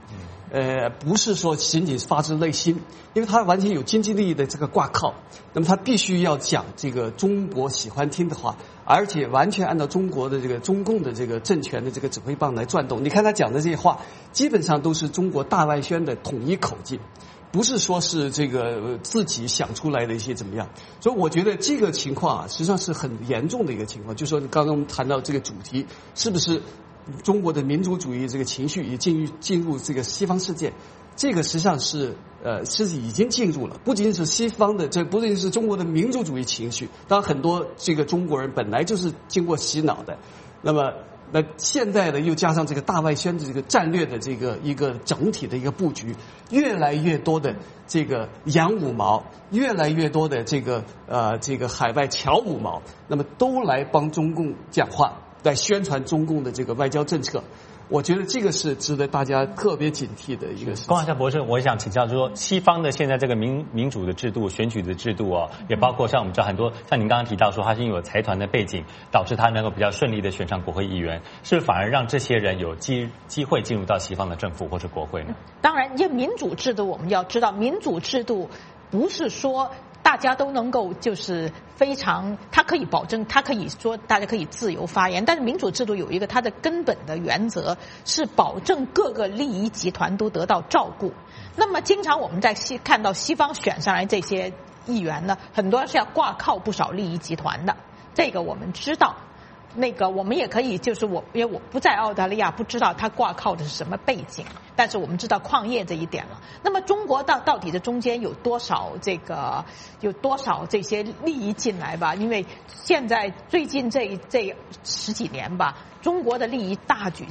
不是说仅仅发自内心，因为它完全有经济利益的这个挂靠，那么它必须要讲这个中国喜欢听的话，而且完全按照中国的这个中共的这个政权的这个指挥棒来转动。你看他讲的这些话，基本上都是中国大外宣的统一口径，不是说是这个自己想出来的一些怎么样。所以我觉得这个情况啊，实际上是很严重的一个情况。就是说刚刚我们谈到这个主题，是不是中国的民族主义这个情绪也进入这个西方世界？这个实际上是已经进入了，不仅是西方的，不仅是中国的民族主义情绪，当然很多这个中国人本来就是经过洗脑的，那现在呢又加上这个大外宣的这个战略的这个一个整体的一个布局，越来越多的这个洋五毛，越来越多的这个海外侨五毛，那么都来帮中共讲话，来宣传中共的这个外交政策。我觉得这个是值得大家特别警惕的一个事情。 关华夏博士，我想请教，就是说西方的现在这个民主的制度、选举的制度哦，也包括像我们知道很多，像您刚刚提到说，他是因为有财团的背景，导致他能够比较顺利的选上国会议员，是反而让这些人有机会进入到西方的政府或是国会呢？ 当然，因为民主制度，我们要知道，民主制度不是说大家都能够就是非常，它可以保证，它可以说大家可以自由发言，但是民主制度有一个它的根本的原则是保证各个利益集团都得到照顾。那么经常我们在看到西方选上来这些议员呢，很多是要挂靠不少利益集团的，这个我们知道。我们也可以，就是因为我不在澳大利亚，不知道它挂靠的是什么背景，但是我们知道矿业这一点了。那么中国到底这中间有多少这些利益进来吧？因为现在最近这10几年吧，中国的利益大举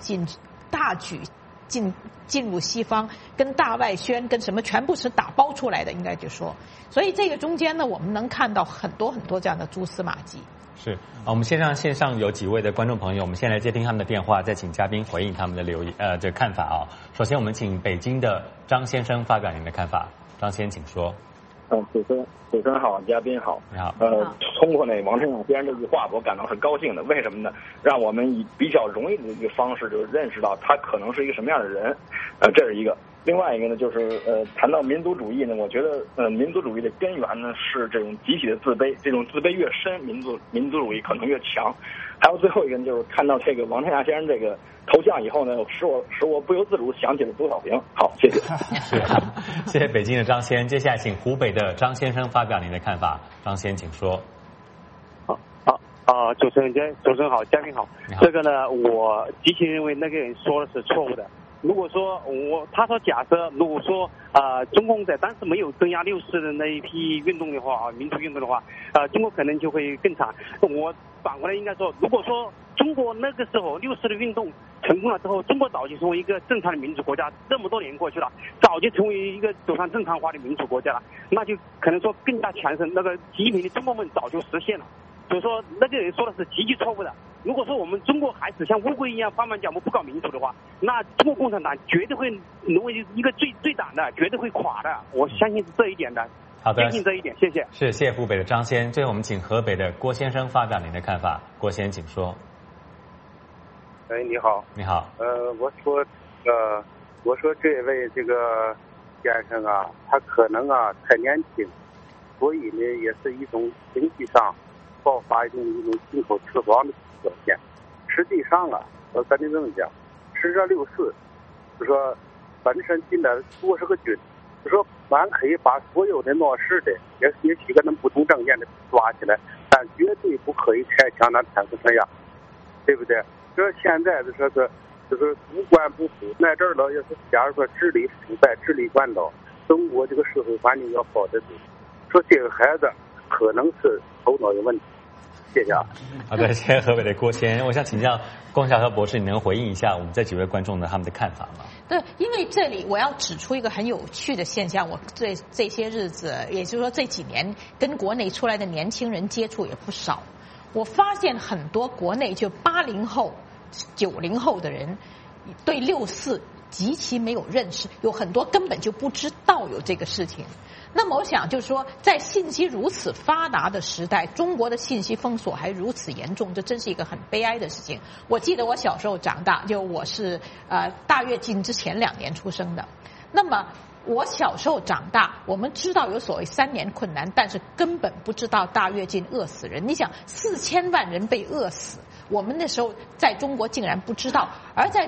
进入西方，跟大外宣跟什么全部是打包出来的，应该就说。所以这个中间呢，我们能看到很多很多这样的蛛丝马迹。 是我们线上有几位的观众朋友，我们先来接听他们的电话，再请嘉宾回应他们的这个看法啊。首先，我们请北京的张先生发表您的看法。张先，请说。 主持人好，嘉宾好。 你好。 通过王振亚先生这句话，我感到很高兴的。为什么呢？让我们以比较容易的一个方式，就认识到他可能是一个什么样的人。这是一个。另外一个呢，就是谈到民族主义呢，我觉得民族主义的根源呢是这种集体的自卑，这种自卑越深，民族主义可能越强。还有最后一个呢，就是看到这个王振亚先生这个头像以后呢，使我不由自主想起了周小平。好，谢谢。 谢谢北京的张先，接下来请湖北的张先生发表您的看法。张先，请说。 主持人好，嘉宾好。这个呢，我极其认为那个人说的是错误的。如果说他说假设，如果说中共在当时没有镇压六四的那一批运动的话，民族运动的话，中国可能就会更惨。我反过来应该说，如果说中国那个时候六四的运动成功了之后，中国早就成为一个正常的民主国家，这么多年过去了，早就成为一个走上正常化的民主国家了，那就可能说更加强盛，那个习近平的中国梦早就实现了。所以说那个人说的是极其错误的。如果说我们中国还是像乌龟一样放慢脚步不搞民主的话，那中国共产党绝对会沦为一个最党的，绝对会垮的。我相信是这一点的。 好的， 坚信这一点，谢谢。 谢谢湖北的张先，最后我们请河北的郭先生发表您的看法。郭先，请说。 你好。 你好。 我说这位这个先生啊，他可能太年轻，所以呢也是一种经济上爆发一种进口吃光的表现。实际上咱就这么讲，是这六四，就说本身进来多少个军，就说咱可以把所有的闹事的，也许跟他们不同政见的抓起来，但绝对不可以开枪拿坦克这样，对不对？这现在的这个就是无官不腐，在这儿要是假如说治理腐败、治理官倒，中国这个社会环境要好得多。说这个孩子可能是头脑有问题。谢谢啊。 好的，谢谢河北的郭先。我想请教龚晓和博士，你能回应一下我们这几位观众的他们的看法吗？ 对，因为这里我要指出一个很有趣的现象，我这些日子，也就是说这几年跟国内出来的年轻人接触也不少，我发现很多国内就80后、90后的人对64极其没有认识，有很多根本就不知道有这个事情。那么我想就是说，在信息如此发达的时代，中国的信息封锁还如此严重，这真是一个很悲哀的事情。我记得我小时候长大，就我是大跃进之前2年出生的。 那么我小时候长大，我们知道有所谓3年困难，但是根本不知道大跃进饿死人。你想4000万人被饿死，我们那时候在中国竟然不知道，而在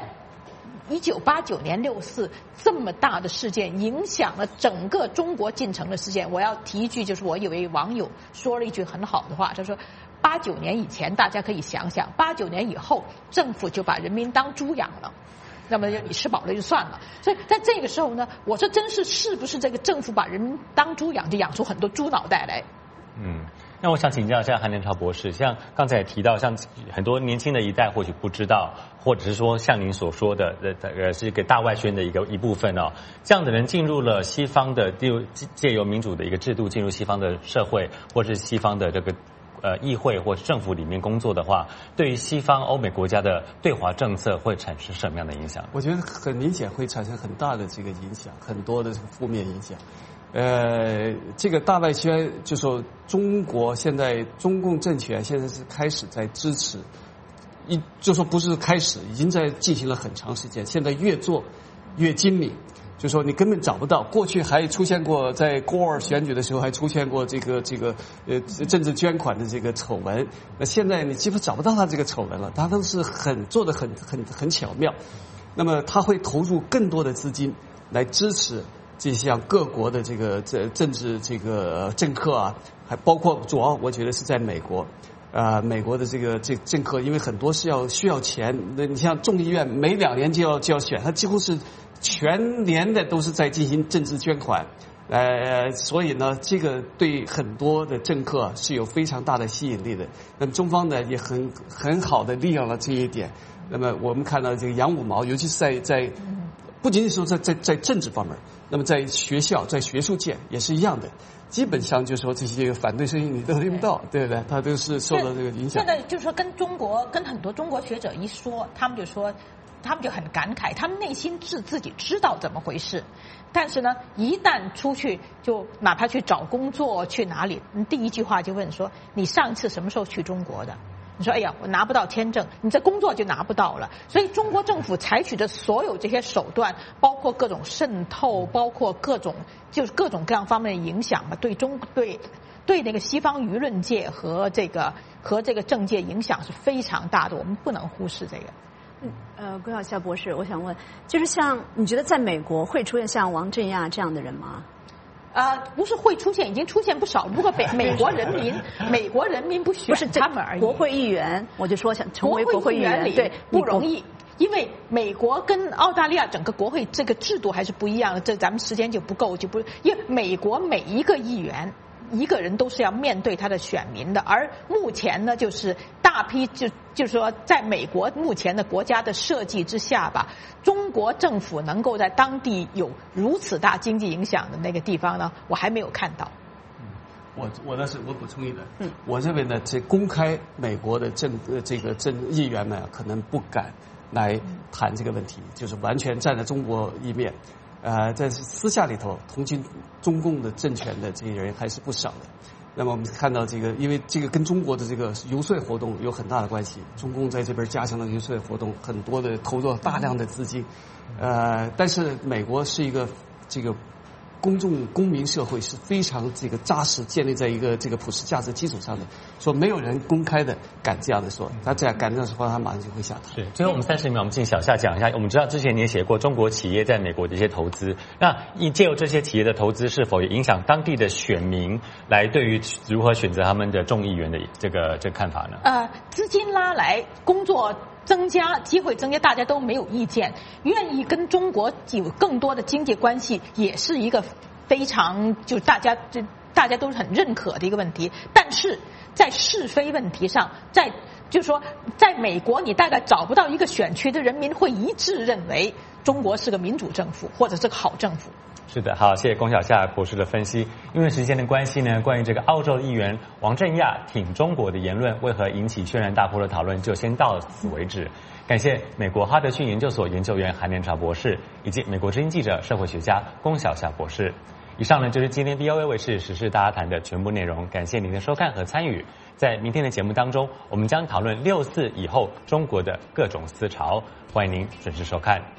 1989年64这么大的事件，影响了整个中国进程的事件。我要提一句，就是我有位网友说了一句很好的话，他说89年以前大家可以想想，89年以后政府就把人民当猪养了，那么你吃饱了就算了。所以在这个时候呢，我说真是不是这个政府把人民当猪养，就养出很多猪脑袋来。 那我想请教一下韩连朝博士，像刚才也提到，像很多年轻的一代或许不知道，或者是说像您所说的，是一个大外宣的一部分哦。这样的人进入了西方的，借由民主的一个制度进入西方的社会，或是西方的这个议会或政府里面工作的话，对于西方欧美国家的对华政策会产生什么样的影响？ 我觉得很明显会产生很大的这个影响，很多的这个负面影响。这个大外宣就说中国现在中共政权现在是开始在支持，就说不是开始，已经在进行了很长时间，现在越做越精明。就说你根本找不到，过去还出现过，在戈尔选举的时候还出现过这个政治捐款的这个丑闻，那现在你几乎找不到他这个丑闻了，他都是做得很巧妙。那么他会投入更多的资金来支持这像各国的这个政治这个政客啊，还包括主要我觉得是在美国。美国的这政客，因为很多是需要钱，那你像众议院每2年就要选，他几乎是全年的都是在进行政治捐款，所以呢，这个对很多的政客是有非常大的吸引力的。那么中方呢也很好的利用了这一点。那么我们看到这个杨五毛，尤其是在不仅仅是说在政治方面，那么在学校在学术界也是一样的。基本上就是说这些反对声音你都听不到，对不对？他都是受到这个影响。 现在就是说跟很多中国学者一说，他们就很感慨，他们内心自己知道怎么回事，但是呢，一旦出去就哪怕去找工作去哪里，第一句话就问说：你上一次什么时候去中国的？你说哎呀，我拿不到签证，你这工作就拿不到了。所以中国政府采取的所有这些手段，包括各种渗透，包括各种各样方面的影响吧，对那个西方舆论界和这个政界影响是非常大的，我们不能忽视这个。 龚晓夏博士，我想问，就是像你觉得在美国会出现像王振亚这样的人吗？ 不是会出现，已经出现不少。不过美国人民不选他们而已。 国会议员，我就说想成为国会议员，对， 不容易。因为美国跟澳大利亚整个国会这个制度还是不一样的，这咱们时间就不够，因为美国每一个议员一个人都是要面对他的选民的，而目前呢，就是大批就是说，在美国目前的国家的设计之下吧，中国政府能够在当地有如此大经济影响的那个地方呢，我还没有看到。 我补充一点，我认为呢，这公开美国的议员们可能不敢来谈这个问题，就是完全站在中国一面。在私下里头同情中共的政权的这些人还是不少的。那么我们看到这个，因为这个跟中国的这个游说活动有很大的关系，中共在这边加强了游说活动，很多的投入了大量的资金。但是美国是一个这个公民社会是非常这个扎实建立在一个这个普世价值基础上的，说没有人公开的敢这样的说，他这样敢这样说，他马上就会下台。 是，最后我们30秒，我们请小夏讲一下。我们知道之前你也写过中国企业在美国的一些投资，那借由这些企业的投资，是否也影响当地的选民来对于如何选择他们的众议员的这个看法呢？ 资金拉来，工作增加，机会增加，大家都没有意见，愿意跟中国有更多的经济关系，也是一个非常大家都是很认可的一个问题。但是在是非问题上，就是说在美国，你大概找不到一个选区的人民会一致认为中国是个民主政府或者是个好政府。 是的，好，谢谢龚晓夏博士的分析。因为时间的关系呢，关于这个澳洲议员王振亚挺中国的言论为何引起轩然大波的讨论，就先到此为止。感谢美国哈德逊研究所研究员韩连朝博士，以及美国之音记者、社会学家龚晓夏博士。以上呢就是今天 VOA 卫视时事大家谈的全部内容，感谢您的收看和参与。在明天的节目当中，我们将讨论6·4以后中国的各种思潮，欢迎您准时收看。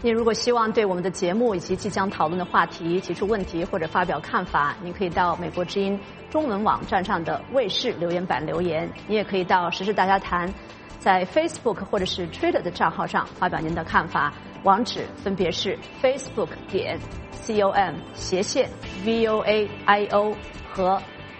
您如果希望对我们的节目以及即将讨论的话题提出问题或者发表看法，您可以到美国之音中文网站上的卫视留言板留言，你也可以到时事大家谈在 Facebook 或者是 Twitter 的账号上发表您的看法，网址分别是 facebook.com/voaio 和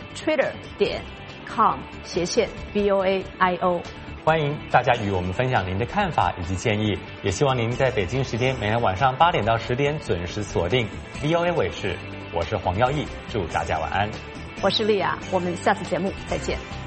twitter.com/voaio。 欢迎大家与我们分享您的看法以及建议，也希望您在北京时间每天晚上8点到10点准时锁定 VOA 卫视。我是黄耀义，祝大家晚安。 我是丽雅，我们下次节目再见。